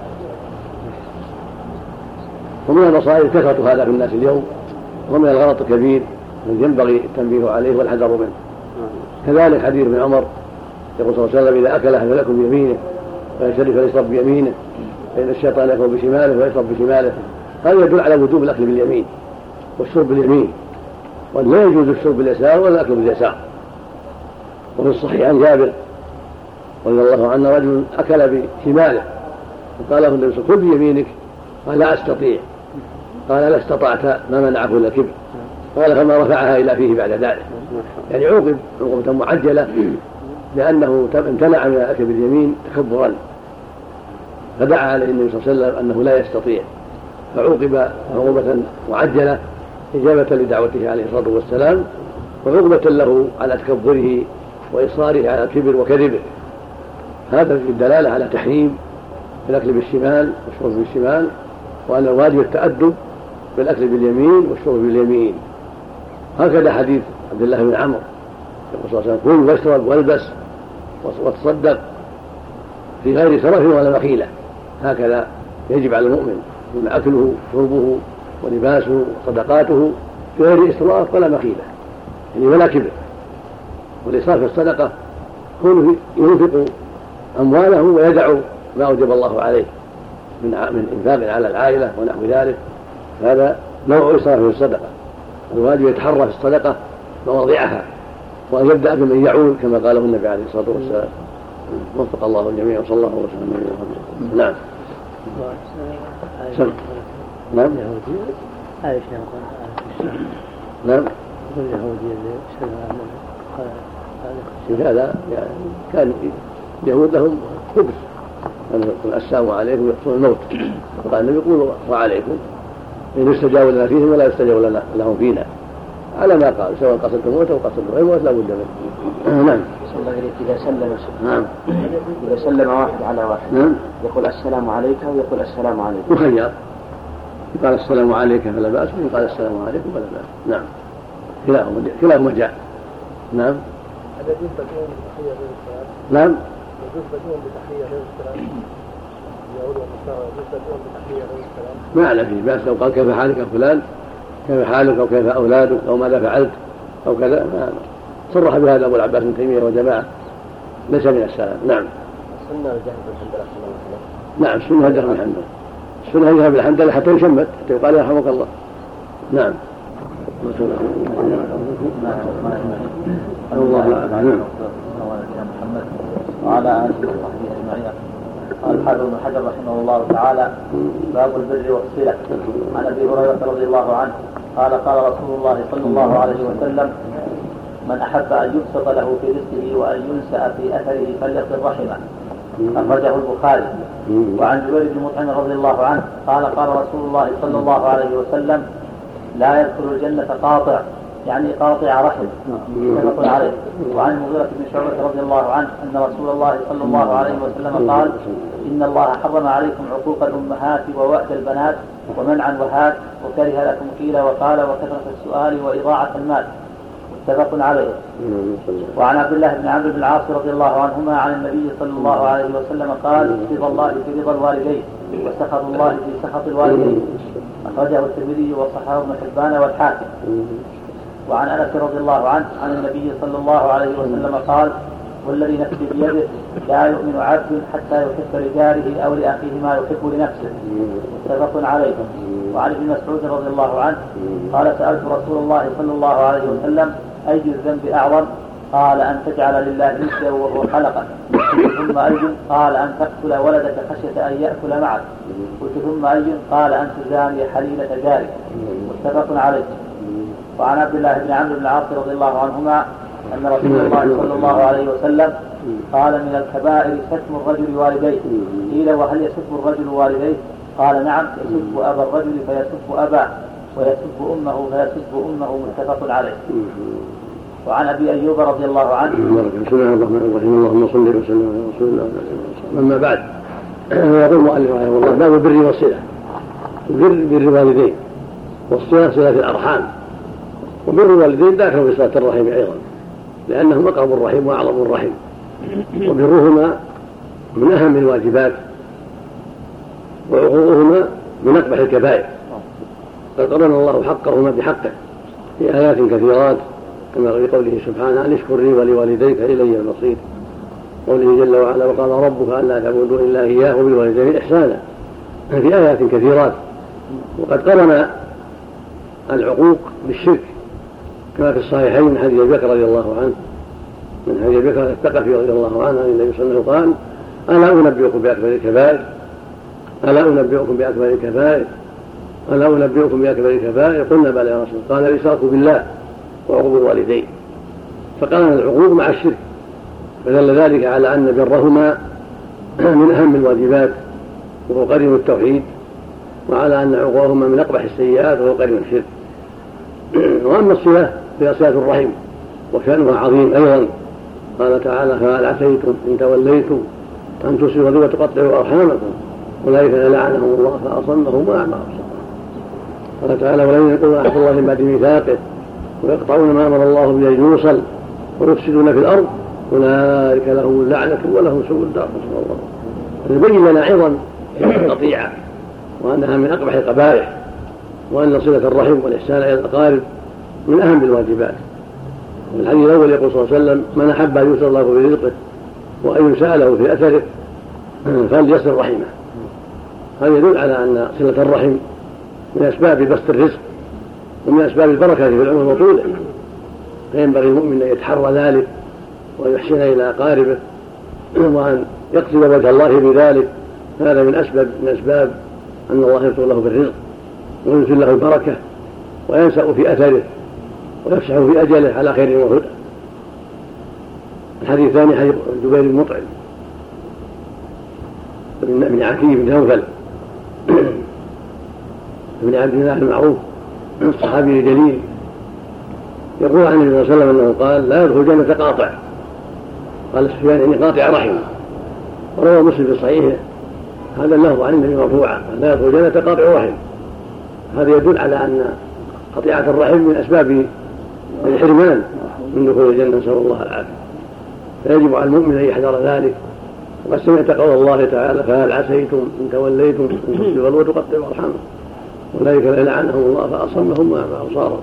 ومن المصائب كثرة هذا في الناس اليوم، ومن الغلط الكبير الذي ينبغي التنبيه عليه والحذر منه. كذلك حديث ابن عمر يقول صلى الله عليه وسلم: إذا أكل فليأكل بيمينه وإن شرب فليشرب بيمينه، فإن الشيطان يأكل بشماله ويشرب بشماله. هذا يدل على وجوب الأكل باليمين والشرب باليمين، وأن لا يجوز الشرب باليسار ولا الأكل باليسار. وفي الصحيح عن جابر رضي الله عنه رجل أكل بشماله فقال له النبي: كل بيمينك. قال: لا أستطيع. قال: لا استطعت ما منعه إلا الكبر. قال: فما رفعها إلى فيه بعد ذلك. يعني عوقب عقوبة معجلة لأنه امتنع من الأكل باليمين تكبرا، فدعا عليه النبي صلى الله عليه وسلم أنه لا يستطيع، فعوقب عقوبة معجلة إجابة لدعوته عليه الصلاة والسلام، وعقوبة له على تكبره وإصراره على الكبر وكذبه. هذا في الدلالة على تحريم الأكل بالشمال والشرب بالشمال، وأن الواجب التأدب بالأكل باليمين والشرب باليمين. هكذا حديث عبد الله بن عمرو يقول صلى الله عليه وسلم: كل واشرب والبس وتصدق في غير سرف ولا مخيلة. هكذا يجب على المؤمن من أكله شربه ولباسه وصدقاته في غير إسراف ولا مخيلة، يعني ولا كبر. والإسراف في الصدقة كونه ينفق أمواله ويدع ما أوجب الله عليه من من إنفاق على العائلة ونحو ذلك، هذا نوع إسراف في الصدقة. الواجب يتحرى في الصدقة مواضعها، وأن يبدأ بمن يعول كما قاله النبي عليه الصلاة والسلام. وفق الله الجميع وصلى الله وسلم على محمد. نعم. سم. نعم. نعم. هذا يعني كان اليهود لهم خبز، يقول السلام عليكم يحصل الموت، وقال النبي: يقول وعليكم، إن يستجاب لنا فيهم ولا يستجاب لنا لهم فينا، على ما قال، سواء قصدت الموت أو قصدت غير الموت لا بد منه. نعم. إذا سلم نعم إذا سلم واحد على واحد نعم يقول السلام عليك ويقول السلام عليكم. مخير، يقال السلام عليك فلا بأس، ويقال السلام عليكم فلا بأس. نعم. كلاهما كلاهما جاء. نعم. هل يجوز بدون بتحية غير السلام؟ نعم. يجوز بدون بتحية غير السلام؟ اليهود والنصارى يجوز لهم بتحية عليه السلام؟ ما على فيه بأس لو قال كيف حالك يا فلان، كيف حالك أو كيف أولادك أو ماذا فعلت أو كذا، صرح بهذا أبو العباس بن تيمية وجماعة، ليس من السلام. نعم. السنة الجهر بالحمد لله. نعم السنة الجهر بالحمد لله. السنة الجهر بالحمد لله حتى يشمت حتى يقال يرحمك الله. نعم. الله أعلم. محمد وعلى آله وصحبه أجمعين. قال الحافظ ابن حجر رحمه الله تعالى: باب البر والصلة. عن أبي هريرة رضي الله عنه قال: قال رسول الله صلى الله عليه وسلم: من أحب أن يبسط له في رزقه وأن ينسأ في أثره فليصل رحمه. أخرجه البخاري. وعن جبير بن مطعم رضي الله عنه قال: قال رسول الله صلى الله عليه وسلم: لا يدخل الجنة قاطع، يعني قاطع رحم. متفق عليه. وعن المغيرة بن شعبة رضي الله عنه أن رسول الله صلى الله عليه وسلم قال: إن الله حرم عليكم عقوق الأمهات ووأد البنات ومنع الوهات وكره لكم قيل وقال وكثرة السؤال وإضاعة المال. متفق عليه. وعن عبد الله بن عمرو بن العاص رضي الله عنهما عن النبي صلى الله عليه وسلم قال: رضا الله في رضا الوالدين وسخط الله في سخط الوالدين. أخرجه الترمذي وصححه ابن حبان والحاكم. وعن أنس رضي الله عنه عن النبي صلى الله عليه وسلم قال: والذي نفسي بيده لا يؤمن عبد حتى يحب لجاره أو لأخيه ما يحب لنفسه. متفق عليه. وعن ابن مسعود رضي الله عنه قال: سألت رسول الله صلى الله عليه وسلم: أي الذنب أعظم؟ قال: أن تجعل لله نسلا وهو خلقك. ثم أي؟ قال: أن تقتل ولدك خشية أن يأكل معك. قلت: ثم أي؟ قال: أن تزاني حليلة جارك. متفق عليه. وعن عبد الله بن عمرو بن العاص رضي الله عنهما أن رسول الله صلى الله عليه وسلم قال: من الكبائر شتم الرجل والديه. قيل: وهل يسب الرجل والديه؟ قال: نعم، يسب أبا الرجل فيسب أباه ويسب أمه فيسب أمه. متفق عليه. وعن أبي أيوب رضي الله عنه: بسم الله الرحمن الرحيم، اللهم صل وسلم على رسول الله. أما بعد، يقول المؤلف رحمه الله: باب البر والصلة. البر بر الوالدين، والصلة صلة الأرحام. وبر الوالدين داخل في صلة الرحم أيضا، لأنهم أقرب الرحم وأعظم الرحم، وبرهما من أهم الواجبات، وعقوقهما من أقبح الكبائر. قد قرن الله حقهما بحقه في آيات كثيرات، كما في قوله سبحانه: أن اشكر لي ولوالديك إلي المصير. قوله جل وعلا: وقال ربك ألا تعبدوا إلا إياه وبالوالدين إحسانا، في آيات كثيرات. وقد قرن العقوق بالشرك، كما في الصحيحين من حديث أبي بكر رضي الله عنه من حديث أبي بكر الثقفي رضي الله عنه عن النبي صلى الله عليه وسلم قال: ألا أنبئكم بأكبر الكبائر ألا أنبئكم بأكبر الكبائر ألا أنبئكم بأكبر الكبائر قلنا: بلى يا رسول الله. قال: الإشراك بالله وعقوق الوالدين. فقارن العقوق مع الشرك، فدل ذلك على أن برهما من أهم الواجبات وهو قرين التوحيد، وعلى أن عقوقهما من أقبح السيئات وهو قرين الشرك. وأما الصلة فهي صلة الرحم، وشأنها عظيم أيضا. قال تعالى: فهل عسيتم إن توليتم أن تفسدوا وتقطعوا أرحامكم أولئك لعنهم الله فأصمهم وأعمى أبصارهم. قال تعالى: والذين ينقضون عهد الله من بعد ميثاقه ويقطعون ما أمر الله به أن يوصل ويفسدون في الأرض أولئك لهم اللعنة ولهم سوء الدار. نسأل الله. يبين لنا أيضا القطيعة وأنها من أقبح القبائح، وأن صلة الرحم والإحسان إلى الأقارب من أهم الواجبات. الحديث الأول يقول صلى الله عليه وسلم: من أحب أن يوصل الله في رزقه وأن ينسأ له في أثره فليصل رحمه. هذا يدل على أن صلة الرحم من أسباب بسط الرزق ومن أسباب البركة في العمر وطوله، فينبغي المؤمن أن يتحرى ذلك ويحسن إلى أقاربه وأن يقصد وجه الله بذلك. هذا من أسباب من أسباب أن الله يطول له بالرزق وينزل له البركة وينسأ في أثره ويفسح في أجله على خير وهدى. الحديث الثاني حديث جبير بن مطعم بن عتيب بن نوفل بن عبد الله المعروف الصحابي الجليل، يقول عن النبي صلى الله عليه وسلم أنه قال: لا يدخل الجنة قاطع. قال سفيان: إني قاطع رحم. وروى مسلم في صحيحه هذا اللفظ عن النبي مرفوعا: لا يدخل الجنة قاطع رحم. هذا يدل على أن قطيعة الرحم من أسباب الحرمان من دخول الجنة، نسأل الله العافية. فيجب على المؤمن أن يحذر ذلك وقد سمعت قول الله تعالى فهل عسيتم إن توليتم أن تفسدوا وتقطعوا أرحامهم أولئك لعنهم الله فأصمهم وأعمى أبصارهم.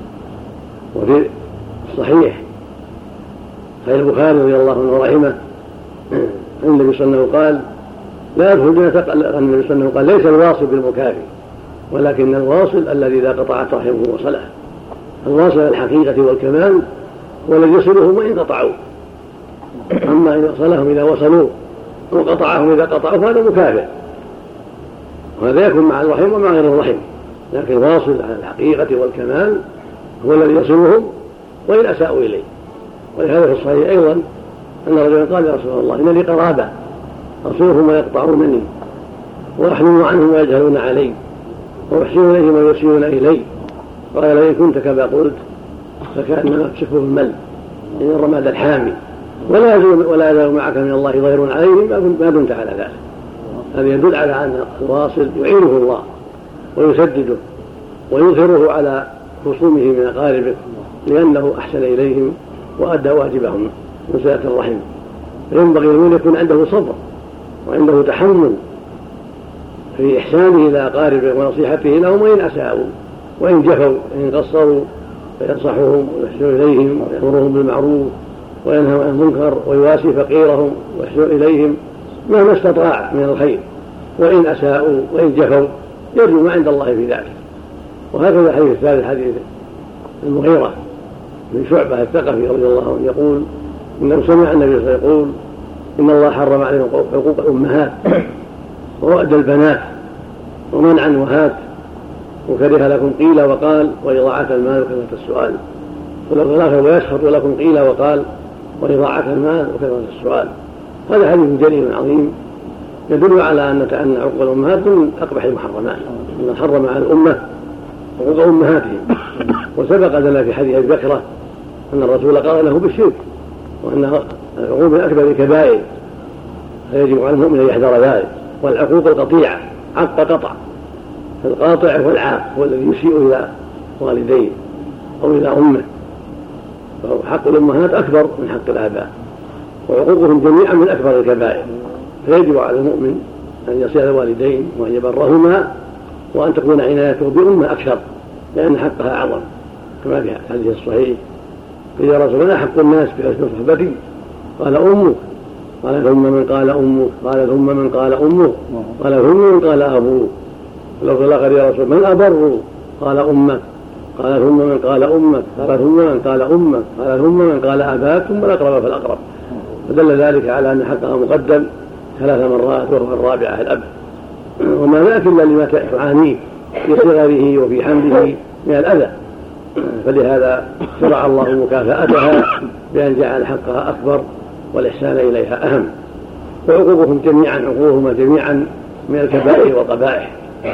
وفي الصحيح صحيح البخاري رضي الله عنه ورحمه عن النبي صلى الله عليه وسلم قال لا يدخل الجنة النبي صلى الله عليه وسلم قال ليس الواصل بالمكافئ ولكن الواصل الذي إذا قطعت رحمه وصله. الواصل الحقيقة والكمال هو الذي يصلهم وإن قطعوا، أما إذا وصلهم إذا وصلوا وقطعهم إذا قطعوا فهذا مكافئ، وهذا يكون مع الرحم ومع غير الرحم، لكن الواصل على الحقيقة والكمال هو الذي يصلهم وإن أساءوا إليه. ولهذا في الصحيح أيضا أن رجلا قال يا رسول الله إن لي قرابة أصلهم ويقطعونني وأحلم عنهم ويجهلون علي وأحسن إليهم ويسيئون إلي. قال لئن كنت كما قلت فكأنما تكسفه المل إن الرماد الحامي ولا يزال ولا يزال معك من الله ظهير عليهم ما دمت على ذلك. هذا يدل على أن الواصل يعينه الله ويسدده ويظهره على خصومه من أقاربه لأنه أحسن إليهم وأدى واجبهم من صلة الرحم. فينبغي أن يكون عنده صبر وعنده تحمل في إحسانه إلى أقاربه ونصيحته لهم وإن أساءوا وإن جفوا إن قصروا فينصحهم ويحسن إليهم ويأمرهم بالمعروف وينهى عن المنكر ويواسي فقيرهم ويحسن إليهم مهما استطاع من الخير، وإن أساءوا وإن جفوا يرجو ما عند الله في ذلك. وهكذا الحديث الثالث حديث المغيرة من شعبة الثقفي رضي الله عنه يقول إنه سمع النبي صلى الله عليه وسلم يقول إن الله حرم عليهم حقوق الأمهات ووأد البنات ومنع الوهات وكره لكم قيل وقال وإضاعة المال وكثرة السؤال. ويسخط لكم قيل وقال وإضاعة المال وكثرة السؤال. هذا حديث جليل عظيم يدل على أن أن عقوق الأمهات من أقبح المحرمات، أن حرم على الأمة عقوق أمهاتهم. وسبق لنا في حديث بكرة أن الرسول قال له بالشرك وأن العقوق من أكبر الكبائر فيجب على المؤمن أن يحذر ذلك. والعقوق القطيعة عق قطع، فالقاطع هو العاق هو الذي يسيء إلى والديه أو إلى أمه، فحق الأمهات أكبر من حق الآباء وعقوقهم جميعا من أكبر الكبائر. فيجب على المؤمن أن يصل الوالدين وأن يبرهما وأن تكون عنايته بأمه أكثر لأن حقها أعظم، كما في الحديث الصحيح قيل يا رسول الله حق الناس بحسن صحبتي قال أمك قال ثم من قال أمك قال ثم من قال أمك قال ثم من قال أبوك لو قال يا رسول من أبر قال أمك قال ثم من قال أمك قال ثم من قال أمك قال ثم من قال أباك ثم الأقرب فالأقرب. فدل ذلك على أن حقها مقدم ثلاث مرات وهو الرابعة الأب، وما ذاك إلا لما تعانيه في صغره وفي حمله من الأذى. فلهذا شرع الله مكافأتها بأن جعل حقها أكبر والإحسان إليها أهم. وعقوقهم جميعا عقوقهما جميعا من الكبائر والقبائح.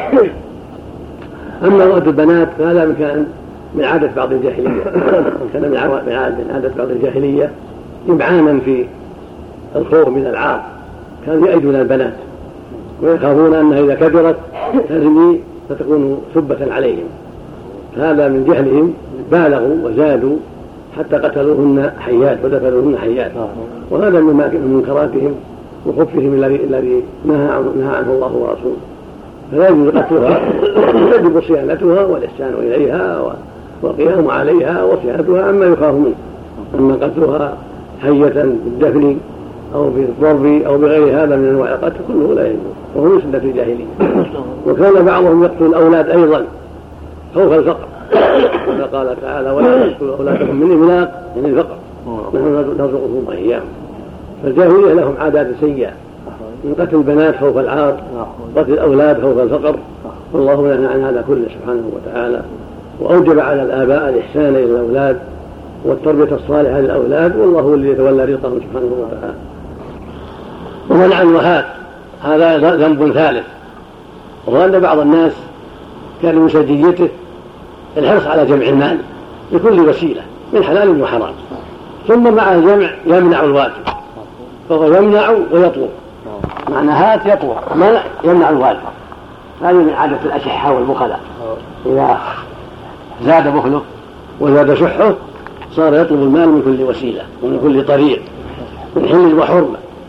أما رؤية البنات فهذا كان من عادة بعض الجاهلية كان من عادة بعض الجاهلية إمعانا في الخوف من العار، كانوا يأيدون البنات ويخافون أنها إذا كبرت تزني فتكون سبة عليهم. هذا من جهلهم بالغوا وزادوا حتى قتلوهن حيات ودفنوهن حيات، وهذا من منكراتهم وخبثهم الذي نهى عنه الله ورسوله. فلا يجوز قتلها يجب صيانتها والإحسان إليها والقيام عليها وصيانتها عما يخاف منه. أما قتلها حية بالدفن أو بالضرب أو بغير هذا من أنواع القتل كله لا يجوز، وهو من سنة الجاهلية. وكان بعضهم يقتل الأولاد أيضا خوف الفقر، كما قال تعالى ولا تقتلوا أولادكم من إملاق من الفقر نحن نرزقكم وإياهم. فالجاهلية لهم عادات سيئة من قتل البنات خوف العار، قتل الأولاد خوف الفقر، والله نهى عن هذا كله سبحانه وتعالى، وأوجب على الآباء الإحسان إلى الأولاد والتربية الصالحة للأولاد، والله هو الذي يتولى رزقهم سبحانه وتعالى. ومنع الوهات هذا ذنب ثالث، وهو أن بعض الناس كان من سجيته الحرص على جمع المال بكل وسيلة من حلال وحرام، ثم مع الجمع يمنع الواجب، فهو يمنع ويطلب، معنى هات يطلب منع يمنع الواجب. هذه من عادة الأشحة والبخلاء، إذا زاد بخله وزاد شحه صار يطلب المال من كل وسيلة ومن كل طريق من حل وحرمة،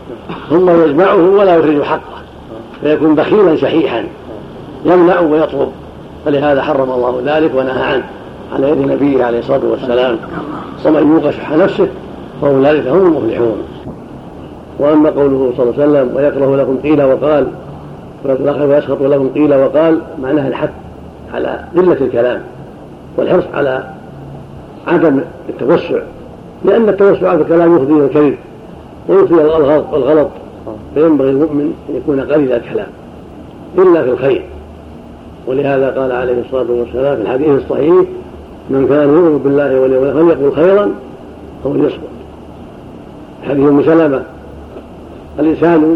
ثم يجمعه ولا يخرج حقه فيكون بخيلا شحيحا يمنع ويطلب، فلهذا حرم الله ذلك ونهى عنه على يد نبيه عليه الصلاة والسلام. ومن يوق شح نفسه فأولئك هم المفلحون. وأما قوله صلى الله عليه وسلم ويكره لكم قيل وقال ويسخط لكم قيل وقال، معناها الحث على قلة الكلام والحرص على عدم التوسع، لأن التوسع في الكلام يفضي إلى الكذب ويفضي إلى الغلط، فينبغي المؤمن أن يكون قليل الكلام إلا في الخير. ولهذا قال عليه الصلاة والسلام في الحديث الصحيح: من كان يؤمن بالله واليوم الآخر فليقل خيرا أو ليصمت. حديث أم سلمة: الإنسان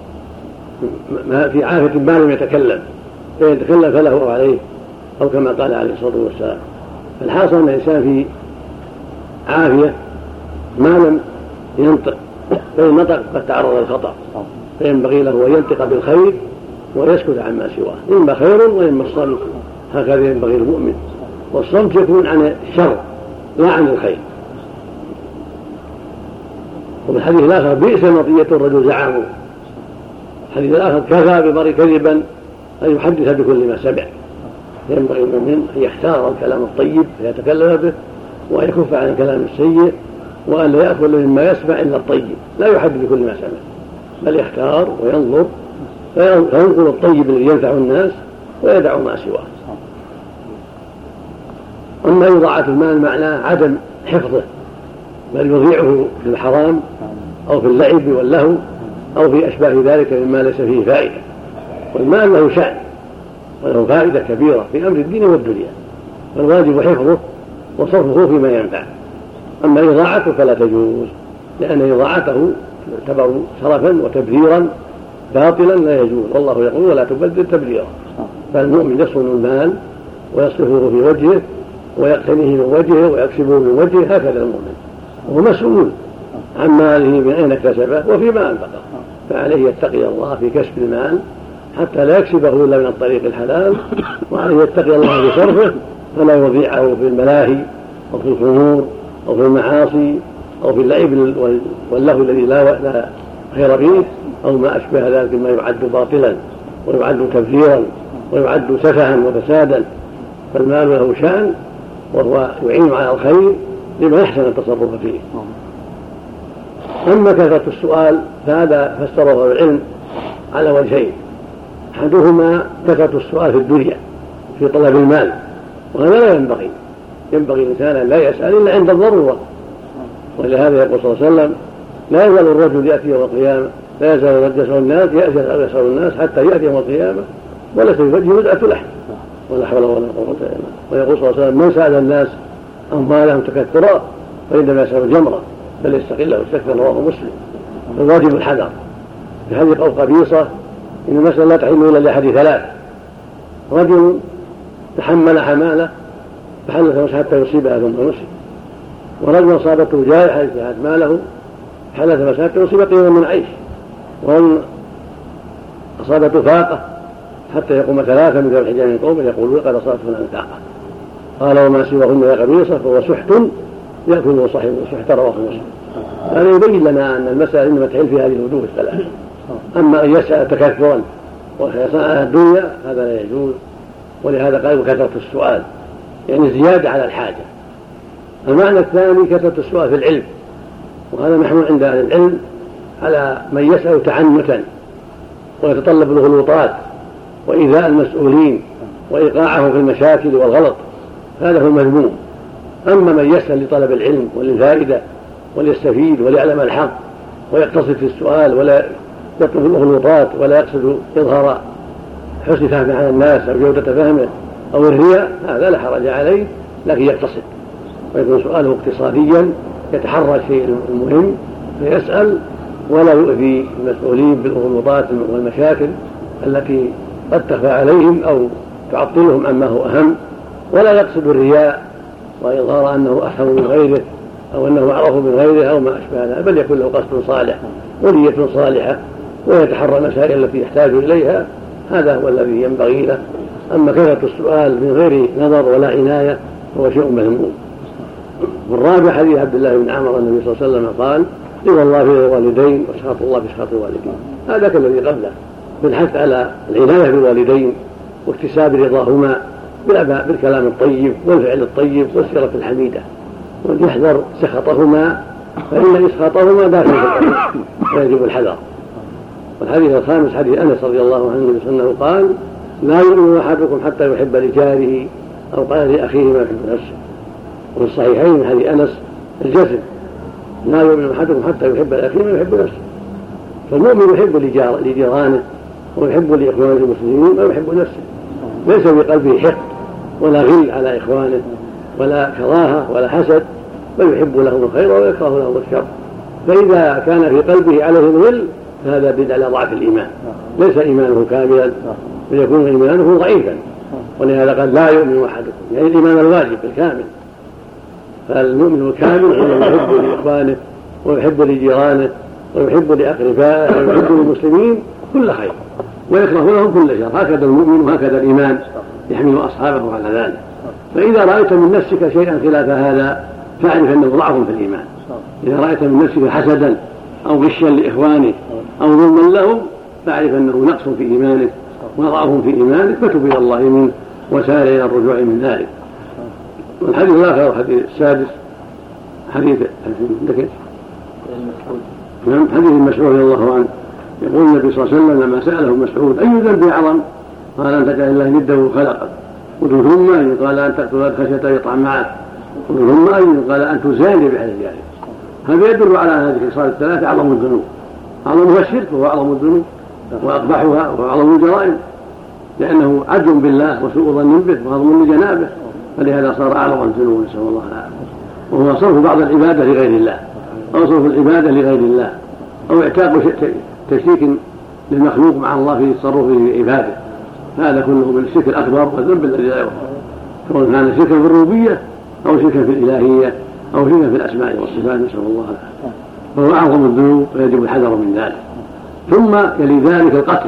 في عافية ما لم يتكلم، فإن يتكلم فله أو عليه، أو كما قال عليه الصلاة والسلام. فالحاصل أن الإنسان في عافية ما لم ينطق، فإن نطق قد تعرض للخطأ، فينبغي له أن ينطق بالخير ويسكت عما سواه، إما خير وإما الصمت، هكذا ينبغي المؤمن. والصمت يكون عن الشر لا عن الخير. وفي الحديث الآخر: بئس مطية الرجل زعامه. الحديث الآخر: كفى بمرء كذبا أن يحدث بكل ما سمع. ينبغي المؤمن أن يختار الكلام الطيب فيتكلم به، وأن يكف عن الكلام السيء، وأن لا يأكل مما يسمع إلا الطيب، لا يحدث بكل ما سمع، بل يختار وينظر فينقل الطيب الذي ينفع الناس ويدع ما سواه. أما إضاعة المال معناه عدم حفظه، بل يضيعه في الحرام أو في اللعب واللهو أو في أشباه ذلك مما ليس فيه فائدة. والمال له شأن وله فائدة كبيرة في أمر الدين والدنيا، فالواجب حفظه وصرفه فيما ينفع. أما إضاعته فلا تجوز، لأن إضاعته تعتبر سرفا وتبذيرا باطلا لا يجوز، والله يقول: ولا تبذر تبذيرا. فالمؤمن يصون المال ويصرفه في وجهه ويقتنيه من وجهه ويكسبه من وجهه، هكذا المؤمن، وهو مسؤول عن ماله من أين اكتسبه وفيما أنفقه، فعليه يتقي الله في كسب المال حتى لا يكسبه إلا من الطريق الحلال، وعليه يتقي الله في صرفه فلا يضيعه في الملاهي أو في الخمور أو في المعاصي أو في اللعب واللهو الذي لا خير فيه، أو ما أشبه ذلك مما يعد باطلا ويعد تبذيرا ويعد سفها وفسادا. فالمال له شأن وهو يعين على الخير لما يحسن التصرف فيه. أما كثرة السؤال فهذا فسره العلم على وجهين: أحدهما كثرة السؤال في الدنيا في طلب المال، وهذا لا ينبغي، ينبغي الإنسان أن لا يسأل إلا عند الضرورة. ولهذا يقول صلى الله عليه وسلم: لا يزال الرجل يأتي يوم القيامة لا يزال الرجل يسأل الناس يسأل الناس حتى يأتي يوم القيامة وليس في وجهه مزعة لحم، ولا حول ولا قوة إلا بالله. ويقول صلى الله عليه وسلم: من سأل الناس أموالهم تكثرا فإنما يسأل الجمرة بل يستقله واستكثر، رواه مسلم. فالواجب الحذر. في حديث أو قبيصة: إن المسألة لا تحل إلا لأحد ثلاث: رجل تحمل حمالة فحلث حتى يصيبها ثم نسي، ورجل أصابته جائحة اجتهت ماله حلث حتى يصيب قيما من عيش، ورجل أصابته فاقة حتى يقوم ثلاثة من ذوي الحجاب من قومه يقولون: قد أصابته الفاقة. قال: وما سواهن يا قبيصة فهو سحت يأكل صاحبه سحت، رواه مسلم. هذا يبين لنا أن المسألة إنما تحل في هذه الوجوه الثلاث. أما أن يسأل تكثرا ويصنع الدنيا هذا لا يجوز. ولهذا قالوا كثرة السؤال يعني زيادة على الحاجة. المعنى الثاني كثرة السؤال في العلم، وهذا محمول عند أهل العلم على من يسأل تعنتا ويتطلب الغلوطات وإيذاء المسؤولين وإيقاعه في المشاكل والغلط، هذا هو المذموم. أما من يسأل لطلب العلم وللفائدة وليستفيد وليعلم الحق ويقتصد في السؤال ولا يطلب الغلوطات ولا يقصد إظهار حسن فهمه على الناس أو جودة فهمه أو الرياء، هذا لا حرج عليه، لكن يقتصد ويكون سؤاله اقتصاديا يتحرى الشيء المهم فيسأل ولا يؤذي المسؤولين بالغلوطات والمشاكل التي قد تخفى عليهم أو تعطلهم عما هو أهم، ولا يقصد الرياء وإظهار أنه أفهم من غيره أو أنه أعرف من غيره أو ما أشبه ذلك، بل يكون له قصد صالح ونية صالحة ويتحرى المسائل التي يحتاج إليها، هذا هو الذي ينبغي له. أما كثرة السؤال من غير نظر ولا عناية هو شيء مذموم. والرابع حديث عبد الله بن عمرو النبي صلى الله عليه وسلم قال: رضا الله في الوالدين وسخط الله في سخط الوالدين. هذا كالذي قبله بالحث على العناية بالوالدين واكتساب رضاهما بالكلام الطيب والفعل الطيب والسيرة الحميدة، ويحذر سخطهما فإن إسخاطهما داخل في القلب ويجب الحذر. والحديث الخامس حديث أنس رضي الله عنه أنه قال: لا يؤمن أحدكم حتى يحب لجاره أو قال لأخيه ما يحب نفسه. وفي الصحيحين حديث أنس الجسد: لا يؤمن أحدكم حتى يحب لأخيه ما يحب نفسه. فالمؤمن يحب لجيرانه ويحب لإخوانه المسلمين ما يحب نفسه، ليس في قلبه حقد ولا غل على إخوانه ولا كراهة ولا حسد، بل يحب لهم الخير ويكره لهم الشر. فإذا كان في قلبه عليه الغل فهذا يدل على ضعف الإيمان، ليس إيمانه كاملا بل يكون إيمانه ضعيفا. ولهذا قال: لا يؤمن أحدكم، يعني الإيمان الواجب الكامل. فالمؤمن الكامل هو الذي يحب لإخوانه ويحب لجيرانه ويحب لأقربائه ويحب للمسلمين كل خير ويكره لهم كل شر. هكذا المؤمن وهكذا الإيمان يحمل أصحابه على ذلك. فإذا رأيت من نفسك شيئا خلاف هذا فاعرف أنه ضعف في الإيمان. إذا رأيت من نفسك حسدا أو غشا لإخوانك أو ظلما لهم فاعرف أنه نقص في إيمانك وضعف في إيمانك، فتب إلى الله منه وسار إلى الرجوع من ذلك. والحديث الآخر الحديث السادس حديث نعم حديث مسعود رضي الله عنه يقول النبي صلى الله عليه وسلم لما سأله مسعود: أي ذنب أعظم؟ قال: أن تجعل الله نده خلقك. قلت: ثم أي؟ قال: أن تقتل الخشية يطعم معك. قلت: ثم أي؟ قال: أن تزاني بأهل جارك. هذا يدل على هذه الخصال الثلاثة أعظم الذنوب. أعظمها الشرك وهو أعظم الذنوب وأقبحها وهو أعظم الجرائم، لأنه عجز بالله وسوء ظن به وهضم لجنابه، فلهذا صار أعظم الذنوب، نسأل الله العافية. وهو صرف بعض العبادة لغير الله أو صرف العبادة لغير الله أو اعتاق تشريك للمخلوق مع الله في تصرفه في عباده. هذا كله من الشرك الأكبر والذنب الذي لا يغفر، سواء كان شركا في الربوبية أو شركا في الإلهية أو شركا في الأسماء والصفات، نسأل الله العافية. فهو أعظم الذنوب ويجب الحذر من ذلك. ثم يلي ذلك القتل،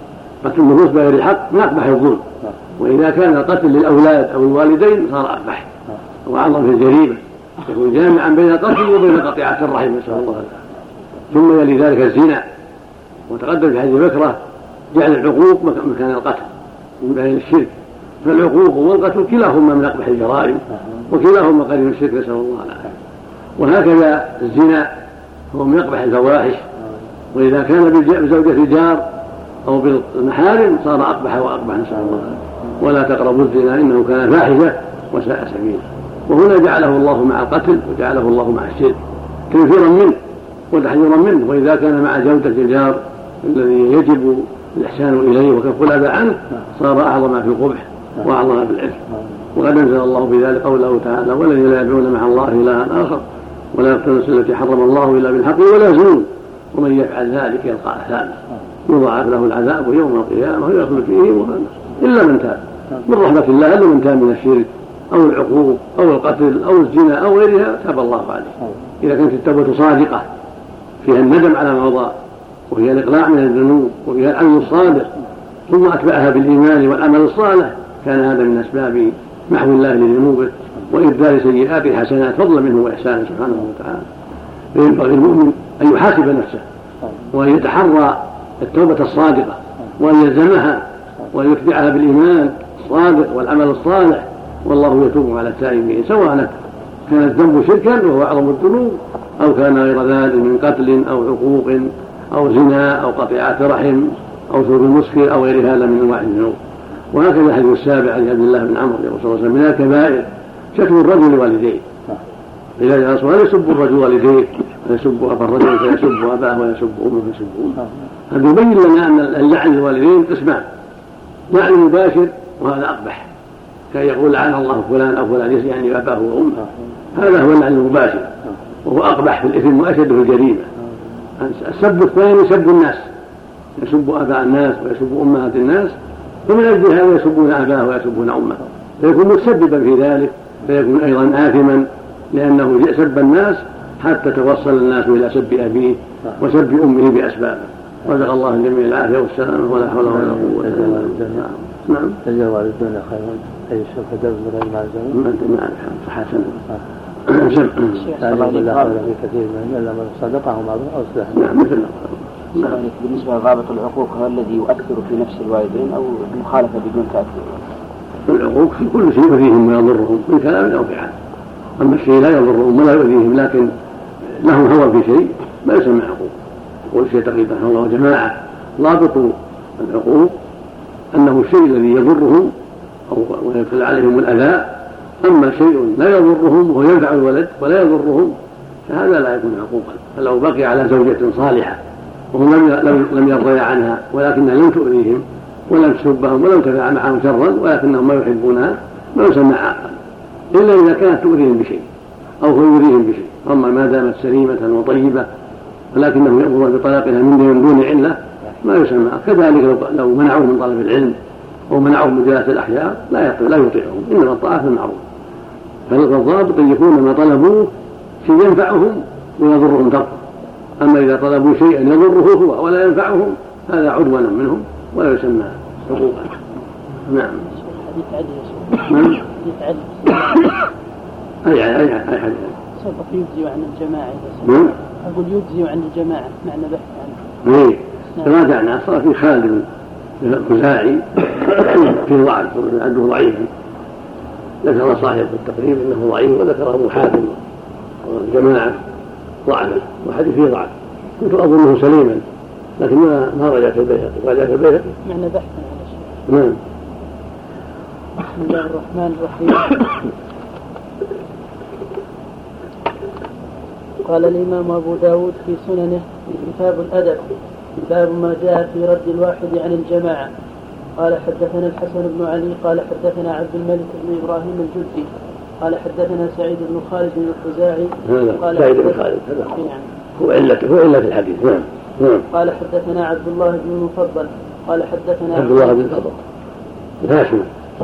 قتل النفوس بغير الحق من أقبح الظلم، وإذا كان القتل للأولاد أو الوالدين صار أقبح وأعظم في الجريمة، يكون جامعا بين القتل وبين قطيعة الرحم، نسأل الله العافية. ثم يلي ذلك الزنا، وتقدم في حديث بكرة جعل العقوق مكان القتل من بين الشرك، فالعقوق والقتل كلاهما من أقبح الجرائم وكلاهما قريب من الشرك، نسأل الله العافية. وهكذا الزنا هو من أقبح الفواحش، وإذا كان بزوجة الجار أو بالمحارم صار أقبح وأقبح، نسأل الله العافية. ولا تقربوا الزنا إنه كان فاحشة وساء سبيلا. وهنا جعله الله مع القتل وجعله الله مع الشرك تنفيرا منه وتحذيرا منه. وإذا كان مع زوجة الجار الذي يجب الإحسان إليه وكف الأذى عنه صار أعظم في القبح وأعظم في الإثم. وقد أنزل الله بذلك قوله تعالى: والذين لا يدعون مع الله إلها آخر ولا يقتلون النفس التي حرم الله إلا بالحق ولا يزنون ومن يفعل ذلك يلقى أثاما يضاعف له العذاب يوم القيامة ويخلد فيه مهانا إلا من تاب. من رحمة الله إلا من تاب من الشرك أو العقوق أو القتل أو الزنا أو غيرها تاب الله عليه. إذا كانت التوبة صادقة فيها الندم على ما مضى وفيها الإقلاع من الذنوب وفيها العزم الصادق ثم أتبعها بالإيمان والعمل الصالح كان هذا من أسباب محو الله لذنوبه وإبدال سيئات الحسنات فضلا منه وإحسانه سبحانه وتعالى. فينبغي المؤمن أن يحاسب نفسه وأن يتحرى التوبة الصادقة وأن يلزمها وأن يتبعها بالإيمان الصادق والعمل الصالح، والله يتوب على التائبين سواء كان الذنب شركا وهو أعظم الذنوب أو كان غير ذلك من قتل أو عقوق أو زنا أو قطيعة رحم أو شرب المسكر أو غير هذا من أنواع الذنوب. وهكذا الحديث السابع عن عبد الله بن عمرو رضي الله عنه من الكبائر شتم الرجل والديه. إذا جاء الرسول لا يسب الرجل والديه ويسب أبا الرجل فيسب أباه ويسب أمه فيسب أمه. هذا يبين لنا أن اللعن الوالدين قسمان: لعن مباشر وهذا أقبح، كان يقول لعن الله فلان أو فلان يعني أباه وأمه، هذا هو اللعن المباشر وهو أقبح في الإثم وأشد في الجريمة. السب الثاني سب الناس، يسب أباء الناس ويسب أمهات الناس، فمن أجل هذا يسبون أباه ويسبون أمه، فيكون متسببا في ذلك، فيكون أيضا آثما لأنه سب الناس حتى توصل الناس إلى سب أبيه وسب أمه بأسبابه. رزق الله الجميع العافية والسلامة ولا حول ولا قوة إلا بالله. نعم. تجربة الدنيا خير أي شيء كدر من غير معزوم. ما أنت ما أعرف حسنا. لا يجوز الله في كثير من إلا من صدقهم أو أصلح. نعم مثل بالنسبة لضابط العقوق هو الذي يؤثر في نفس الوالدين أو المخالفة بدون تأثير؟ العقوق في كل شيء يؤذيهم ويضرهم من كلام أو فعل. أما الشيء لا يضرهم ولا يؤذيهم لكن لهم هوى في شيء ما يسمى عقوق. والشيء تقريبا الله وجماعة ضابط العقوق أنه الشيء الذي يضرهم أو ويدخل عليهم الأذى. أما شيء لا يضرهم وهو ينفع الولد ولا يضرهم فهذا لا يكون عقوقا. فلو بقي على زوجة صالحة وهم لم يرضي عنها ولكنها لم تؤذيهم ولم تسبهم ولم تفعل معهم شرا ولكنهم ما يحبونها ما يسمى عاقا إلا إذا كانت تؤذيهم بشيء أو هو يؤذيهم بشيء. أما ما دامت سليمة وطيبة ولكنهم يأمرون بطلاقها من دون علة ما يسمى. كذلك لو منعوه من طلب العلم أو منعوه من جلسة الأحياء لا يطيعهم. إنما الطاعة بالمعروف. فالضابط أن يكون ما طلبوه شيء ينفعهم ويضرهم تركه. أما إذا طلبوا شيئا يضره هو ولا ينفعهم هذا عدوانا منهم ولا يسمى حقوقا. نعم. حديث علي نعم. حديث علي أي أي أي أي حديث. سبق يجزي عن الجماعة. نعم. أقول يجزي عن الجماعة معنى بحث عنه. إيه. تراجعنا صار في خالد الخزاعي في ضعف عنده ضعيفا. ذكر صاحب التقريب انه ضعيف وذكر ابو حاتم والجماعه ضعفه وحديثه ضعف. كنت اظنه سليما لكن ما ما رجع في البيهقي. رجع في البيهقي معنى بحث على شيء. نعم. بسم الله الرحمن الرحيم. قال الإمام أبو داود في سننه في كتاب الأدب باب ما جاء في رد الواحد عن الجماعة. قال حدثنا الحسن بن علي قال حدثنا عبد الملك بن إبراهيم الجدي قال حدثنا سعيد بن خالد بن الخزاعي قال سعيد بن خالد هو علة هو علة الحديث. نعم. نعم. قال حدثنا عبد الله بن المفضل قال حدثنا عبد الله بن الفضل هاشم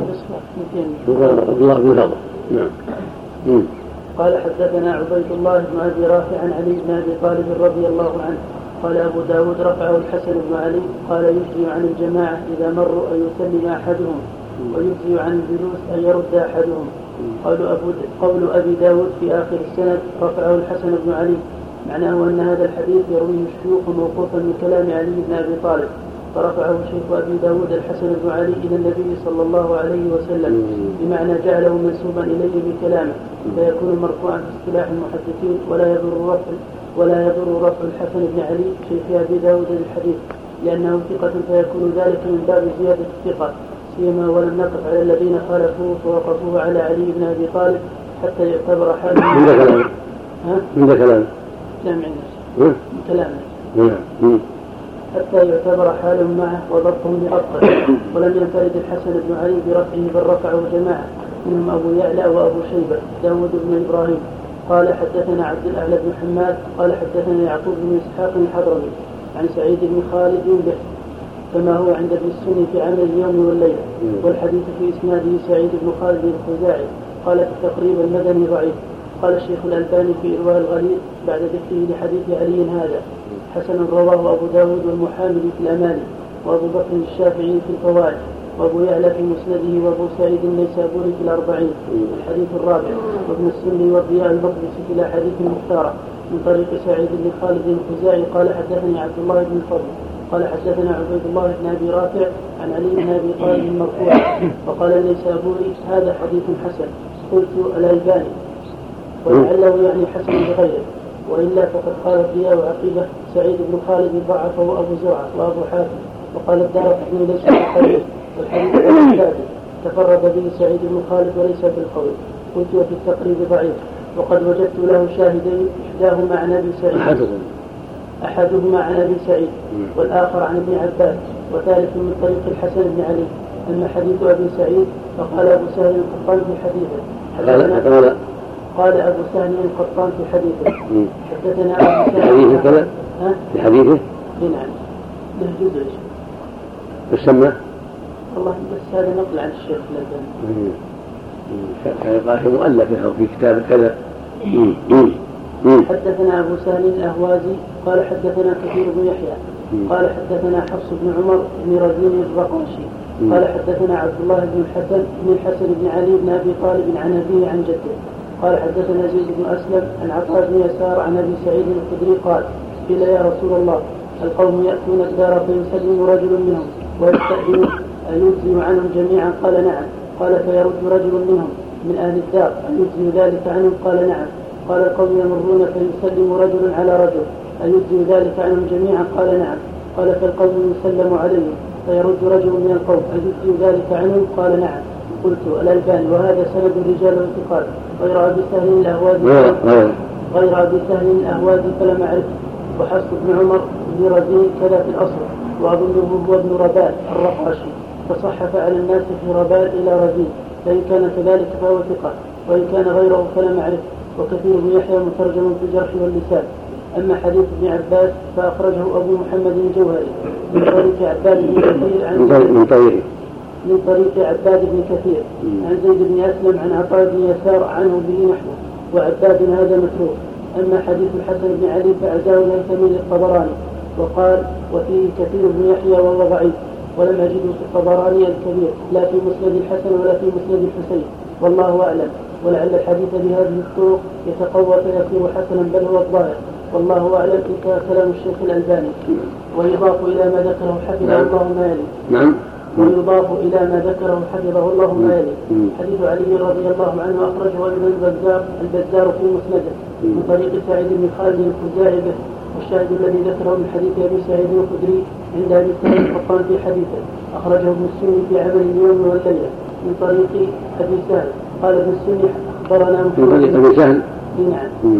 عبد الله بن الفضل. نعم. قال حدثنا عبيد الله بن أبي رافع عن علي بن أبي طالب رضي الله عنه قال أبو داود رفعه الحسن بن علي قال يجزي عن الجماعة إذا مروا أن يسلم أحدهم ويجزي عن الجلوس أن يرد أحدهم. قول, أبو قول أبي داود في آخر السند رفعه الحسن بن علي معناه أن هذا الحديث يرويه الشيوخ موقوفا من كلام علي بن أبي طالب فرفعه شيخ أبي داود الحسن بن علي إلى النبي صلى الله عليه وسلم بمعنى جعله منسوبا إليه بكلامه فيكون مرفوعا في اصطلاح المحدثين ولا يضر رفع ولا يضر رفع الحسن بن علي شيخ أبي داود للحديث لأنه ثقة فيكون ذلك من باب زيادة الثقة سيما ولم نقف على الذين خالفوه فوقفوه على علي بن أبي طالب حتى يعتبر حاله من ذا كلام من ذا كلام من كلامه حتى يعتبر حال معه وضبطه بأبطل. ولم ينفرد الحسن بن علي برفعه بل رفعه جماعة منهم أبو يعلى وأبو شيبة داود بن إبراهيم. قال حدثنا عبد الأعلى بن حماد قال حدثنا يعقوب بن إسحاق الحضرمي عن سعيد بن خالد به كما هو عند ابن السني في عمل اليوم والليلة والحديث في إسناده سعيد بن خالد الخزاعي قال في التقريب المدني ضعيف. قال الشيخ الألباني في إرواء الغليل بعد ذكره لحديث علي هذا حسن رواه أبو داود والمحامل في الأماني وأبو بكر الشافعي في الفوائد وأبو يعلى في مسنده وأبو سعيد النيسابوري في الأربعين الحديث الرابع وابن السني والضياء المقدسي في الأحاديث المختارة من طريق سعيد بن خالد الخزاعي قال حدثني عبد الله بن الفضل قال حدثنا عبيد الله بن أبي رافع عن علي بن أبي طالب المرفوع وقال النيسابوري هذا حديث حسن. قلت الألباني ولعله يعني حسن بغيره وإلا فقد قال الضياء وعقيبة سعيد بن خالد ضعفه أبو زرعة وأبو حاتم وقال الدارقطني ليس بالقوي والحديث الثابت تفرد به سعيد بن خالد وليس بالقوي. قلت وفي التقريب ضعيف وقد وجدت له شاهدين إحداهما عن أبي سعيد أحدهما عن أبي سعيد والآخر عن ابن عباس وثالث من طريق الحسن بن علي أما حديث أبي سعيد فقال أبو سهل القطان في حديثه قال أبو سهل القطان في حديثه حدثنا أبو سهل كذا في حديثه نعم له جزء تسمى والله بس هذا نقل عن الشيخ الألباني كان قال في مؤلفه في كتاب كذا. حدثنا أبو سهل الأهوازي قال حدثنا كثير بن يحيى قال حدثنا حفص بن عمر بن رزين الرقاشي قال حدثنا عبد الله بن الحسن بن الحسن بن علي بن أبي طالب عن أبيه عن جده قال حدثنا زيد بن أسلم عن عطاء بن يسار عن أبي سعيد الخدري قال قيل يا رسول الله القوم يأتون الدار فيسلم رجل منهم ويستأذن أيجزي عنهم جميعا؟ قال نعم. قال فيرد رجل منهم من أهل الدار أيجزي ذلك عنهم؟ قال نعم. قال القوم يمرون فيسلم رجل على رجل أيجزي ذلك عنهم جميعا؟ قال نعم. قال فالقوم يسلم عليهم فيرد رجل من القوم أيجزي ذلك عنهم؟ قال نعم. قلت الألباني وهذا سند رجال الانتقال غير أبي سهل الأهوادي غير أبي سهل الأهوادي فلم أعرفه. وحفص بن عمر بن رزين كذا في الأصل وأظنه هو ابن ربال الرقاشي فصحف على الناس في ربال إلى رزين فإن كان كذلك فهو ثقة وإن كان غيره فلم أعرفه. وكثير بن يحيى مترجم في الجرح واللسان. أما حديث ابن عباس فأخرجه أبو محمد الجوهري من طريق عباد بن كثير عن من طريق من طريق عباد بن كثير عن زيد بن أسلم عن عطاء بن يسار عنه به نحوه وعباد هذا متروك. أما حديث الحسن بن علي فعزاه الهيثمي للطبراني وقال وفيه كثير بن يحيى وهو ضعيف ولم أجده في الطبراني الكبير لا في مسند الحسن ولا في مسند الحسين والله أعلم. ولعل الحديث بهذه الطرق يتقوى فيصير حسنا بل هو الظاهر والله أعلم. انتهى كلام الشيخ الألباني. ويضاف إلى ما ذكره حفظه الله ما يلي نعم ويضاف إلى ما ذكره حفظه الله ما يلي حديث علي رضي الله عنه أخرجه أيضا البزار البزار في مسنده من طريق سعيد بن خالد الخزاعي به. والشاهد الذي ذكره من حديث أبي سعيد الخدري عند أبي سعيد القطان في حديثه أخرجه ابن السني في عمل اليوم والليلة من طريق أبي سهل قال ابن السني أخبرنا محمد بن سهل نعم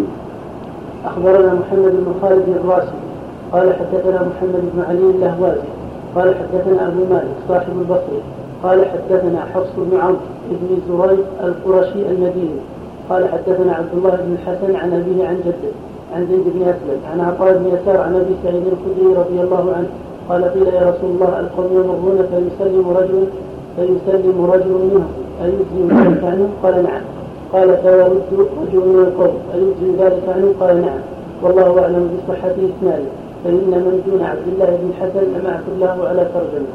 أخبرنا محمد بن خالد الراسي قال حدثنا محمد بن علي اللهوازي قال حدثنا أبو مالك صاحب البصري قال حدثنا حفص بن عمرو بن زريق القرشي المديني قال حدثنا عبد الله بن الحسن عن أبيه عن جده عن زيد بن أسلم عن عطاء بن يسار عن أبي سعيد الخدري رضي الله عنه قال قيل يا رسول الله القوم يمرون فيسلم رجل فيسلم رجل منهم أيجزي ذلك عنهم؟ قال نعم. قال فيرد رجل من القوم أيجزي ذلك عنهم؟ قال نعم. والله أعلم بصحة إسناده فإن من دون عبد الله بن حسن لم أعثر له على ترجمة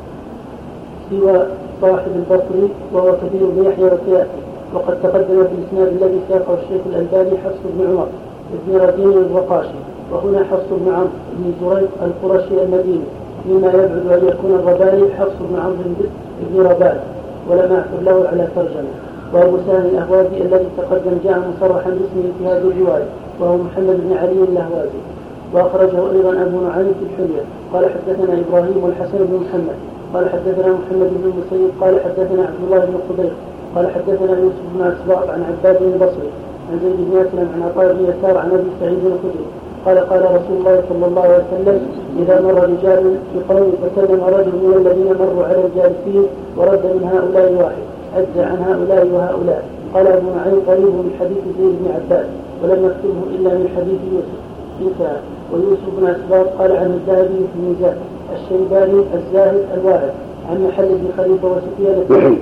سوى صاحب البصري وهو كثير بن يحيى وسيأتي. وقد تقدم في الإسناد الذي ساقه الشيخ الألباني حفص بن عمر بن رزين الرقاشي وهنا حفص بن عمرو بن زريق القرشي المديني مما يبعد أن يكون الرباني حفص بن عمرو بن ربان ولم أعثر له على ترجمة. وأبو سهل الأهوازي الذي تقدم جاء مصرحا باسمه في هذه الرواية وهو محمد بن علي الأهوازي وأخرجه أيضا أبو نعيم في الحلية قال حدثنا إبراهيم والحسن بن محمد قال حدثنا محمد بن المسيب قال حدثنا عبد الله بن قبيل قال حدثنا يوسف بن أسباط عن عباد بن البصري عن زيد بن أسلم عن عطاء بن يسار عن أبي سعيد الخدري قال قال رسول الله صلى الله عليه وسلم إذا مر رجال في قوم فسلم رجل من الذين مروا على الجالسين ورد من هؤلاء واحد أجزى عن هؤلاء وهؤلاء. قال أبو نعيم قريب من حديث زيد بن عباد ولم يكتبه إلا من حديث يوسف انتهى. ويوسف بن أسباط قال عن الذهبي في الميزان الشيباني الزاهد الواعد عن محل بن خليفة وسفيان الثوري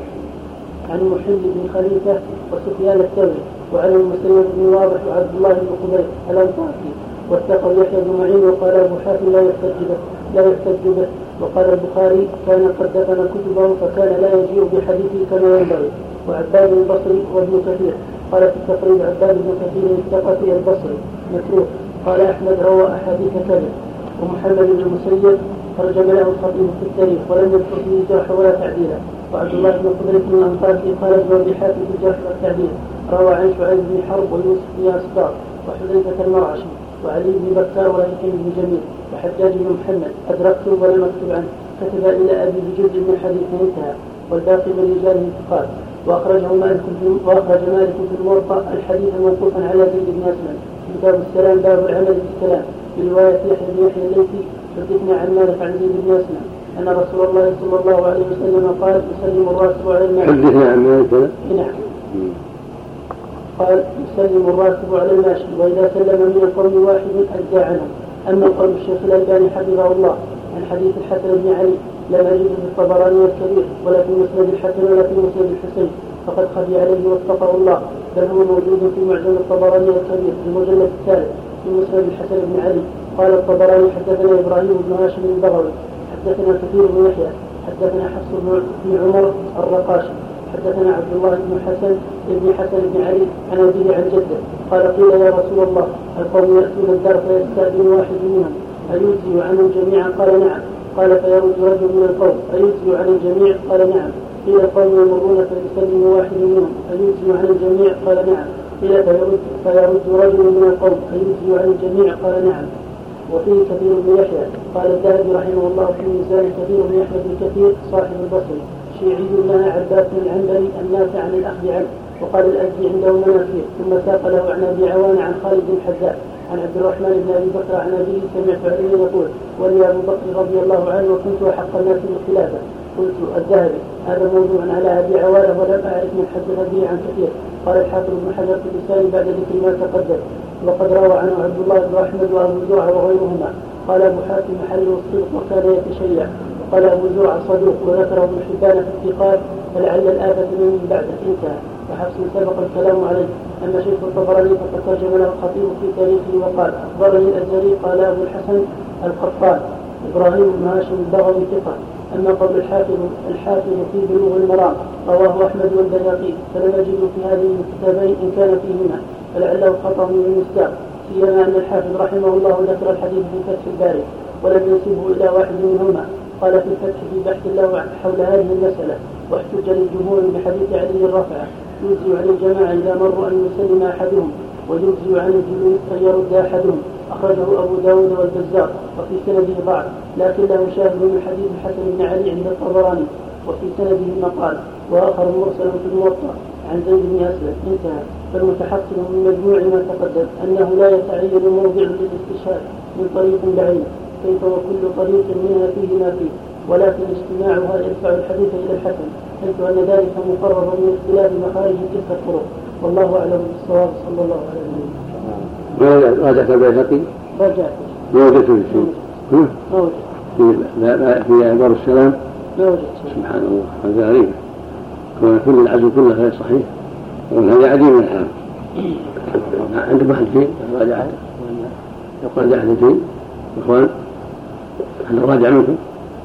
عن محل بن خليفة وسفيان الثوري وعن المسلم بن واضح وعبد الله بن قبيل الأنصاري واتقوا يحيى بن معين وقال أبو حاتم لا يحتج به لا يحتج به. وقال البخاري كان قد دفن كتبه فكان لا يجيء بحديثه كما ينبغي. وعباد البصري وابن كثير قال في التقريب عباد بن كثير الثقفي البصري متروك قال أحمد روى أحاديث كذب. ومحمد بن المسيب ترجم له الخطيب في التاريخ ولم يذكر فيه جرح ولا تعديلا. وعبد الله بن قدرة بن الأنصاري قال ابن أبي حاتم في الجرح والتعديل روى عن شعيب بن حرب ويوسف بن أسباط وحذيفة المرعشي وعلي بن بكار والهيثم بن جميل وحجاج بن محمد أدركته ولم أكتب عنه كتب إلى أبي بجزء من حديث انتهى والباقي من رجال انتقال. وأخرجه مالك وأخرج مالك في الموطأ الحديث موقوفا على زيد بن أسلم كتاب السلام باب العمل بالسلام برواية يحيى بن يحيى الليثي حدثنا عن مالك عن زيد بن أسلم أن رسول الله صلى الله عليه وسلم قال يسلم الراكب على الماشي. حدثنا عن مالك نعم قال يسلم الراكب على الماشي وإذا سلم من القوم واحد أجزى عنه. أما قول الشيخ الألباني حفظه الله عن حديث الحسن بن علي لم أجده في الطبراني الكبير ولا في مسند الحسن ولا في مسند الحسين فقد خفي عليه واتقه الله بل هو موجود في معجم الطبراني الكبير في المجلد الثالث في مسند الحسن بن علي. قال الطبراني حدثنا إبراهيم بن هاشم البغوي حدثنا كثير بن يحيى حدثنا حفص بن عمر الرقاشي حدثنا عبد الله بن حسن ابن حسن بن علي عن أبيه عن جده قال قيل يا رسول الله القوم يأتون الدار فيستأذن واحد منهم أيجزي عنهم جميعا؟ قال نعم. قال فيرد رجل من القوم أيجزي عن الجميع؟ قال نعم. قيل القوم يمرون فيسلم واحد منهم أيجزي عن الجميع؟ قال نعم. قيل فيرد, فيرد رجل من القوم أيجزي عن الجميع؟ قال نعم. وفيه كثير بن يحيى قال الذهبي رحمه الله في ميزان كثير بن يحيى بن كثير صاحب البصري شيعي لنا عباس العنبري النافع عن الأخذ عنه. وقال الأزدي عنده مناكير ثم ساق له عن أبي عوان عن خالد بن حذاء عن عبد الرحمن بن أبي بكر عن أبيه سمعت علي يقول ولي أبو بكر رضي الله عنه وكنت أحق الناس بالخلافة. قلت الذهبي هذا موضوع على أبي عوان ولم أعرف من حدث به عن كثير. قال الحافظ بن حجر في اللسان بعد ذكر ما تقدم وقد روى عنه عبد الله بن أحمد وأبو زرعة وغيرهما. قال أبو حاتم محله الصدق وكان يتشيع. قال أبو زرعة صدوق وذكره ابن حبان في الثقات فلعل الآفة من بعد انتهى. وحفص سبق الكلام عليه. أما شيخ الطبراني فقد ترجم له الخطيب في تاريخه وقال أخبرني الأزهري قال أبو الحسن القطان إبراهيم بن هاشم البغوي ثقة. أما قول الحافظ الحافظ في بلوغ المرام رواه أحمد والبيهقي فلم أجد في هذه الكتابين إن كان فيهما فلعله خطأ من المستاق سيما أن الحافظ رحمه الله ذكر الحديث في فتح الباري ولم ينسبه إلى واحد منهما. قال في الفتح في بحث له حول هذه المسألة واحتج للجمهور بحديث علي الرفعة يجزي عن الجماعة إذا مروا أن يسلم أحدهم ويجزي عن الجلوس أن يرد أحدهم. أخرجه أبو داود والبزار وفي سنده ضعف لكن له شاهد من حديث الحسن بن علي عند الطبراني وفي سنده مقال وآخر مرسل في الموطأ عن زيد بن أسلم انتهى. فالمتحصل من مجموع ما تقدم أنه لا يتعين موضع للاستشهاد من طريق بعينه كيف وكل طريق منها فيه ما فيه ولكن اجتماعها يدفع الحديث إلى الحسن حيث أن ذلك مقرر من اختلاف مخارج تلك الطرق والله أعلم بالصواب صلى الله عليه وسلم. راجعت البيهقي؟ راجعت ما وجدت في شيء؟ ما وجدت في عبار السلام؟ ما وجدت سبحان الله هذا غريب كون كل العزم كله غير صحيح وهذا عديم الحال. عندك واحد فيه راجعت؟ يقول راجعت فيه إخوان أنا راجع منكم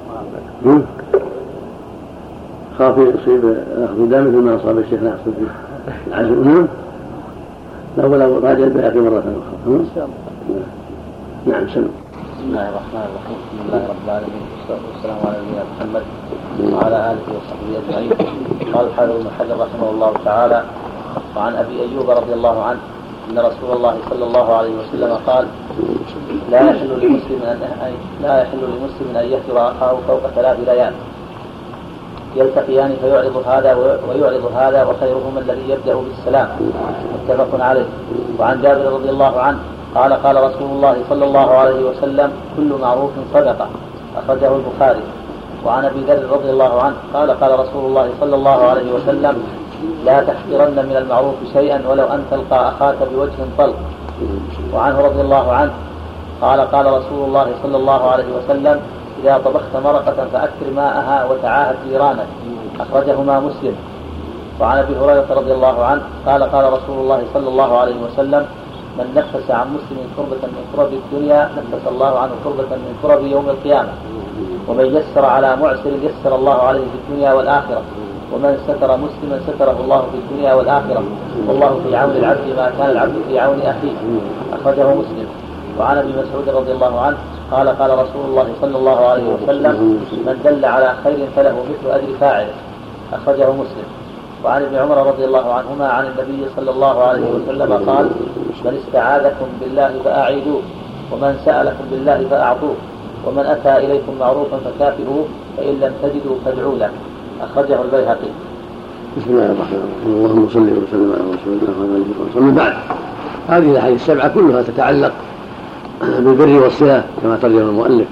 خاف يصيب أخذ دم مثل ما أصاب الشيخ ناصر فيه العزم. نعم لا ولا راجع البيهقي مرة أخرى. نعم سلام. بسم الله الرحمن الرحيم الحمد لله رب العالمين والسلام على نبينا محمد وعلى آله وصحبه أجمعين. قال الحافظ ابن حجر رحمه الله تعالى وعن أبي أيوب رضي الله عنه أن رسول الله صلى الله عليه وسلم قال لا يحل لمسلم أن لا يحل لمسلم أن يهجر أخاه فوق ثلاث ليال يلتقيان فيعرض هذا ويعرض هذا وخيرهما الذي يبدأ بالسلام متفق عليه. وعن جابر رضي الله عنه قال قال رسول الله صلى الله عليه وسلم كل معروف صدقة أخرجه البخاري. وعن أبي ذر رضي الله عنه قال قال رسول الله صلى الله عليه وسلم لا تحقرن من المعروف شيئا ولو أن تلقى أخاك بوجه طلق. وعنه رضي الله عنه قال قال رسول الله صلى الله عليه وسلم إذا طبخت مرقة فأكثر ماءها وتعاهد جيرانك أخرجهما مسلم. وعن أبي هريرة رضي الله عنه قال قال رسول الله صلى الله عليه وسلم من نفس عن مسلم كربة من كرب الدنيا نفس الله عنه كربة من كرب يوم القيامة. ومن يسر على معسر يسر الله عليه في الدنيا والآخرة. ومن ستر مسلما ستره الله في الدنيا والآخرة. والله في عون العبد ما كان العبد في عون أخيه أخرجه مسلم. وعن ابي مسعود رضي الله عنه قال قال رسول الله صلى الله عليه وسلم من دل على خير فله مثل أجر فاعله أخرجه مسلم. وعن ابن عمر رضي الله عنهما عن النبي صلى الله عليه وسلم قال من استعاذكم بالله فأعيدوه ومن سألكم بالله فأعطوه ومن أتى إليكم معروفا فكافئوه فإن لم تجدوا فادعوا له أخرجه البيهقي. بسم الله الرحمن الرحيم اللهم صل وسلم على رسول الله وعلى اله وصحبه. من بعد هذه الاحاديث السبعه كلها تتعلق بالبر والصلة كما ترجم المؤلف.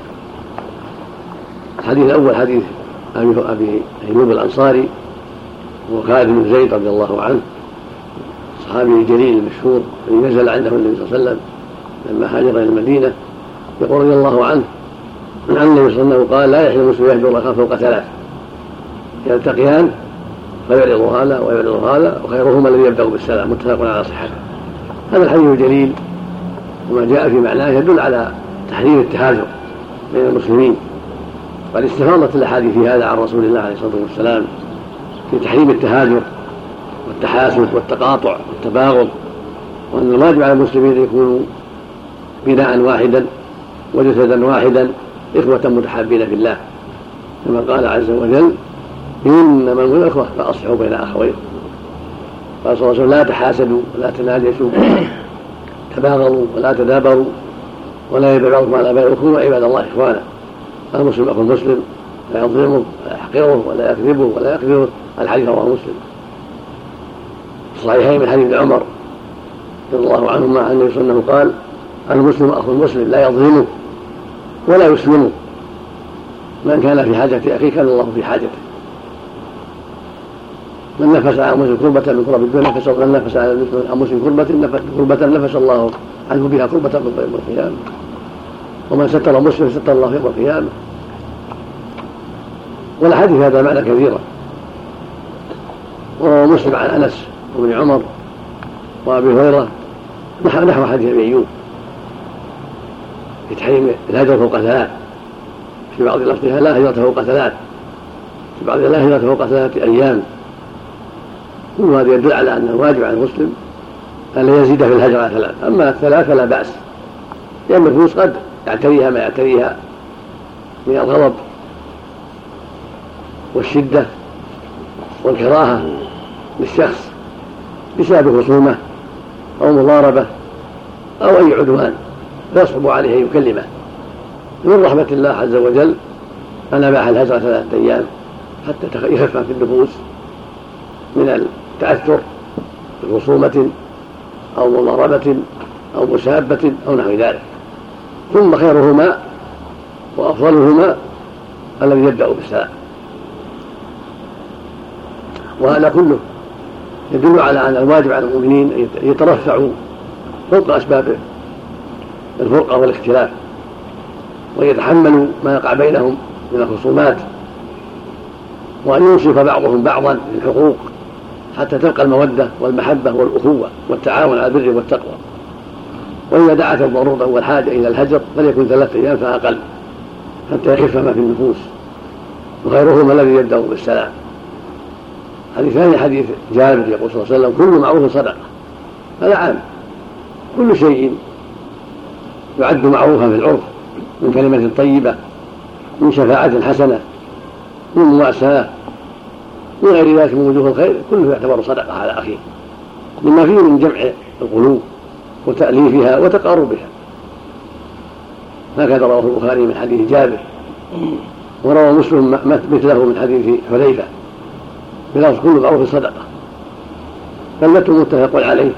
الحديث الأول حديث أبي أيوب الأنصاري وخالد بن زيد رضي الله عنه صحابي الجليل المشهور الذي نزل عنده النبي صلى الله عليه وسلم لما هاجر إلى المدينة يقول رضي الله عنه عن النبي صلى الله عليه وسلم قال لا يحل المسلم يهجر أخاه فوق ثلاث يلتقيان فيعرض هذا ويعرض هذا وخيرهما الذي يبدأ بالسلام متفق على صحته. هذا الحديث الجليل وما جاء في معناه يدل على تحريم التهاجر بين المسلمين. قد استفاضت الاحاديث في هذا عن رسول الله عليه الصلاه والسلام في تحريم التهاجر والتحاسد والتقاطع والتباغض، وأن الواجب على المسلمين أن يكونوا بناء واحدا وجسدا واحدا إخوة متحابين في الله، كما قال عز وجل: إنما المؤمنون إخوة فأصلحوا بين أخويكم. قال صلى الله عليه وسلم: لا تحاسدوا ولا تناجشوا تباغضوا ولا تدابروا ولا يبيع بعضكم على بيع، وكونوا عباد الله إخوانا. المسلم أخو المسلم لا يظلمه ولا يحقره ولا يكذبه ولا يكذبه. الحديث رواه مسلم الصحيحين من حديث عمر رضي الله عنهما عن النبي صلى الله عليه وسلم قال: المسلم أخو المسلم لا يظلمه ولا يسلمه، من كان في حاجة أخيه كان الله في حاجته. من نفس عن مسلم كربة من كرب الدنيا نفس من نفس عن مسلم كربة كربة نفس الله عنه بها كربة من يوم القيامة، ومن ستر مسلم ستر الله يوم القيامة. والحديث هذا معنى كثيرا. ومسلم عن أنس وابن عمر وأبي هريرة نحو حديث أبي أيوب في تحريم الهجرة فوق ثلاث، في بعض لفظها لا هجرة فوق ثلاث، في بعض لا هجرة فوق ثلاثة أيام. كل هذا يدل على أن الواجب على المسلم أن لا يزيد في الهجرة على ثلاث، أما الثلاثة لا بأس، لأن النفوس قد يعتريها ما يعتريها من الغضب والشدة والكراهة للشخص بسبب خصومة أو مضاربة أو أي عدوان، فيصعب عليه أن يكلمه. من رحمة الله عز وجل أن أباح الهجرة ثلاثة أيام حتى يخفف في النفوس من التأثر بخصومة أو مضاربة أو مسابة أو نحو ذلك. ثم خيرهما وأفضلهما الذي يبدأ بالسلام. وهذا كله يدل على أن الواجب على المؤمنين أن يترفعوا فوق أسباب الفرقة والاختلاف، ويتحملوا ما يقع بينهم من الخصومات، وأن ينصف بعضهم بعضا للحقوق حتى تبقى المودة والمحبة والأخوة والتعاون على البر والتقوى. وإذا دعت الضرورة والحاجة إلى الهجر فليكن ثلاثة أيام فأقل حتى يخف ما في النفوس، وخيرهما الذي يبدأ بالسلام. حديث ثاني حديث جابر يقول صلى الله عليه وسلم: كل معروف صدقة. هذا عام، كل شيء يعد معروفا في العرف من كلمة طيبة، من شفاعة حسنة، من مواساة، من غير ذلك من وجوه الخير، كله يعتبر صدقة على أخيه، مما فيه من جمع القلوب وتأليفها وتقاربها. هكذا رواه البخاري من حديث جابر، وروى مسلم مثله من حديث حذيفة بلفظ: كل معروف صدقة. فالمتن متفق عليه،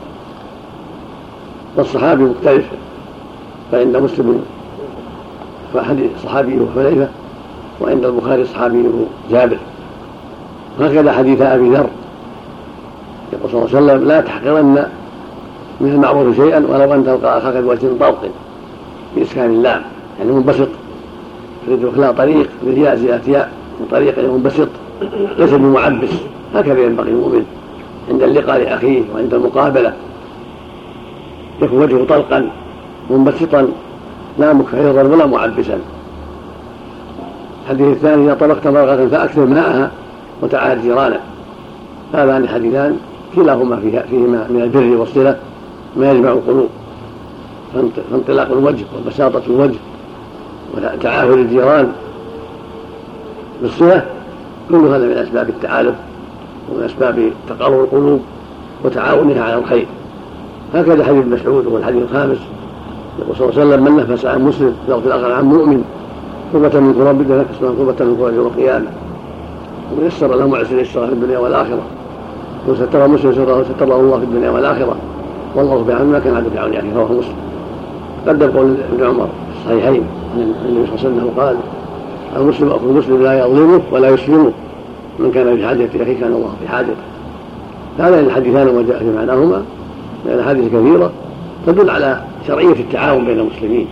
والصحابي مختلف، فعند مسلم فحديث صحابيه حذيفة، وعند البخاري صحابيه جابر. هكذا حديث أبي ذر يقول صلى الله عليه وسلم: لا تحقرن من المعروف شيئا ولو أن تلقى أخاك بوجه طلق، بإسكان اللام، يعني منبسط، تريد إخلاء طريق بالياء زيادة ياء، من طريق منبسط ليس بمعبس. هكذا ينبغي المؤمن عند اللقاء لأخيه وعند المقابلة، يكون وجهه طلقا منبسطا لا مكحرا ولا معبسا. الحديث الثاني: إذا طلقت مرغة فأكثر ماءها وتعاهد جيرانك. هذان الحديثان كلاهما فيهما من البر والصلة ما يجمع القلوب، فانطلاق الوجه وبساطة الوجه وتعاهد الجيران بالصلة، كل هذا من أسباب التعالف ومن أسباب تقارب القلوب وتعاونها على الخير. هكذا حديث مسعود هو الحديث الخامس يقول صلى الله عليه وسلم: من نفس عن مسلم يغفر الآخر عن مؤمن كربة من كرب الدنيا نفس كربة من كرب يوم القيامة، ومن يسر له معسر يسره في الدنيا والآخرة، وستر مسلم ستر له الله في الدنيا والآخرة، والله بعون ما كان عبد بعون يعني. رواه مسلم. قدر قول ابن عمر في الصحيحين عن النبي صلى الله عليه وسلم قال: المسلم أخو المسلم لا يظلمه ولا يسلمه، من كان في حاجة أخيه كان الله في حاجته. هذان الحديثان وما جاء في معناهما من الأحاديث كثيرة تدل على شرعية التعاون بين المسلمين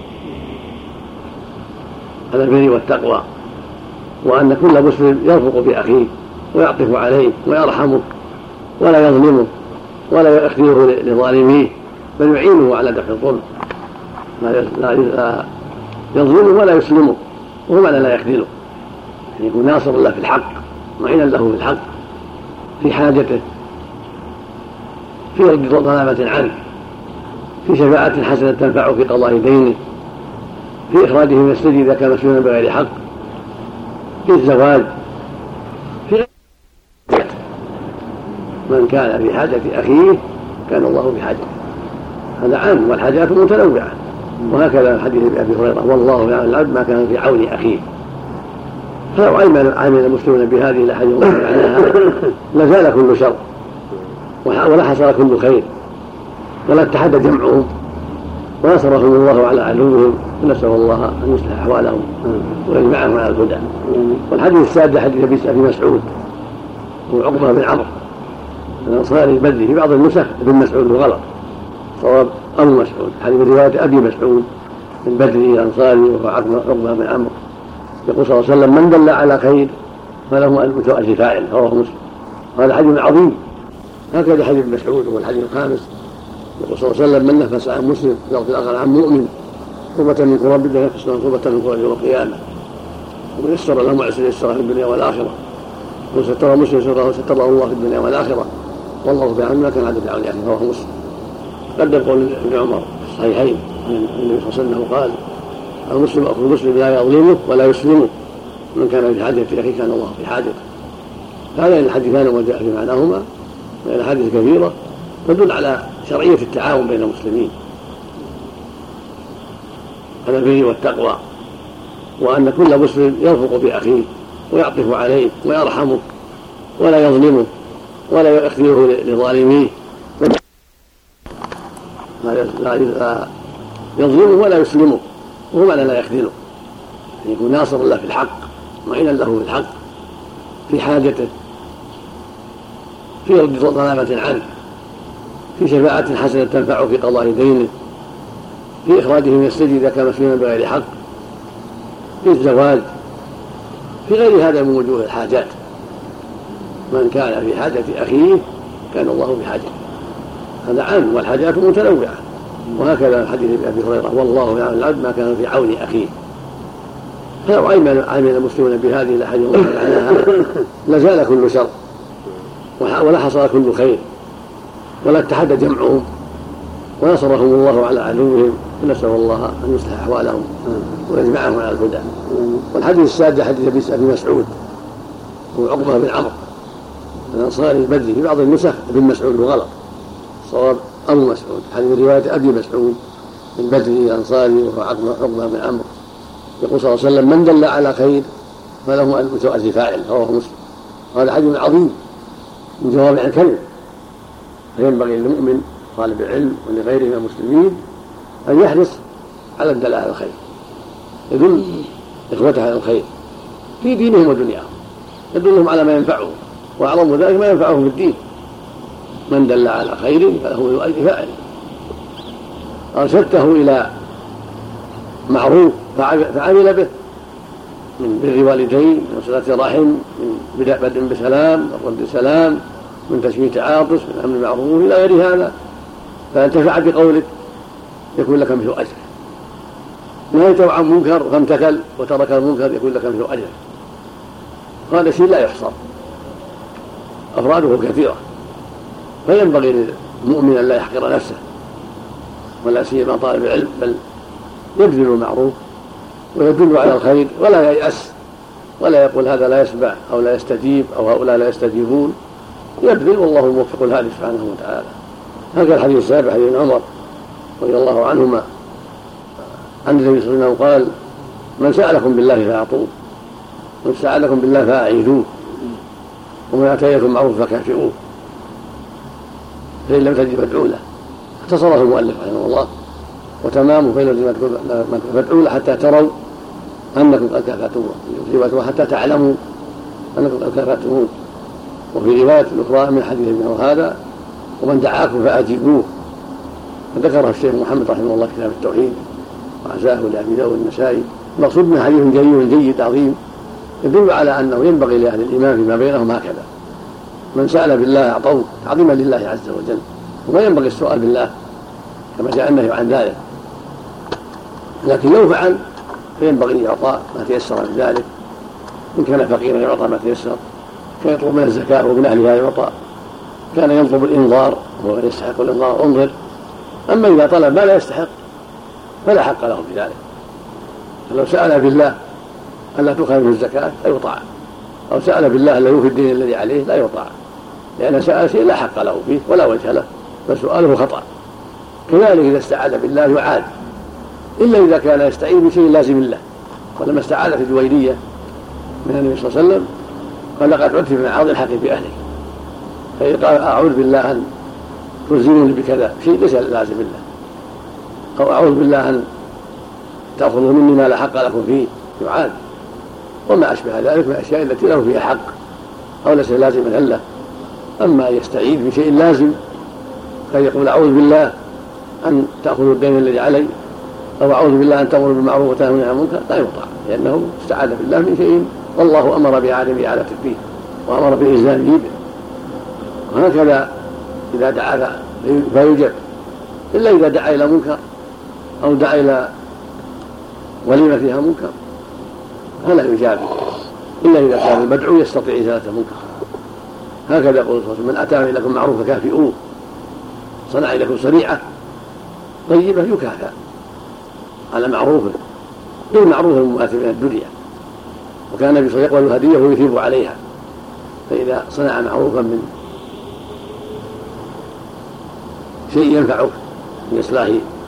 على البر والتقوى، وأن كل مسلم يرفق بأخيه ويعطف عليه ويرحمه ولا يظلمه ولا يخذله لظالميه، بل يعينه على دفع الظلم، لا يظلمه ولا يسلمه، وهو معنى لا يخذله، يعني يكون ناصرا له في الحق معينا له في الحق في حاجته، في رد ظلامة عنه، في شفاعة حسنة تنفعه في قضاء دينه، في إخراجه من السجن إذا كان مسجونا بغير حق، في الزواج، في غير من كان في حاجة أخيه كان الله في حاجته. هذا عام والحاجات متنوعة. وهكذا حديث أبي هريرة والله يعلم العبد ما كان في عون أخيه. فلو عمل المسلمون بهذه الأحاديث معناها لزال كل شر ولا حصل كل خير ولا اتحد جمعهم ونصرهم الله على عدوهم، نسأل الله أن يصلح أحوالهم ويجمعهم على الهدى. والحديث السادس حديث أبي مسعود وعقبة بن عمرو الأنصاري البدري، في بعض النسخ ابن مسعود وغلط، صواب أبو مسعود. حديث رواية أبي مسعود البدري الأنصاري وهو عقبة بن عمرو، يقول صلى الله عليه وسلم من دل على خير فله ألف أجر فاعل، رواه مسلم. هذا حديث عظيم. هكذا حديث ابن مسعود هو الحديث الخامس، يقول صلى الله عليه وسلم من نفس عن مسلم يغفر الآخر عن مؤمن كربة من كرب الدنيا نفس كربة من كرب يوم القيامة، ومن يسر له معسر يسره في الدنيا والآخرة، ومن ستر مسلم ستره ستره الله في الدنيا والآخرة، والله في عون ما كان عبد عون أخيه، رواه مسلم. قدر قول ابن عمر في الصحيحين النبي صلى الله عليه وسلم قال المسلم أخو المسلم لا يظلمه ولا يسلمه، من كان في حاجة أخيه كان الله في حاجته. هذين الحديثان وما جاء في معناهما من الأحاديث كثيرة تدل على شرعية التعاون بين المسلمين على البر والتقوى، وأن كل مسلم يرفق بأخيه ويعطف عليه ويرحمه ولا يظلمه ولا يخذله لظالميه، لا يظلمه ولا يسلمه، وهو معنى لا يخذله، أن يكون ناصرا له في الحق معينا له في الحق في حاجته، في رد ظلامة عنه، في شفاعة حسنة تنفعه في قضاء دينه، في إخراجه من السجن إذا كان مسجونا بغير حق، في الزواج، في غير هذا من وجوه الحاجات. من كان في حاجة أخيه كان الله في حاجته. هذا عام والحاجات متنوعة. وهكذا حديث أبي هريرة والله يعلم العبد ما كان في عون أخيه. فلو عمل المسلمون بهذه الأحاديث معناها لزال كل شر ولا حصل كل خير ولا اتحد جمعهم ونصرهم الله على عدوهم، نسأل الله أن يصلح أحوالهم ويجمعهم على الهدى. والحديث السادس حديث أبي مسعود وعقبة بن عمرو الأنصاري البدري، في بعض النسخ ابن مسعود وغلط، صواب أبو مسعود. حديث رواية أبي مسعود البدري الأنصاري وهو عقبة بن عمرو، يقول صلى الله عليه وسلم من دل على خير فله ألف أجر فاعل، رواه مسلم. هذا حديث عظيم من جوامع الكلم، فينبغي للمؤمن طالب العلم ولغيره من المسلمين أن يحرص على الدلالة على الخير، يدل إخوته على الخير في دينهم ودنياهم، يدلهم على ما ينفعهم، وأعظم ذلك ما ينفعهم في الدين. من دل على خير فله أجر فاعل. أرشدته إلى معروف فعمل به من بر والدين، من صلة رحم، من بدء بسلام، من رد سلام، من تشميت عاطس، من أمر معروف إلى غير هذا، فانتفع بقولك يكون لك مثل أجر. نهيته عن منكر فامتثل وترك المنكر يكون لك مثل أجر. هذا شيء لا يحصر، أفراده كثيرة، فينبغي للمؤمن أن لا يحقر نفسه ولا سيما طالب العلم، بل يبذل المعروف ويدل على الخير ولا ييأس ولا يقول هذا لا يسمع أو لا يستجيب أو هؤلاء لا يستجيبون، يبذل والله الموفق الهادي سبحانه وتعالى. هذا الحديث السابع حديث عمر رضي الله عنهما عن النبي صلى الله عليه وسلم قال من سألكم بالله فأعطوه، من سألكم بالله فأعيدوه، ومن أتيكم معروف فكافئوه، فإن لم تجد فادعوا له. اختصره المؤلف رحمه الله وتمامه فإن لم تجد فادعوا له حتى تروا أنكم قد كافأتموه، وحتى تعلموا أنكم قد كافأتموه. وفي رواية الأخرى من حديث ابن هذا ومن دعاكم فأجيبوه، فذكره الشيخ محمد رحمه الله كتاب التوحيد وعزاه لأبي داود النسائي. المقصود من حديث جليل جيد عظيم يدل على أنه ينبغي لأهل الإيمان فيما بينهم هكذا، من سأل بالله أعطوه تعظيما لله عز وجل، وما ينبغي السؤال بالله كما جاء النهي عن ذلك، لكن لو فعل فينبغي أن يعطى ما تيسر من ذلك، إن كان فقيرا يعطى ما تيسر، فيطلب من الزكاة ومن أهلها يعطى، كان يطلب الإنظار وهو يستحق الإنظار انظر. أما إذا طلب ما لا يستحق فلا حق له في ذلك. فلو سأل بالله ألا تؤخذ منه الزكاة لا يطاع، أو سأل بالله ألا يوفي الدين الذي عليه لا يطاع، لأن سأل شيء لا حق له فيه ولا وجه له فسؤاله خطأ. كذلك إذا استعاذ بالله يعاد، إلا إذا كان يستعين بشيء لازم له. ولما استعاذت الجويرية من النبي صلى الله عليه وسلم قال لقد عدت من عرض الحق بأهلك، فقال أعوذ بالله أن تلزموني بكذا شيء ليس لازم له، أو أعوذ بالله أن تأخذوا مني ما لا حق لكم فيه يعاد، وما أشبه ذلك من الأشياء التي له فيها حق أو ليس لازما له. أما يستعيذ بشيء لازم فيقول أعوذ بالله أن تأخذوا الدين الذي علي، أو أعوذ بالله أن تأمروا بالمعروف وتنهوا عن المنكر، لا يطاع، لأنه استعاذ بالله من شيء والله أمر بعدم إعادته فيه وأمر بالإلزام به. وهكذا إذا دعا فيجب، إلا إذا دعا إلى منكر أو دعا إلى وليمة فيها منكر فلا يجاب، إلا إذا كان المدعو يستطيع إزالة المنكر. هكذا يقول صلى الله عليه وسلم من أتى إليكم معروف فكافئوه، صنع إليكم صنيعة طيبة يكافأ على معروفه غير معروف المؤثر من الدنيا. وكان النبي صلى الله عليه وسلم يقبل الهدية ويثيب عليها، فإذا صنع معروفا من شيء ينفعك من إصلاح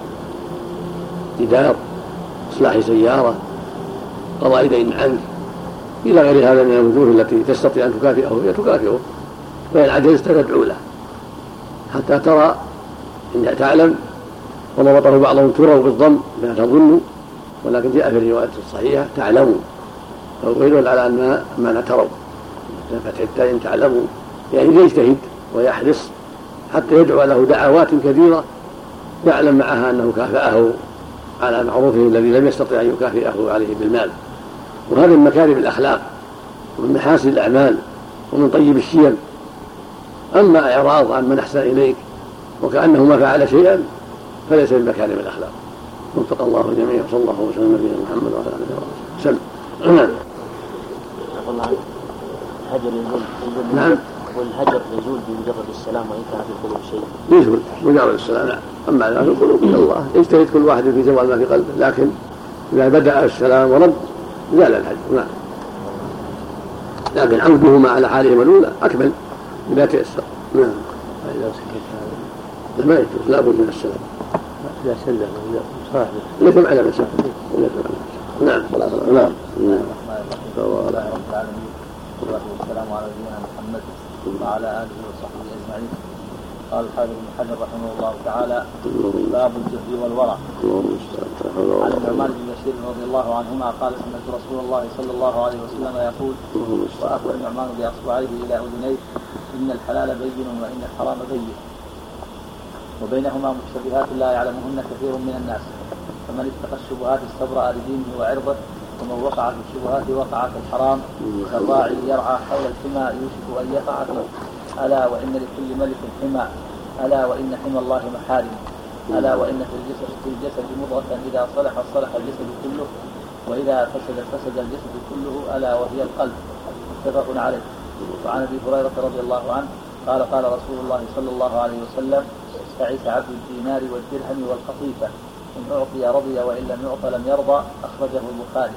جدار، إصلاح سيارة، قضاء دين عنك، إلى غير هذا من الوجوه التي تستطيع أن تكافئه هي تكافئه، فإن عجزت تدعو له حتى ترى إن تعلم. وضبطه بعضهم تروا بالضم لا تظنوا، ولكن جاء في الروايات الصحيحة تعلموا، فهو يدل على أن معنى تروا فتح التاء إن تعلموا، يعني يجتهد ويحرص حتى يدعو له دعوات كثيرة يعلم معها أنه كافأه على معروفه الذي لم يستطع أن يكافئه عليه بالمال. وهذا من مكارم الأخلاق ومن محاسن الأعمال ومن طيب الشيم. أما إعراض عن من أحسن إليك وكأنه ما فعل شيئا فليس من مكارم الأخلاق. وفق الله جميعا، صلى الله وسلم على نبينا محمد وعلى آله وصحبه وسلم. نعم. والهجر يزول بمجرد السلام وإن كان في القلوب شيء. يزول مجرد السلام، نعم. أما ما في القلوب من الله يجتهد كل واحد في زوال ما في قلبه، لكن إذا بدأ السلام ورد زال الهجر، نعم. لكن عودهما على حالهما الأولى أكمل إذا تيسر، نعم. إذا سكت هذا ما يجوز، لا بد من السلام. إذا سلم إذا صاحبه ليس على مسافة. نعم. نعم. والصلاة والسلام على نبينا محمد وعلى آله وصحبه أجمعين. قال الحافظ ابن حجر رحمه الله تعالى: باب الجهد والورع. عن النعمان بن بشير رضي الله عنهما قال: سمعت رسول الله صلى الله عليه وسلم يقول: وأخبر النعمان بأصبعيه إلى أذنيه: إن الحلال بين وإن الحرام بين، وبينهما مشتبهات لا يعلمهن كثير من الناس، فمن اتقى الشبهات استبرأ لدينه وعرضه، ومن وقع في الشبهات وقع في الحرام، كالراعي يرعى حول الحمى يوشك أن يقع فيه. ألا وإن لكل ملك حمى، ألا وإن حمى الله محارم، ألا وإن في الجسد, في الجسد مضغة إذا صلح صلح الجسد كله، وإذا فسد فسد الجسد كله، ألا وهي القلب. متفق عليه. وعن أبي هريرة رضي الله عنه قال: قال رسول الله صلى الله عليه وسلم: تعس عبد الدينار والدرهم والقطيفة، إن أعطي رضي وإن لم يعط لم يرضى. أخرجه البخاري.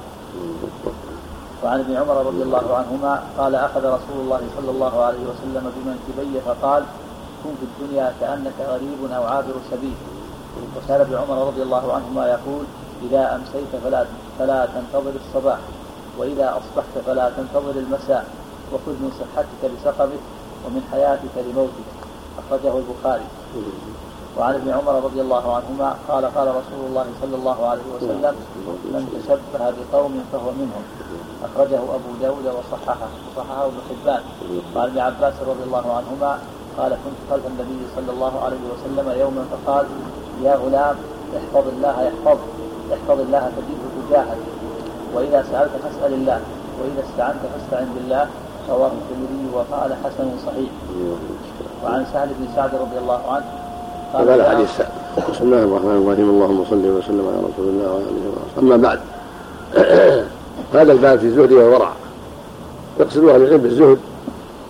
وعن ابن عمر رضي الله عنهما قال: أخذ رسول الله صلى الله عليه وسلم بمنكبيه فقال: كن في الدنيا كأنك غريب أو عابر سبيل. وكان ابن عمر رضي الله عنهما يقول: إذا أمسيت فلا, فلا تنتظر الصباح، وإذا أصبحت فلا تنتظر المساء، وخذ من صحتك لسقمك ومن حياتك لموتك. أخرجه البخاري. وعن ابن عمر رضي الله عنهما قال: قال رسول الله صلى الله عليه وسلم: من تشبه بقوم فهو منهم. أخرجه أبو داود وصححه وصححه ابن حبان. وعن ابن عباس رضي الله عنهما قال: كنت خلف النبي صلى الله عليه وسلم يوما فقال: يا غلام احفظ الله يحفظ احفظ الله تجده تجاهك، وإذا سألت فاسأل الله، وإذا استعنت فاستعن بالله. رواه الترمذي وقال: حسن صحيح. وعن سهل بن سعد رضي الله عنه قال: هذا حديث سعد. بسم الله الرحمن الرحيم، اللهم صل وسلم على رسول الله وعلى اله وصحبه. اما بعد، هذا الباب في الزهد والورع. يقصد اهل العلم بالزهد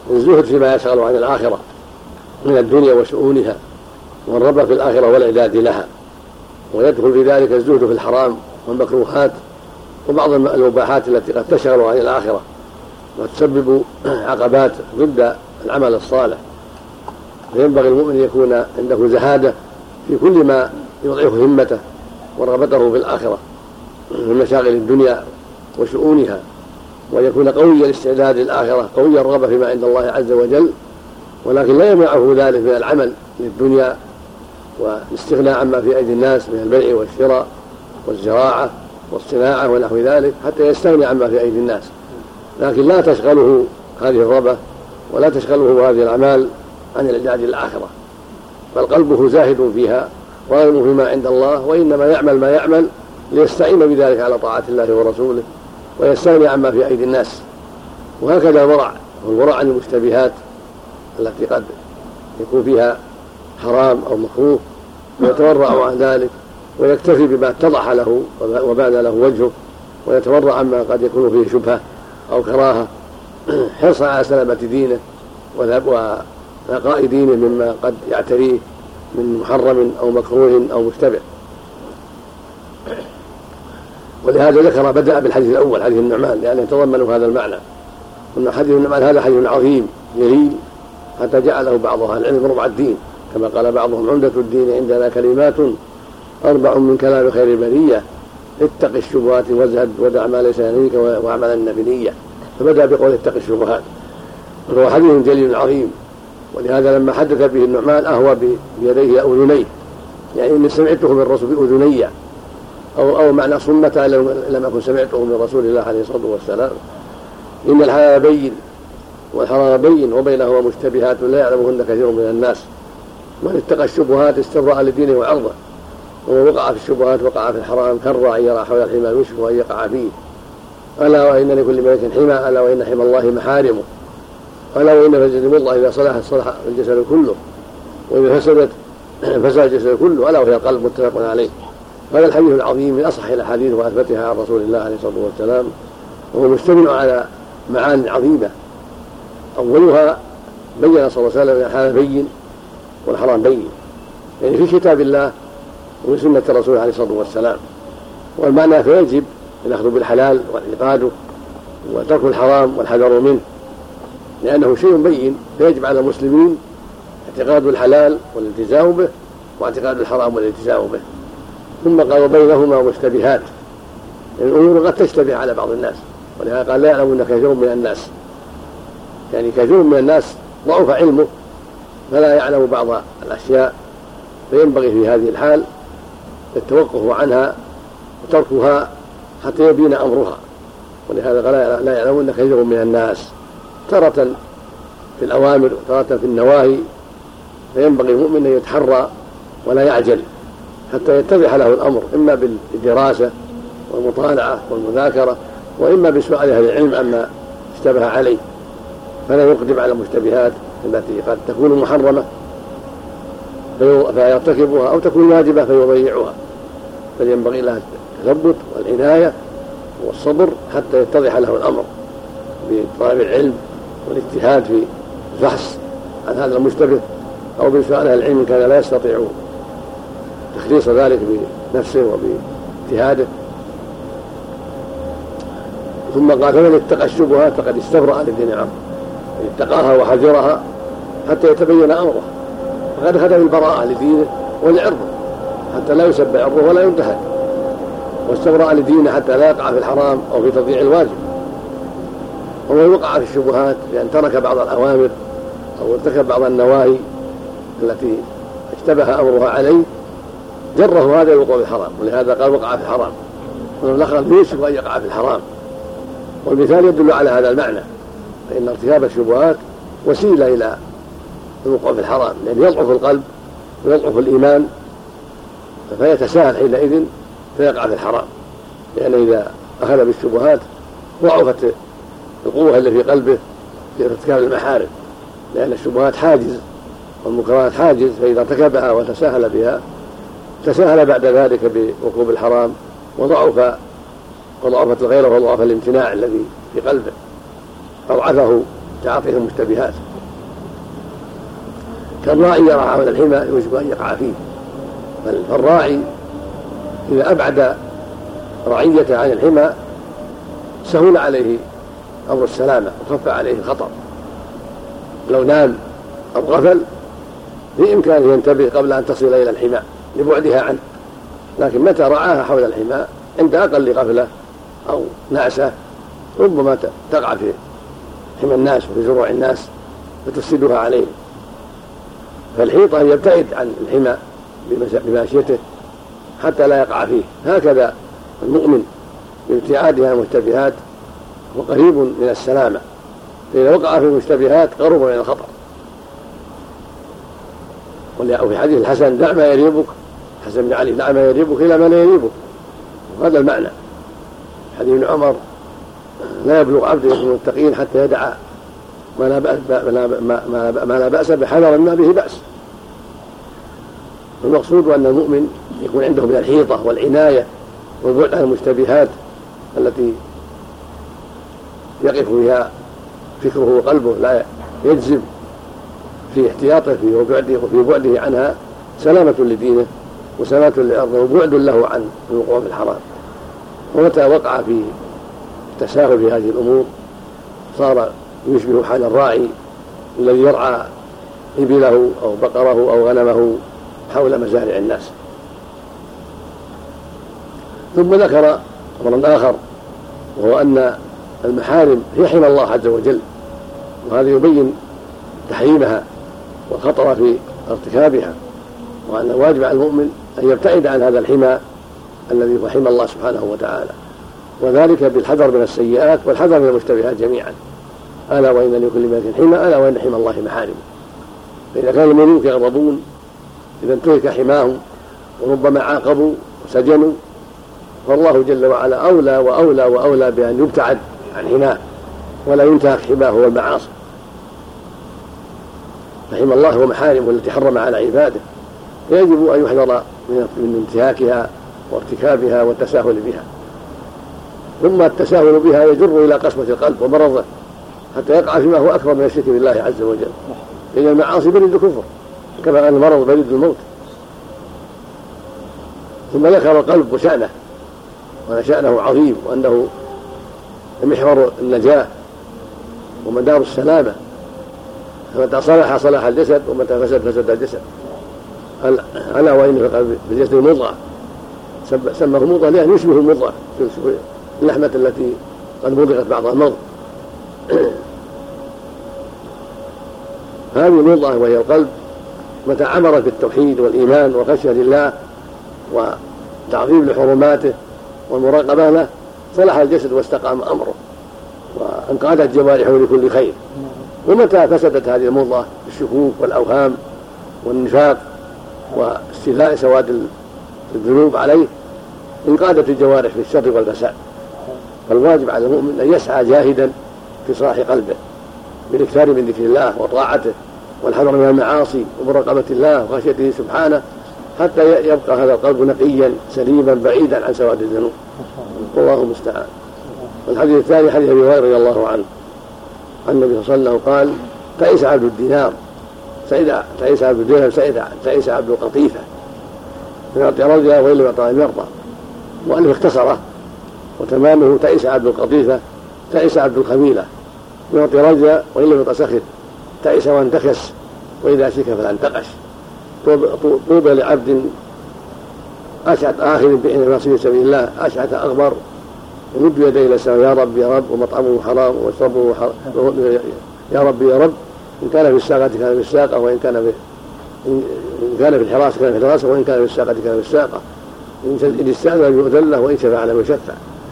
الزهد فيما يشغل عن الآخرة من الدنيا وشؤونها، والرغبة في الآخرة والإعداد لها. ويدخل في ذلك الزهد في الحرام والمكروهات وبعض المباحات التي قد تشغل عن الآخرة وتسبب عقبات ضد العمل الصالح. فينبغي المؤمن أن يكون عنده زهادة في كل ما يضعف همته ورغبته في الآخرة من مشاغل الدنيا وشؤونها، ويكون قوي الاستعداد للآخرة، قوي الرغبة فيما عند الله عز وجل، ولكن لا يمنعه ذلك من العمل للدنيا والاستغناء عما في أيدي الناس من البيع والشراء والزراعة والصناعة ونحو ذلك حتى يستغني عما في أيدي الناس، لكن لا تشغله هذه الرغبة ولا تشغله هذه الأعمال عن الإعداد للآخرة، بل قلبه زاهد فيها راغب فيما عند الله، وإنما يعمل ما يعمل ليستعين بذلك على طاعة الله ورسوله ويستغني عما في أيدي الناس. وهكذا الورع، والورع عن المشتبهات التي قد يكون فيها حرام أو مكروه، ويتورع عن ذلك ويكتفي بما اتضح له وبان له وجهه، ويتورع عما قد يكون فيه شبهة أو كراهة، حرصا على سلامة دينه ونقاء دينه مما قد يعتريه من محرم أو مكروه أو مشتبه. ولهذا ذكر بدأ بالحديث الأول حديث النعمان لأنه يتضمن هذا المعنى، وأن حديث النعمان هذا حديث عظيم جليل حتى جعله بعض أهل العلم ربع الدين، كما قال بعضهم عمدة الدين عندنا كلمات أربع من كلام خير البرية: اتق الشبهات وازهد ودع ما ليس يعنيك واعمل النبيلية. فبدأ بقول اتق الشبهات، وهو حديث جليل عظيم. ولهذا لما حدث به النعمان أهوى بيديه أذنيه، يعني إني سمعته من الرسول بأذني، أو, أو معنى صمته لم أكن سمعته من رسول الله عليه الصلاة والسلام. إن الحلال بين والحرام بين وبينهما مشتبهات لا يعلمهن كثير من الناس. من اتقى الشبهات استبرأ لدينه وعرضه، ومن وقع في الشبهات وقع في الحرام كالراعي يرى حول الحمى يوشك أن يقع فيه. ألا وإن لكل ملك حمى، ألا وإن حمى الله محارمه، ألا وإن فساد الله إذا صلحت صلح الجسد كله، وإذا فسدت فسد الجسد كله، ألا وهي القلب، متفق عليه. هذا الحديث العظيم من أصح الأحاديث وأثبتها عن رسول الله عليه الصلاة والسلام، وهو مشتمل على معاني عظيمة. أولها بين صلى الله عليه وسلم الحلال بين والحرام بين، يعني في كتاب الله وفي سنة الرسول عليه الصلاة والسلام. والمعنى فيجب الأخذ بالحلال والإعقاد وترك الحرام والحذر منه، لأنه شيء بين، فيجب على المسلمين اعتقاد الحلال والالتزام به، واعتقاد الحرام والالتزام به. ثم قال بينهما مشتبهات، يعني الأمور قد تشتبه على بعض الناس، ولهذا قال لا يعلمون كثير من الناس، يعني كثير من الناس ضعف علمه فلا يعلم بعض الأشياء، فينبغي في هذه الحال التوقف عنها وتركها حتى يبين أمرها. ولهذا قال لا يعلمون كثير من الناس، تارة في الأوامر وتارة في النواهي، فينبغي المؤمن أن يتحرى ولا يعجل حتى يتضح له الأمر، إما بالدراسة والمطالعة والمذاكرة، وإما بسؤال أهل العلم عما اشتبه عليه، فلا يقدم على المشتبهات التي قد تكون محرمة فيرتكبها أو تكون واجبة فيضيعها. فينبغي له التثبت والعناية والصبر حتى يتضح له الأمر بطلب العلم والاجتهاد في البحث عن هذا المشتبه، أو بسؤال أهل العلم كان لا يستطيع تخليص ذلك بنفسه وباجتهاده. ثم قال فمن اتقى الشبهات فقد استبرأ لدين عرضه، اتقاها وحذرها حتى يتبين أمره، فقد أخذ البراءة لدينه ولعرضه حتى لا يسب عرضه ولا ينتهك، واستبرأ لدينه حتى لا يقع في الحرام أو في تضييع الواجب. ومن وقع في الشبهات بأن ترك بعض الأوامر أو ارتكب بعض النواهي التي اشتبه أمرها عليه جره هذا الوقوع في الحرام، ولهذا قال وقع في الحرام، والآخر يوشك أن يقع في الحرام. والمثال يدل على هذا المعنى، فإن ارتكاب الشبهات وسيلة إلى الوقوع في الحرام، لأن يضعف القلب ويضعف الإيمان فيتساهل حينئذ فيقع في الحرام، لأن إذا أخذ بالشبهات ضعفت القوة التي في قلبه في ارتكاب المحارم، لأن الشبهات حاجز والمكرهات حاجز، فإذا ارتكبها وتساهل بها تساهل بعد ذلك بوقوع الحرام، وضعف وضعفت الغيرة وضعف الامتناع الذي في قلبه، أضعفه تعاطيه المشتبهات. كالراعي يرعى حول الحمى يوشك أن يقع فيه، فالراعي إذا أبعد رعيته عن الحمى سهل عليه أمر السلامة وخف عليه الخطر. لو نام أو غفل بإمكانه ينتبه قبل أن تصل إلى الحمى لبعدها عنه، لكن متى رعاها حول الحمى عند أقل غفلة أو نعسة ربما تقع في حمى الناس وفي زروع الناس فتفسدها عليه. فالحيطة يبتعد عن الحمى بماشيته حتى لا يقع فيه. هكذا المؤمن بابتعادها المشتبهات وقريب من السلامة، فإذا وقع في المشتبهات قرب من الخطر. وفي حديث الحسن دع ما يريبك، حسن بن علي دع ما يريبك إلى ما لا يريبك، وهذا المعنى. حديث ابن عمر لا يبلغ عبد من المتقين حتى يدع ما لا بأس, ما لا بأس بحذر ما به بأس. المقصود أن المؤمن يكون عنده من الحيطة والعناية والبعد عن المشتبهات التي يقف فيها فكره وقلبه، لا يجزم في احتياطه فيه وبعده وفي بعده عنها، سلامة لدينه وسلامة لأرضه وبعد له عن الوقوع في الحرام. ومتى وقع في التساهل في هذه الأمور صار يشبه حال الراعي الذي يرعى إبله أو بقره أو غنمه حول مزارع الناس. ثم ذكر أمرا آخر، وهو أن المحارم هي حمى الله عز وجل، وهذا يبين تحريمها والخطر في ارتكابها، وأن الواجب على المؤمن أن يبتعد عن هذا الحمى الذي هو حمى الله سبحانه وتعالى، وذلك بالحذر من السيئات والحذر من المشتبهات جميعا. ألا وإن لكل ملك حمى، ألا وإن حمى الله محارم. فإذا كان الملوك يغضبون إذا انتهك حماهم وربما عاقبوا وسجنوا، فالله جل وعلا أولى وأولى وأولى بأن يبتعد عن حماه ولا ينتهك حماه والمعاصي. فحمى الله ومحارمه التي حرم على عباده يجب أن يحذر من انتهاكها وارتكابها والتساهل بها. ثم التساهل بها يجر إلى قسوة القلب ومرضه حتى يقع فيما هو أكبر من الشرك بالله عز وجل، لأن المعاصي بريد الكفر كما أن المرض بريد الموت. ثم ذكر القلب وشأنه، وأن شأنه عظيم، وأنه محور النجاة ومدار السلامة، فمتى صلح صلح الجسد ومتى فسد فسد الجسد. ألا وإن في القلب بالجسد مضغة، سماه مضغة لأن يشبه المضغة اللحمة التي قد مضغت بعضها مضغ. هذه المضغة وهي القلب متى عمر في التوحيد والإيمان وخشية الله وتعظيم لحرماته والمراقبة له صلح الجسد واستقام أمره وانقادت جوارحه لكل خير. ومتى فسدت هذه المضغة بالشكوك والأوهام والنفاق واستيلاء سواد الذنوب عليه انقادت الجوارح في الشر والفساد. فالواجب على المؤمن أن يسعى جاهدا في صلاح قلبه بالاكثار من ذكر الله وطاعته والحذر من المعاصي ومراقبة الله وخشيته سبحانه حتى يبقى هذا القلب نقيا سليما بعيدا عن سواد الذنوب، والله المستعان. الحديث الثاني حديث ابي هريره رضي الله عنه عن النبي صلى الله عليه وسلم قال: تعيس عبد الدينار سعيد تعيس عبد الدرهم سعيد تعيس عبد القطيفه من يعطي رجلا وإن لم يعطى لم يرضى. وأنه اختصره وتمامه: تعيس عبد القطيفه تعيس عبد الخميله من يعطي رجلا وإن لم يعطى سخر تعيس وانتكس وإذا شك فلا انتقش. طوبى لعبد أشعث آخر بحين في سبيل الله أشعث أغبر يمد يديه إلى السماء: يا رب يا رب، ومطعمه حرام ومشربه حرام، يا رب يا رب، إن كان في الساقة كان في الساقة، وإن كان في إن كان في الحراسة كان في الحراسة، وإن كان في الساقة كان في الساقة، إن استأذن يؤذن له وإن شفع له يشفع.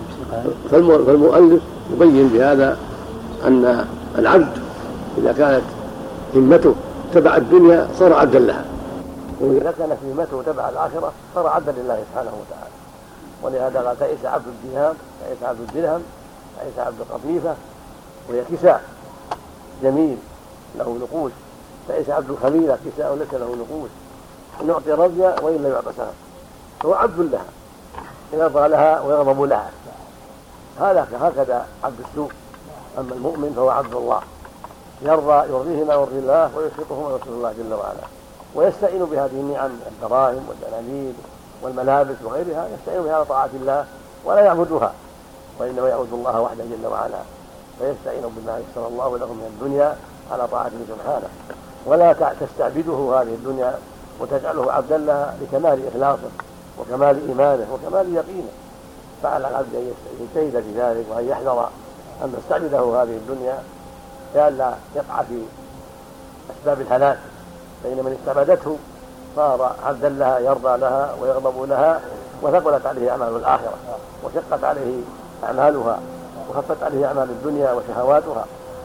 فالمؤلف يبين بهذا أن العبد إذا كانت همته تبع الدنيا صار عبدا لها، وإذا كانت همته تبع الآخرة صار عبدا لله سبحانه وتعالى. ولهذا قال: تعيس عبد الدينار تعيس عبد الدرهم تعيس عبد القطيفة، وهي كساء جميل له نقوش. تعيس عبد الخميلة كساء ليس له نقوش، إن يعطي رجا وإن لم يعطى سهم، فهو عبد لها يرضى لها ويغضب لها. هذا هكذا عبد السوء. أما المؤمن فهو عبد الله يرضى يرضيه ما يرضي الله ويسخطه ما يسخط الله جل وعلا، ويستعين بهذه النعم الدراهم والدنانير والملابس وغيرها، يستعين بها على طاعة الله ولا يعبدها، وإنما يعبد الله وحده جل وعلا، فيستعين بما يسر الله له من الدنيا على طاعته سبحانه، ولا تستعبده هذه الدنيا وتجعله عبدا لها لكمال إخلاصه وكمال إيمانه وكمال يقينه. فعلى العبد أن يجتهد في ذلك وأن يحذر أن تستعبده هذه الدنيا لئلا يقع في أسباب الهلاك، فإن من استعبدته صار عبدا لها يرضى لها ويغضب لها، وثقلت عليه أعمال الآخرة وشقت عليه أعمالها وخفت عليه أعمال الدنيا وشهواتها.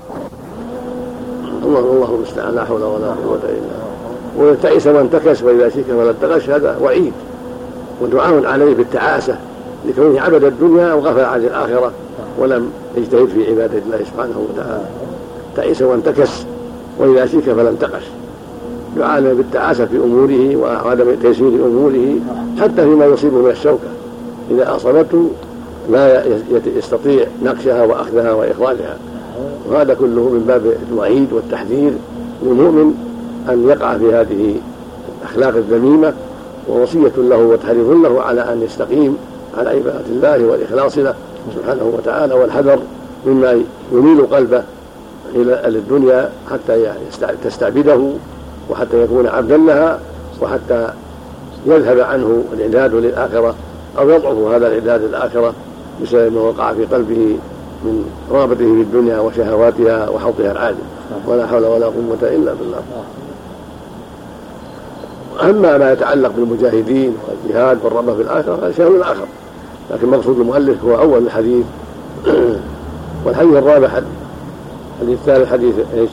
الله الله المستعان، لا حول ولا قوة إلا بالله. وتعس وانتكس وإذا شيك فلا انتكس، هذا وعيد ودعاء عليه بالتعاسة لكونه عبد الدنيا وغفل عن الآخرة ولم يجتهد في عبادة الله سبحانه وتعالى. تعس وانتكس وإذا شيك فلا انتكس، يعاني بالتعاسة في أموره وعدم تيسير أموره، حتى فيما يصيبه من الشوكة إذا أصابته لا يستطيع نقشها وأخذها وإخراجها. وهذا كله من باب الوعيد والتحذير للمؤمن أن يقع في هذه الأخلاق الذميمة، ووصية له وتحريض له على أن يستقيم على عبادة الله والإخلاص له سبحانه وتعالى، والحذر مما يميل قلبه إلى الدنيا حتى تستعبده وحتى يكون عبدا لها، وحتى يذهب عنه الإعداد للآخرة أو يضعف هذا الإعداد للآخرة بسبب ما وقع في قلبه من رغبته في الدنيا وشهواتها وحظها العاجل، ولا حول ولا قوة إلا بالله. أما ما يتعلق بالمجاهدين والجهاد والرغبة في الآخرة هذا شيء آخر، لكن مقصود المؤلف هو أول الحديث. والحديث الرابع الحديث الثالث حديث ايش؟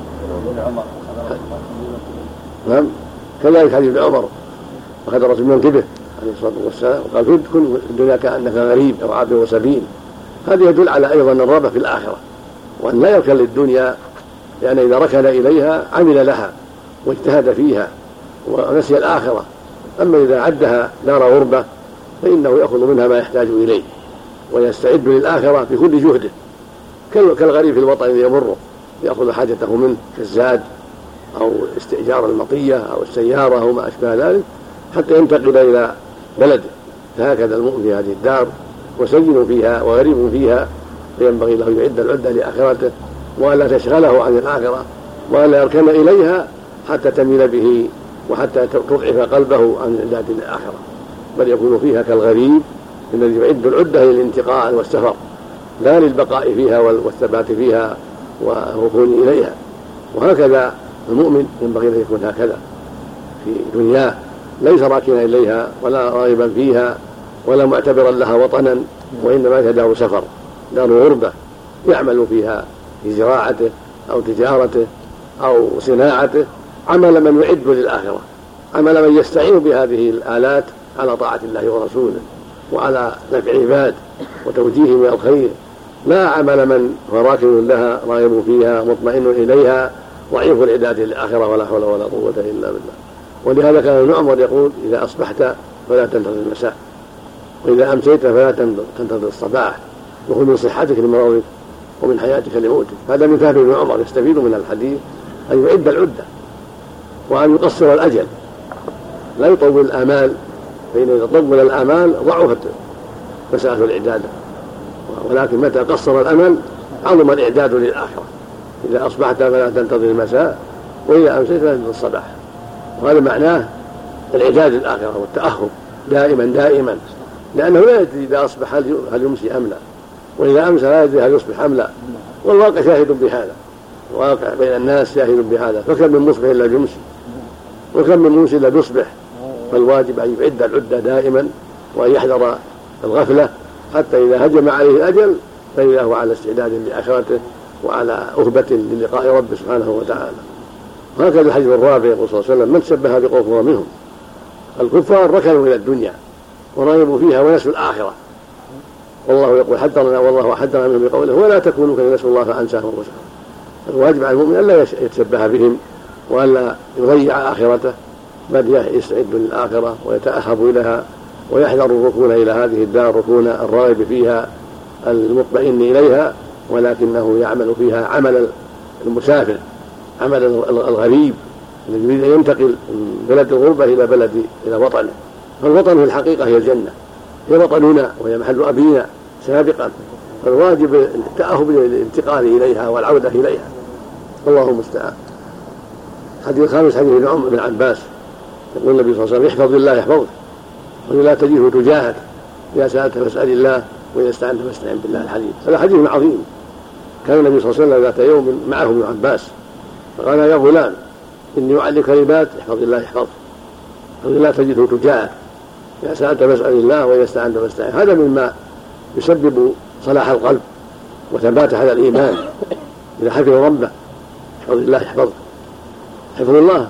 نعم كذلك حديث ابن عمر أخذ الرسول من كبه عليه الصلاة والسلام وقال كن في الدنيا كأنك غريب أو عابر سبيل. هذا يدل على أيضا الرغبة في الآخرة، وأن لا يركن للدنيا، لأن إذا ركن إليها عمل لها واجتهد فيها ونسي الآخرة. أما إذا عدها دار غربة فإنه يأخذ منها ما يحتاج إليه ويستعد للآخرة بكل جهده، كالغريب في الوطن الذي يمره يأخذ حاجته منه كالزاد أو استئجار المطية أو السيارة أو ما أشبه ذلك حتى ينتقل إلى بلده. فهكذا المؤمن في هذه الدار وسجن فيها وغريب فيها، فينبغي له يعد العدة لآخرته ولا تشغله عن الآخرة ولا يركن إليها حتى تميل به وحتى تضعف قلبه عن الإعداد للآخرة، بل يكون فيها كالغريب الذي يعد العدة للانتقال والسفر لا للبقاء فيها والثبات فيها والركون إليها. وهكذا المؤمن ينبغي أن يكون هكذا في دنياه، ليس راكنا إليها ولا راغبا فيها ولا معتبرا لها وطنا، وإنما هي دار سفر دار غربة يعمل فيها في زراعته أو تجارته أو صناعته عمل من يعد للآخرة، عمل من يستعين بهذه الآلات على طاعة الله ورسوله وعلى نفع العباد وتوجيههم إلى الخير، لا عمل من هو راكن لها راغب فيها مطمئن إليها ضعيف الإعداد للآخرة، ولا حول ولا قوة إلا بالله. ولهذا كان ابن عمر يقول إذا أصبحت فلا تنتظر المساء، وإذا أمسيت فلا تنتظر الصباح، وخذ من صحتك لمرضك ومن حياتك لموتك. هذا من فهم ابن عمر، يستفيد من الحديث أن يعد العدة وأن يقصر الأجل، لا يطول الآمال، فإن إذا طول الآمال ضعفت مسألة الإعداد، ولكن متى قصر الأمل عظم الإعداد للآخرة. إذا أصبحت فلا تنتظر المساء وإذا أمسيت فلا تنتظر الصباح. وهذا معناه الإعداد للآخرة والتأهب دائما دائما، لأنه لا يدري إذا أصبح هل يمسي أم لا، وإذا أمسى لا يدري هل يصبح أم لا، والواقع شاهد بهذا، الواقع بين الناس شاهد بهذا. فكم من مصبح إلا يمسي وكم من موسى إلا يصبح. فالواجب أن يعد العدة دائما وأن يحذر الغفلة حتى إذا هجم عليه الأجل فإذا هو على استعداد لآخرته وعلى أهبة للقاء ربه سبحانه وتعالى. وهكذا الحديث الرابع يقول صلى الله عليه وسلم من شبه بقوم فهو منهم. الكفار ركنوا إلى الدنيا ورغبوا فيها ونسوا الآخرة، والله يقول حذرنا والله حذرنا منهم بقوله ولا تكونوا كالذين نسوا الله فأنساهم أنفسهم. الواجب على المؤمن ألا يتشبه بهم وألا يضيع آخرته، بل يستعد للآخرة ويتأهب لها ويحذر الركون إلى هذه الدار ركون الراغب فيها المطمئن إليها، ولكنه يعمل فيها عمل المسافر، عمل الغريب الذي يريد أن ينتقل من بلد الغربة إلى بلد إلى وطنه. فالوطن في الحقيقة هي الجنة، هي وطننا وهي محل أبينا سابقا، فالواجب التأهب للانتقال إليها والعودة إليها. الله المستعان. الحديث الخامس حديث ابن عمر بن عباس يقول النبي صلى الله عليه وسلم: احفظ الله يحفظك ولا تجده تجاهك، إذا سألت فاسأل الله وإذا استعنت فاستعن بالله. الحديث هذا حديث عظيم. كان النبي صلى الله عليه وسلم ذات يوم معه ابن عباس فقال: يا غلام إني أعلمك كلمات احفظ الله يحفظك ولا تجده تجاهك، إذا سألت فاسأل الله وإذا استعنت فاستعن. هذا مما يسبب صلاح القلب وثبات هذا الإيمان. إذا حفظ ربه احفظ الله يحفظك. حفظ الله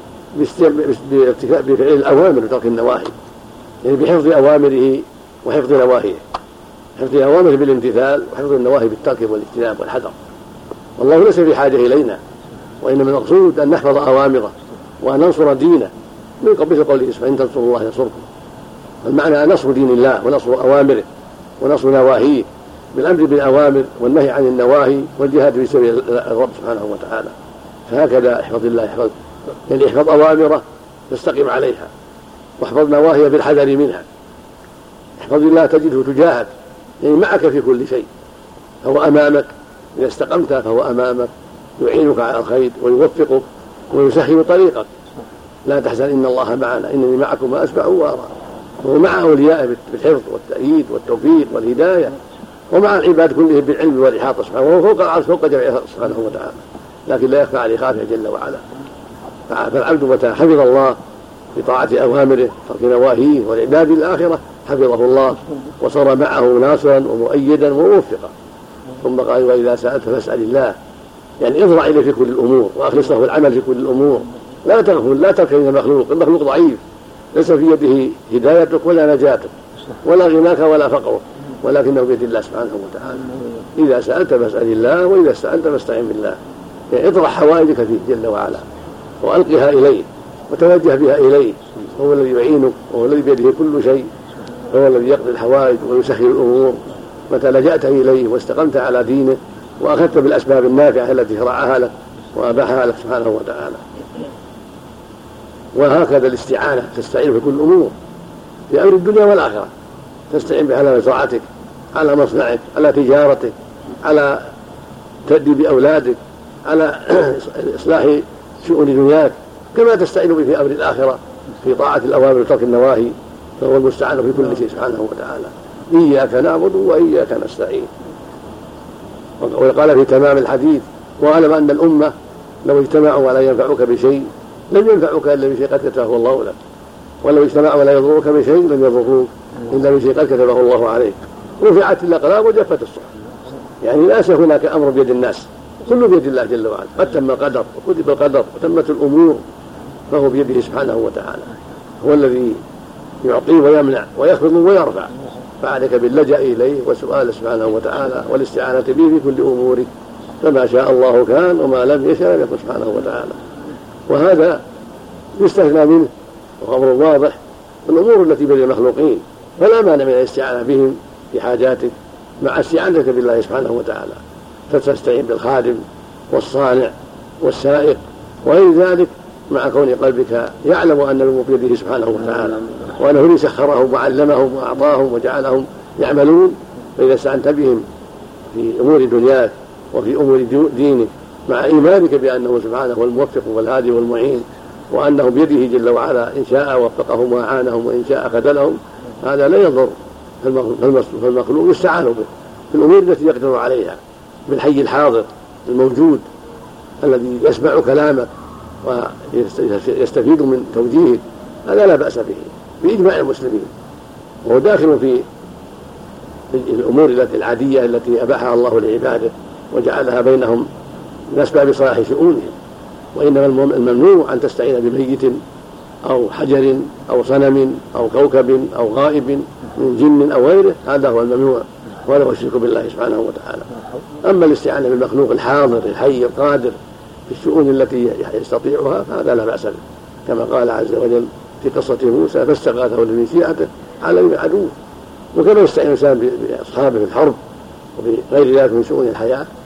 بفعل الأوامر وترك النواهي، يعني بحفظ أوامره وحفظ نواهيه، حفظ أوامره بالامتثال وحفظ النواهي بالترك والاجتناب والحذر. والله ليس في حاجة إلينا، وإنما المقصود أن نحفظ أوامره وأن ننصر دينه من قبل قوله سبحانه: إن تنصروا الله ينصركم. المعنى نصر دين الله ونصر أوامره ونصر نواهيه، بالأمر بالأوامر والنهي عن النواهي والجهاد في سبيل الرب سبحانه وتعالى. فهكذا احفظ الله يحفظك، يعني احفظ أوامره تستقيم عليها، واحفظ نواهيه بالحذر منها. احفظ الله تجده تجاهك، يعني معك في كل شيء، فهو أمامك. إذا استقمت فهو أمامك يعينك على الخير ويوفقك ويسهل طريقك. لا تحزن إن الله معنا إنني معكم ما أسمع وأرى. وهو مع أوليائه بالحفظ والتأييد والتوفيق والهداية، ومع العباد كلهم بالعلم والإحاطة سبحانه، وهو فوق العرش فوق جميع سبحانه وتعالى، لكن لا يخفى عليه خافية جل وعلا. فالعبد متى حفظ الله بطاعة أوامره ترك نواهيه والعباد الآخرة حفظه الله وصار معه ناصرا ومؤيدا وموفقا. ثم قال: وإذا سألت فاسأل الله، يعني اضرع إليه في كل الأمور وأخلص له العمل في كل الأمور. لا تغفل، لا تركن المخلوق، المخلوق ضعيف، ليس في يده هدايتك ولا نجاتك ولا غناك ولا فقرك، ولكنه بيد الله سبحانه وتعالى. إذا سألت فاسأل الله وإذا استعنت فاستعن بالله، يعني اطرح حوائجك فيه جل وعلا وألقها إليه وتوجه بها إليه. هو الذي يعينك وهو الذي بيده كل شيء، هو الذي يقضي الحوائج ويسهل الأمور. متى لجأت إليه واستقمت على دينه وأخذت بالأسباب النافعة التي شرعها لك وأباحها لك سبحانه وتعالى. وهكذا الاستعانة، تستعين في كل الأمور في أمر الدنيا والآخرة، تستعين بها على مزرعتك، على مصنعك، على تجارتك، على تأديب أولادك، على إصلاح شؤون دنياك، كما تستعين به في أمر الآخرة في طاعة الأوامر وترك النواهي. فهو المستعان في كل شيء سبحانه وتعالى. إياك نعبد وإياك نستعين. وقال في تمام الحديث: واعلم أن الأمة لو اجتمعوا ولا ينفعوك بشيء لم ينفعوك إلا بشيء قد كتبه الله لك، ولو اجتمعوا ولا يضروك بشيء لم يضروك إلا بشيء قد كتبه الله عليك. رفعت الأقلام وجفت الصحف، يعني ليس هناك أمر بيد الناس، كله بيد الله جل وعلا. قد تم القدر وكتب القدر وتمت الأمور، فهو بيده سبحانه وتعالى. هو الذي يعطي ويمنع ويخفض ويرفع، فعليك باللجأ إليه وسؤال سبحانه وتعالى والاستعانة به في كل أمورك. فما شاء الله كان وما لم يشاء لم يكن سبحانه وتعالى. وهذا يستثنى منه وأمر واضح الأمور التي بين المخلوقين، فلا مانع من الاستعانة بهم في حاجاتك مع استعانتك بالله سبحانه وتعالى. فتستعين بالخادم والصانع والسائق وغير ذلك، مع كون قلبك يعلم أن الأمور بيده سبحانه وتعالى، وأنه الذي سخرهم وعلمهم وأعطاهم وجعلهم يعملون. فإذا استعنت بهم في أمور دنياك وفي أمور دينك مع إيمانك بأنه سبحانه هو الموفق والهادي والمعين، وأنه بيده جل وعلا، إن شاء وفقهم وأعانهم وإن شاء خذلهم، هذا لا يضر. فالمخلوق يستعان به في الأمور التي يقدر عليها، بالحي الحاضر الموجود الذي يسمع كلامك ويستفيد من توجيهك، هذا لا بأس به بإجماع المسلمين. وهو داخل في الأمور العادية التي أباحها الله لعباده وجعلها بينهم من أسباب صلاح شؤونهم. وإنما الممنوع أن تستعين بميت أو حجر أو صنم أو كوكب أو غائب من جن أو غيره، هذا هو الممنوع، وهذا هو الشرك بالله سبحانه وتعالى. أما الاستعانة بالمخلوق الحاضر الحي القادر في الشؤون التي يستطيعها فهذا لا بأس به، كما قال عز وجل في قصة موسى: فاستغاثه الذي شيعته على العدو. وكما يستعين الإنسان بأصحابه في الحرب وبغير ذلك من شؤون الحياة،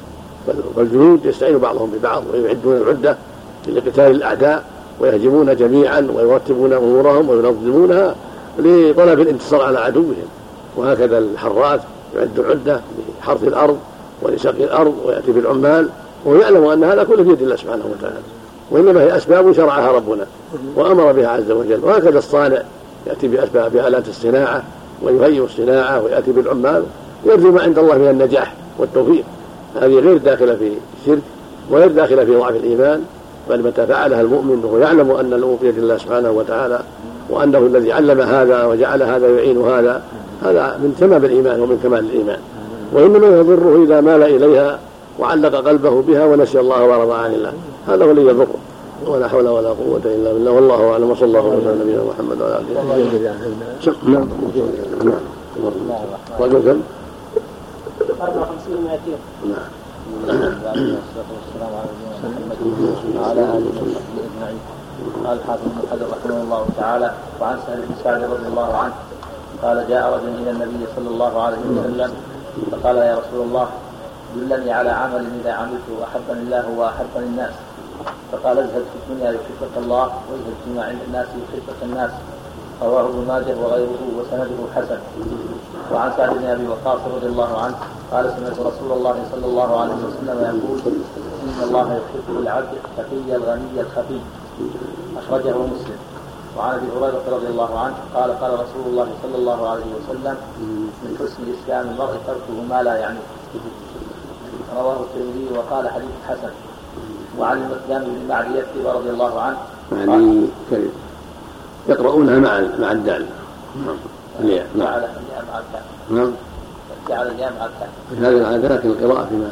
والجنود يستعين بعضهم ببعض ويعدون العدة لقتال الأعداء ويهجمون جميعا ويرتبون أمورهم وينظمونها لطلب الانتصار على عدوهم. وهكذا الحراث يعد العدة لحرث الأرض ولسقي الأرض ويأتي بالعمال وهو يعلم أن هذا كله بيد الله سبحانه وتعالى، وإنما هي أسباب شرعها ربنا وأمر بها عز وجل. وهكذا الصانع يأتي بأسباب بآلات الصناعة ويهيئ الصناعة ويأتي بالعمال ويرجو ما عند الله من النجاح والتوفيق. هذه غير داخلة في الشرك وغير داخلة في ضعف الإيمان، بل متى فعلها المؤمن وهو يعلم أن الأمور بيد الله سبحانه وتعالى وأنه الذي علم هذا وجعل هذا يعين هذا، هذا من تمام الإيمان ومن كمال الإيمان. وإنما يضره إذا مال إليها وعلق قلبه بها ونسي الله ورضى عن الله، هذا هو الذي يضره. ولا حول ولا قوة إلا بالله، والله أعلم. وصلى الله وسلم على نبينا محمد وعلى آله وصحبه. نعم نعم رجل كم؟ أربعة وخمسين مئتين. نعم. والسلام على محمد وعلى آله وصحبه أجمعين. قال الحافظ ابن حجر رحمه الله تعالى: وعن سهل بن سعد رضي الله عنه قال: جاء رجل إلى النبي صلى الله عليه وسلم فقال: يا رسول الله، دلني على عمل إذا عملته أحبني الله وأحبني الناس. فقال: ازهد في الدنيا يحبك الله، وازهد فيما عند الناس يحبك الناس. رواه ابن ماجه وغيره وسنده حسن. وعن سعد بن ابي وقاص رضي الله عنه قال: سمعت رسول الله صلى الله عليه وسلم يقول: ان الله يحب العبد التقي الغني الخفي. اخرجه مسلم. وعن ابي هريره رضي الله عنه قال: قال رسول الله صلى الله عليه وسلم: من حسن اسلام المرء تركه ما لا يعنيه. رواه الترمذي وقال: حديث حسن. وعن المقدام بن معدي يكتب رضي الله عنه يعني كريم يقرؤونها مع مع الدال. نعم. جعل الياء مع الكاف. نعم. جعل الياء مع الكاف. هذه العادة، لكن القراءة فيما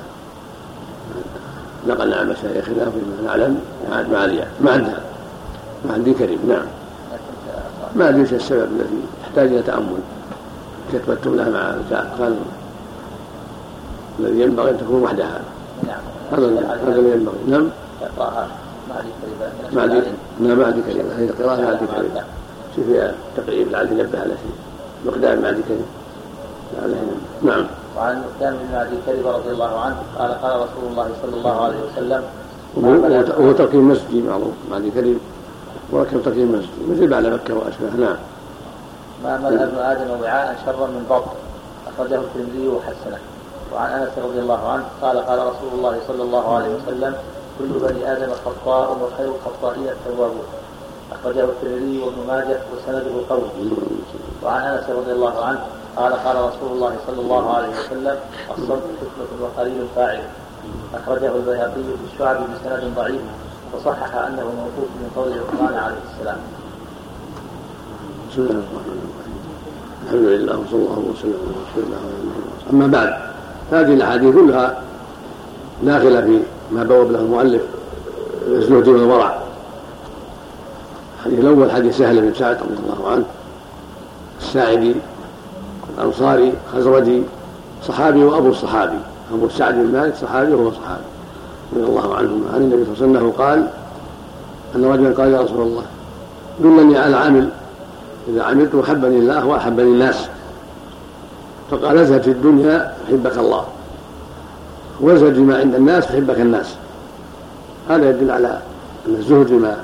نقل عن مشايخنا فيما نعلم مع الياء مع الدال مع الدي كريم. نعم. ما أدري السبب الذي يحتاج إلى تأمل. كتبتم لها مع الكاف قال الذي ينبغي أن تكون وحدها. نعم. هذا هذا اللي ينبغي. نعم. يقراها مع الدي كريم. مع الدي نعم مع الدي كريم. هذه القراءة مع الدي كريم. شوف فيها تقريب لعل ينبه على شيء. مقدام مع الدي كريم. نعم. وعن المقدام بن معدي كريم رضي الله عنه قال: قال رسول الله صلى الله عليه وسلم: وهو تركيب مسجدي معروف معدي كريم، وركب تركيب مسجدي مثل بعد مكة وأشباه. نعم. ما ملأ ابن آدم وعاء شرا من بطن. أخرجه الترمذي وحسنه. وعن أنس رضي الله عنه قال: قال رسول الله صلى الله عليه وسلم: كل بني آدم خطاء وخير الخطائين التوابون. أخرجه الترمذي وابن ماجه وسنده قوي. وعن أنس رضي الله عنه قال: قال رسول الله صلى الله عليه وسلم: الصدق حكمة وقليل فاعل. أخرجه البيهقي في الشعب بسند ضعيف وصحح أنه موقوف من قول عثمان عليه السلام. بسم الله الرحمن الرحيم. الحمد لله وصلى الله وسلم على رسول الله. أما بعد، هذه الأحاديث كلها داخلة في ما بوب له المؤلف الزهد والورع. الحديث الأول حديث سهل بن سعد رضي الله عنه الساعدي الأنصاري خزرجي صحابي وأبو الصحابي. أبو سعد بن مالك صحابي وهو صحابي رضي الله عنهما عن النبي صلى الله عليه وسلم قال أن رجلا قال: يا رسول الله، دلني على عمل إذا عملت أحبني الله وأحبني الناس. فقال: ازهد في الدنيا يحبك الله، وازهد فيما عند الناس يحبك الناس. هذا يدل على أن الزهد فيما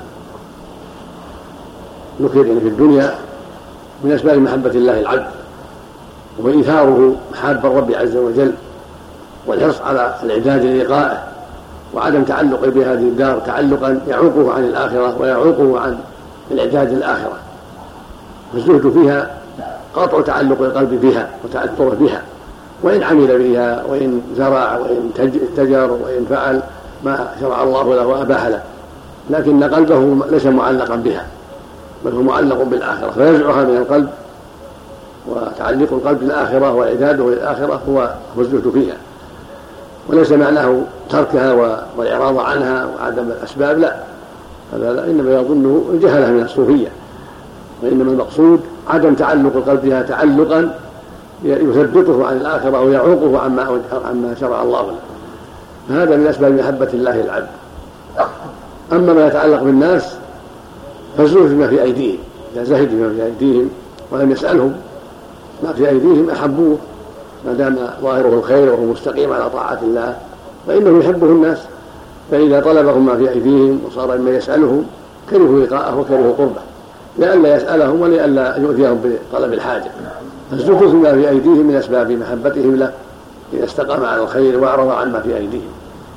ذكر في الدنيا من أسباب محبة الله العبد، وإيثاره محاب الرب عز وجل، والحرص على الإعداد للقائه، وعدم تعلق بهذه الدار تعلقا يعوقه عن الآخرة ويعوقه عن الإعداد للآخرة. فالزهد فيها قطع تعلق القلب بها وتأثره بها، وإن عمل بها وإن زرع وإن تجر وإن فعل ما شرع الله له وأباح له، لكن قلبه ليس معلقا بها، بل هو معلق بالآخرة، فيزعها من القلب. وتعليق القلب بالآخرة وإعداده للآخرة هو الزهد فيها، وليس معناه تركها والإعراض عنها وعدم الأسباب، لا، هذا لا، إنما يظنه الجهلة من الصوفية، وإنما المقصود عدم تعلق القلب بها تعلقا يثبته عن الآخرة ويعوقه عما عما شرع الله له. هذا من أسباب محبة الله العبد. أما ما يتعلق بالناس فالزهد فيما في أيديهم، إذا زهد فيما في أيديهم ولم يسألهم ما في أيديهم أحبوه ما دام ظاهره الخير وهو مستقيم على طاعة الله فإنه يحبه الناس، فإذا طلبهم ما في أيديهم وصار مما يسألهم كرهوا لقاءه وكرهوا قربه، لئلا يسألهم ولئلا يؤذيهم بطلب الحاجة. فالزهد فيما في أيديهم من أسباب محبتهم له إذا استقام على الخير وأعرض عن ما في أيديهم.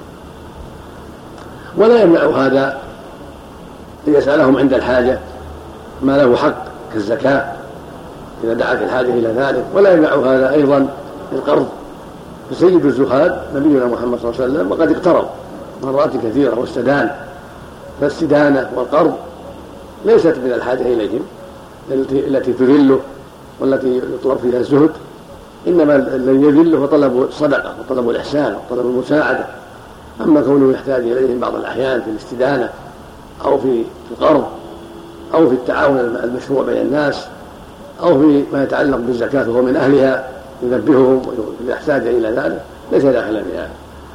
ولا يمنع هذا أن يسألهم عند الحاجة ما له حق كالزكاة إذا دعت الحاجة إلى ذلك، ولا يمنع هذا أيضا القرض. فسيد الزهاد نبينا محمد صلى الله عليه وسلم وقد اقترض مرات كثيرة واستدان، فالاستدانة والقرض ليست من الحاجة إليهم التي تذله والتي يطلب فيها الزهد، إنما الذي يذله هو طلب الصدقة وطلب الإحسان وطلب المساعدة. أما كونه يحتاج إليهم بعض الأحيان في الاستدانة أو في القرض أو في التعاون المشروع بين الناس أو في ما يتعلق بالزكاة وهو من أهلها ينبههم إذا احتاج إلى ذلك ليس داخلا فيها.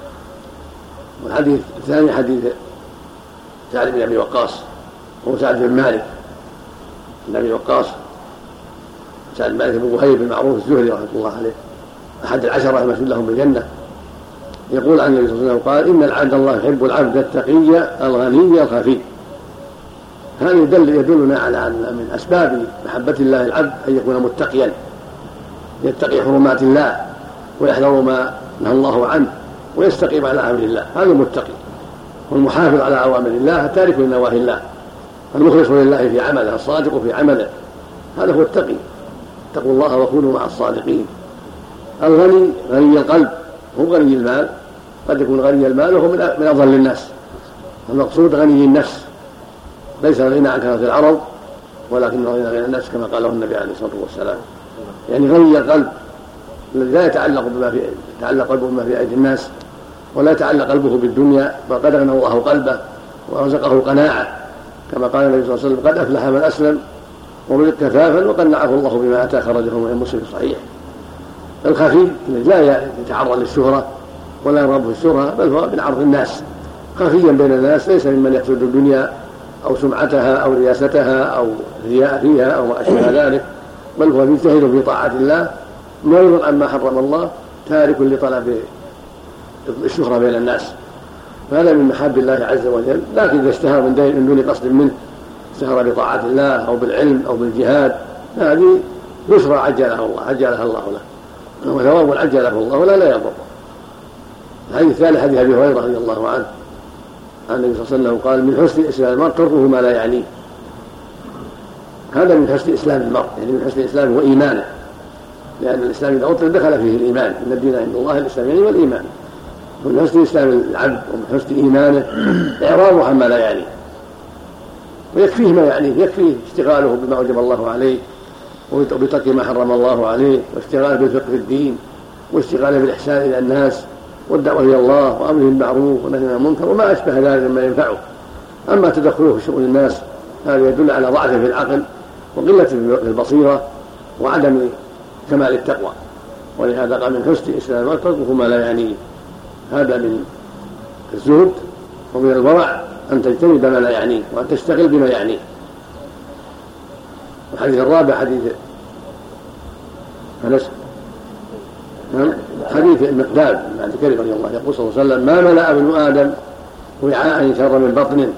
والحديث الثاني حديث سعد بن أبي وقاص وهو سعد بن مالك بن أبي وقاص، سعد بن مالك بن وهيب المعروف الزهري رحمه الله عليه أحد العشرة المشهود لهم بالجنة، يقول عن النبي صلى الله عليه وسلم قال: إن العبد الله يحب العبد التقي الغني الخفي. هذا يدل يدلنا على أن من أسباب محبة الله العبد أن يكون متقيا، يتقي حرمات الله ويحذر ما نهى الله عنه ويستقيم على أمر الله، هذا المتقي. والمحافظ على أوامر الله التارك لنواهي الله، المخلص لله في عمله، الصادق في عمله، هذا هو التقي. اتقوا الله وكونوا مع الصادقين. الغني غني القلب، هو غني المال، قد يكون غني المال وهو من أضل الناس. المقصود غني النفس، ليس الغنى عن كثرة العرض ولكن غنى غنى النفس كما قاله النبي عليه الصلاة والسلام. يعني غني القلب الذي لا يتعلق بما في يتعلق قلبه بما في أيدي الناس ولا يتعلق قلبه بالدنيا، وقد أغنى الله قلبه ورزقه القناعة كما قال النبي صلى الله عليه وسلم: قد أفلح من أسلم ورزق كفافا وقنعه الله بما آتاه، خرجه من مسلم صحيح. الخفي الذي لا يتعرض للشهرة ولا يرغب في الشهرة بل هو من عرض الناس، خفيا بين الناس، ليس ممن يقصد الدنيا أو سمعتها أو رياستها أو رياء فيها أو ما أشبه ذلك، بل هو مجتهد في طاعة الله معرض عما حرم الله، تارك لطلب الشهرة بين الناس. فهذا من محاب الله عز وجل. لكن إذا اشتهر من دون قصد منه، اشتهر بطاعة الله أو بالعلم أو بالجهاد، هذه بشرى عجلها الله عجلها الله له، وثواب عجله الله ولا لا يضر. الحديث الثالث حديث أبي هريرة رضي الله عنه عن النبي صلى الله عليه وسلم قال: من حسن إسلام المرء تركه ما لا يعنيه. هذا من حسن إسلام المرء، يعني من حسن إسلامه وإيمانه، لأن الإسلام إذا أطلق دخل فيه الإيمان، إن الدين عند الله الإسلام يعني والإيمان. ومن حسن إسلام العبد ومن حسن إيمانه إعراضه عما لا يعنيه، ويكفيه ما يعنيه، يكفيه اشتغاله بما أوجب الله عليه وبترك ما حرم الله عليه، واشتغاله بالفقه في الدين، واشتغاله بالإحسان إلى الناس والدعوة إلى الله وأمره بالمعروف والنهي عن المنكر وما أشبه ذلك مما ينفعه. أما تدخله في شؤون الناس هذا يدل على ضعف في العقل وقلة في البصيرة وعدم كمال التقوى، ولهذا قال: من حسن إسلام المرء تركه ما لا يعنيه. هذا من الزهد ومن الورع أن تجتنب ما لا يعنيه وأن تشتغل بما يعنيه. الحديث الرابع حديث أنس، حديث المقداد بن عبد الكريم رضي الله عنه يقول صلى الله عليه وسلم: ما ملأ ابن آدم وعاء شر من بطن.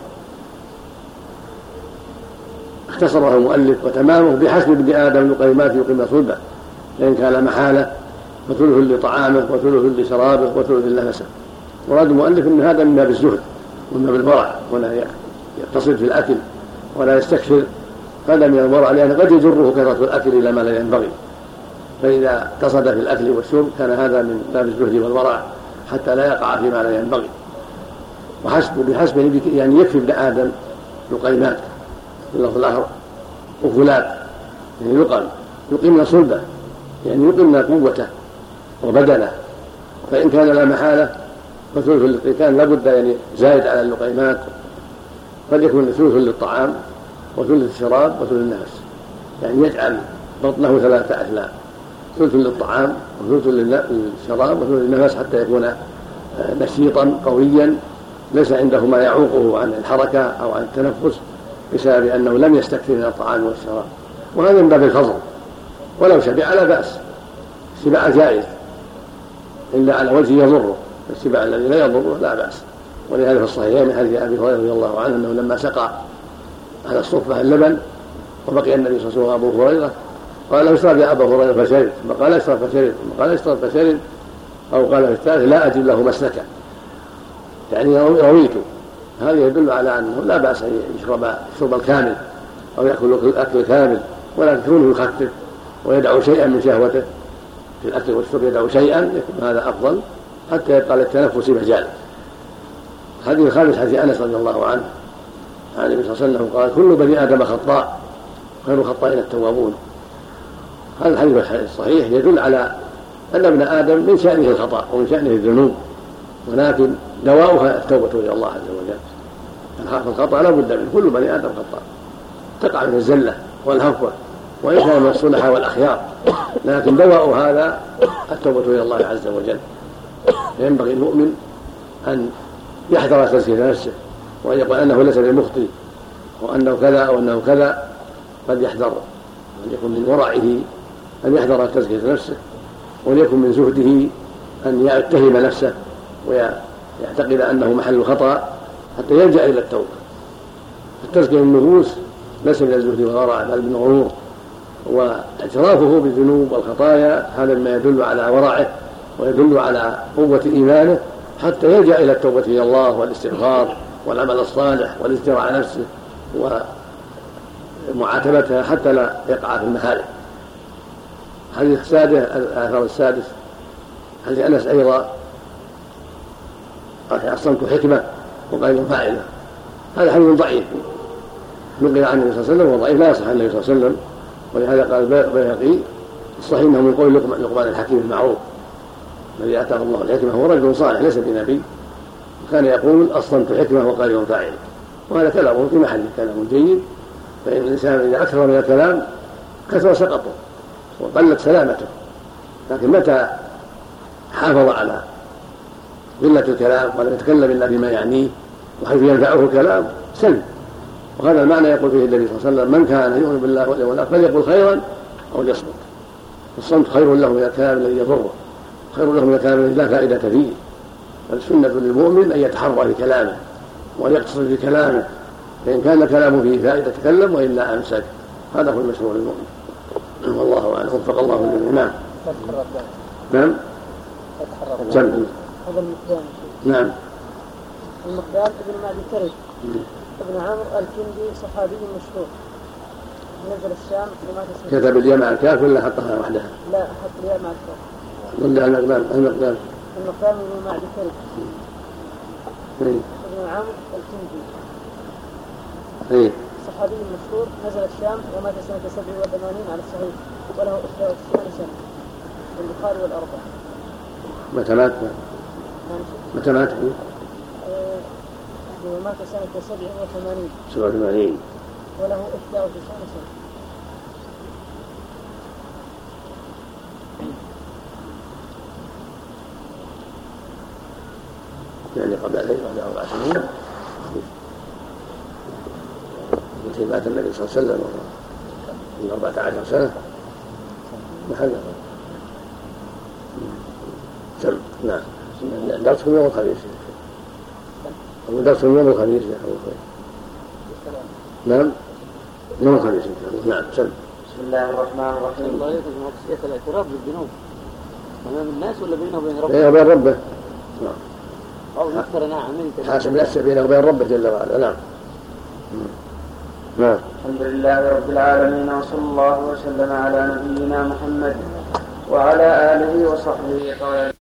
اختصره المؤلف وتمامه: بحسب ابن آدم لقيمات يقيم صلبه، لأن كان محالة، وثلث لطعامه وثلث لشرابه وثلث لنفسه. مراد المؤلف أن هذا من باب الزهد ومن باب الورع، ولا يقتصد في الأكل ولا يستكثر. هذا من الورع، لأنه قد يجره كثرة الأكل إلى ما لا ينبغي، فإذا اقتصد في الأكل والشرب كان هذا من باب الزهد والورع حتى لا يقع فيما لا ينبغي. وحسب بحسب يعني يكفي ابن آدم لقيمات في اللفظ الآخر وفلات، يعني يقم يقيمنا صلبه، يعني يقيمنا قوته وبدنه. فإن كان لا محالة فثلث للقيتان لابد يعني زايد على اللقيمات، قد يكون ثلث للطعام وثلث للشراب وثلث للنفس، يعني يجعل بطنه ثلاثة أثلاث، ثلث للطعام وثلث للشراب وثلث للنفس، حتى يكون نشيطا قويا ليس عنده ما يعوقه عن الحركة أو عن التنفس بسبب أنه لم يستكثر من الطعام والشراب. وهذا من باب الفضل، ولو شبع لا بأس، الشبع جائز إلا على وجه يضره، اتباع الذي لا يضره لا بأس. ولهذا في الصحيحين من حديث أبي هريرة رضي الله عنه أنه لما سقى على الصفة اللبن وبقي النبي صلى الله عليه وسلم أبو هريرة قال له اشرب يا أبا هريرة فشرب، ثم قال اشرب فشرب، ثم قال اشرب فشرب، أو قال في الثالث لا أجد له مسلكا، يعني رويت. هذا يدل على أنه لا بأس أن يشرب الشرب الكامل أو يأكل الأكل الكامل، ولكن كونه يخفف ويدعو شيئا من شهوته في الأكل والشرب، يدعو شيئا يكون هذا أفضل حتى يبقى للتنفس مجال. الحديث الخامس حديث أنس رضي الله عنه عن النبي صلى الله عليه وسلم قال كل بني آدم خطاء خير الخطائين التوابون. هذا الحديث الصحيح يدل على أن ابن آدم من شأنه الخطأ ومن شأنه الذنوب، ولكن دواؤها التوبة إلى الله عز وجل. الخطأ لا بد منه، كل بني آدم خطاء، تقع من الزلة والهفوة وإن كان من الصلحاء والأخيار، لكن دواء هذا التوبة إلى الله عز وجل. ينبغي المؤمن أن يحذر تزكية نفسه وأن يقول أنه ليس بمخطئ وأنه كذا أو أنه كذا، قد يحذر أن يكون من ورعه أن يحذر تزكية نفسه، وليكن من زهده أن يتهم نفسه ويعتقد أنه محل خطأ حتى يلجأ إلى التوبة. التزكية النفوس ليس من الزهد والورع بل من غرور، واعترافه بالذنوب والخطايا هذا ما يدل على ورعه ويدل على قوة إيمانه حتى يلجأ إلى التوبة إلى الله والاستغفار والعمل الصالح والاستراء على نفسه ومعاتبتها حتى لا يقع في المهالك. الحديث السادس الآثار السادس حديث أنس أيضا قال الصمت حكمة وقليل فاعلة. هذا حديث ضعيف نقل عن النبي صلى الله عليه وسلم وضعيف لا يصح عن النبي صلى الله عليه وسلم، ولهذا قال البيهقي الصحيح انه من قول لقمان الحكيم المعروف الذي اتاه الله الحكمه هو رجل صالح ليس بنبي، كان يقول الصمت حكمه وقليل فاعل، وهذا كلامه في محل كلام جيد. فان الانسان اذا اكثر من الكلام كثر سقطه وقلت سلامته، لكن متى حافظ على قله الكلام ولم يتكلم الا بما يعنيه وحيث ينفعه الكلام سلم. وهذا المعنى يقول فيه النبي صلى الله عليه وسلم من كان يؤمن بالله واليوم الآخر فليقل خيرا أو ليصمت. الصمت خير له من الكلام الذي يضره، خير له من الكلام الذي لا فائدة فيه. والسنة للمؤمن أن يتحرى في كلامه وأن يقتصر في كلامه، فإن كان كلامه فيه فائدة تكلم وإلا أمسك. هذا هو المشروع للمؤمن. والله أعلم. وفق الله للجميع. نعم نعم جمع. نعم المقداد ابن معدي كرب ابن عمرو الكندي صحابي مشهور نزل الشام ومات سنة. كتب الياء مع الكاف ولا حطها وحدها؟ لا حط الياء مع الكاف. ولا المقدام المقدام المقدام ابن معدي كرب ابن عمرو الكندي اي صحابي مشهور نزل الشام ومات سنة سبع وثمانين على الصحيح، وله إحدى وتسعين سنة في البخاري والأربعة. متى مات؟ متى مات؟ ومات سنة سبع وثمانين سبع وثمانين وله إحدى وتسعين سنة. يعني قبل عليه بعد أربع سنين التي مات النبي صلى الله عليه وسلم من أربعة عشر سنة محل سم. نعم درسكم يوم الخميس أو درسكم يوم الخميس يا أبو خير. نعم يوم الخميس نعم سم. بسم الله الرحمن الرحيم. الله يكون مقصية الاعتراف بالذنوب أمام الناس ولا بينه وبين ربه؟ بينه وبين ربه. نعم أو يذكر أنا عملت حاسب نفسه بينه وبين ربه جل وعلا. نعم نعم. الحمد لله رب العالمين وصلى الله وسلم على نبينا محمد وعلى آله وصحبه.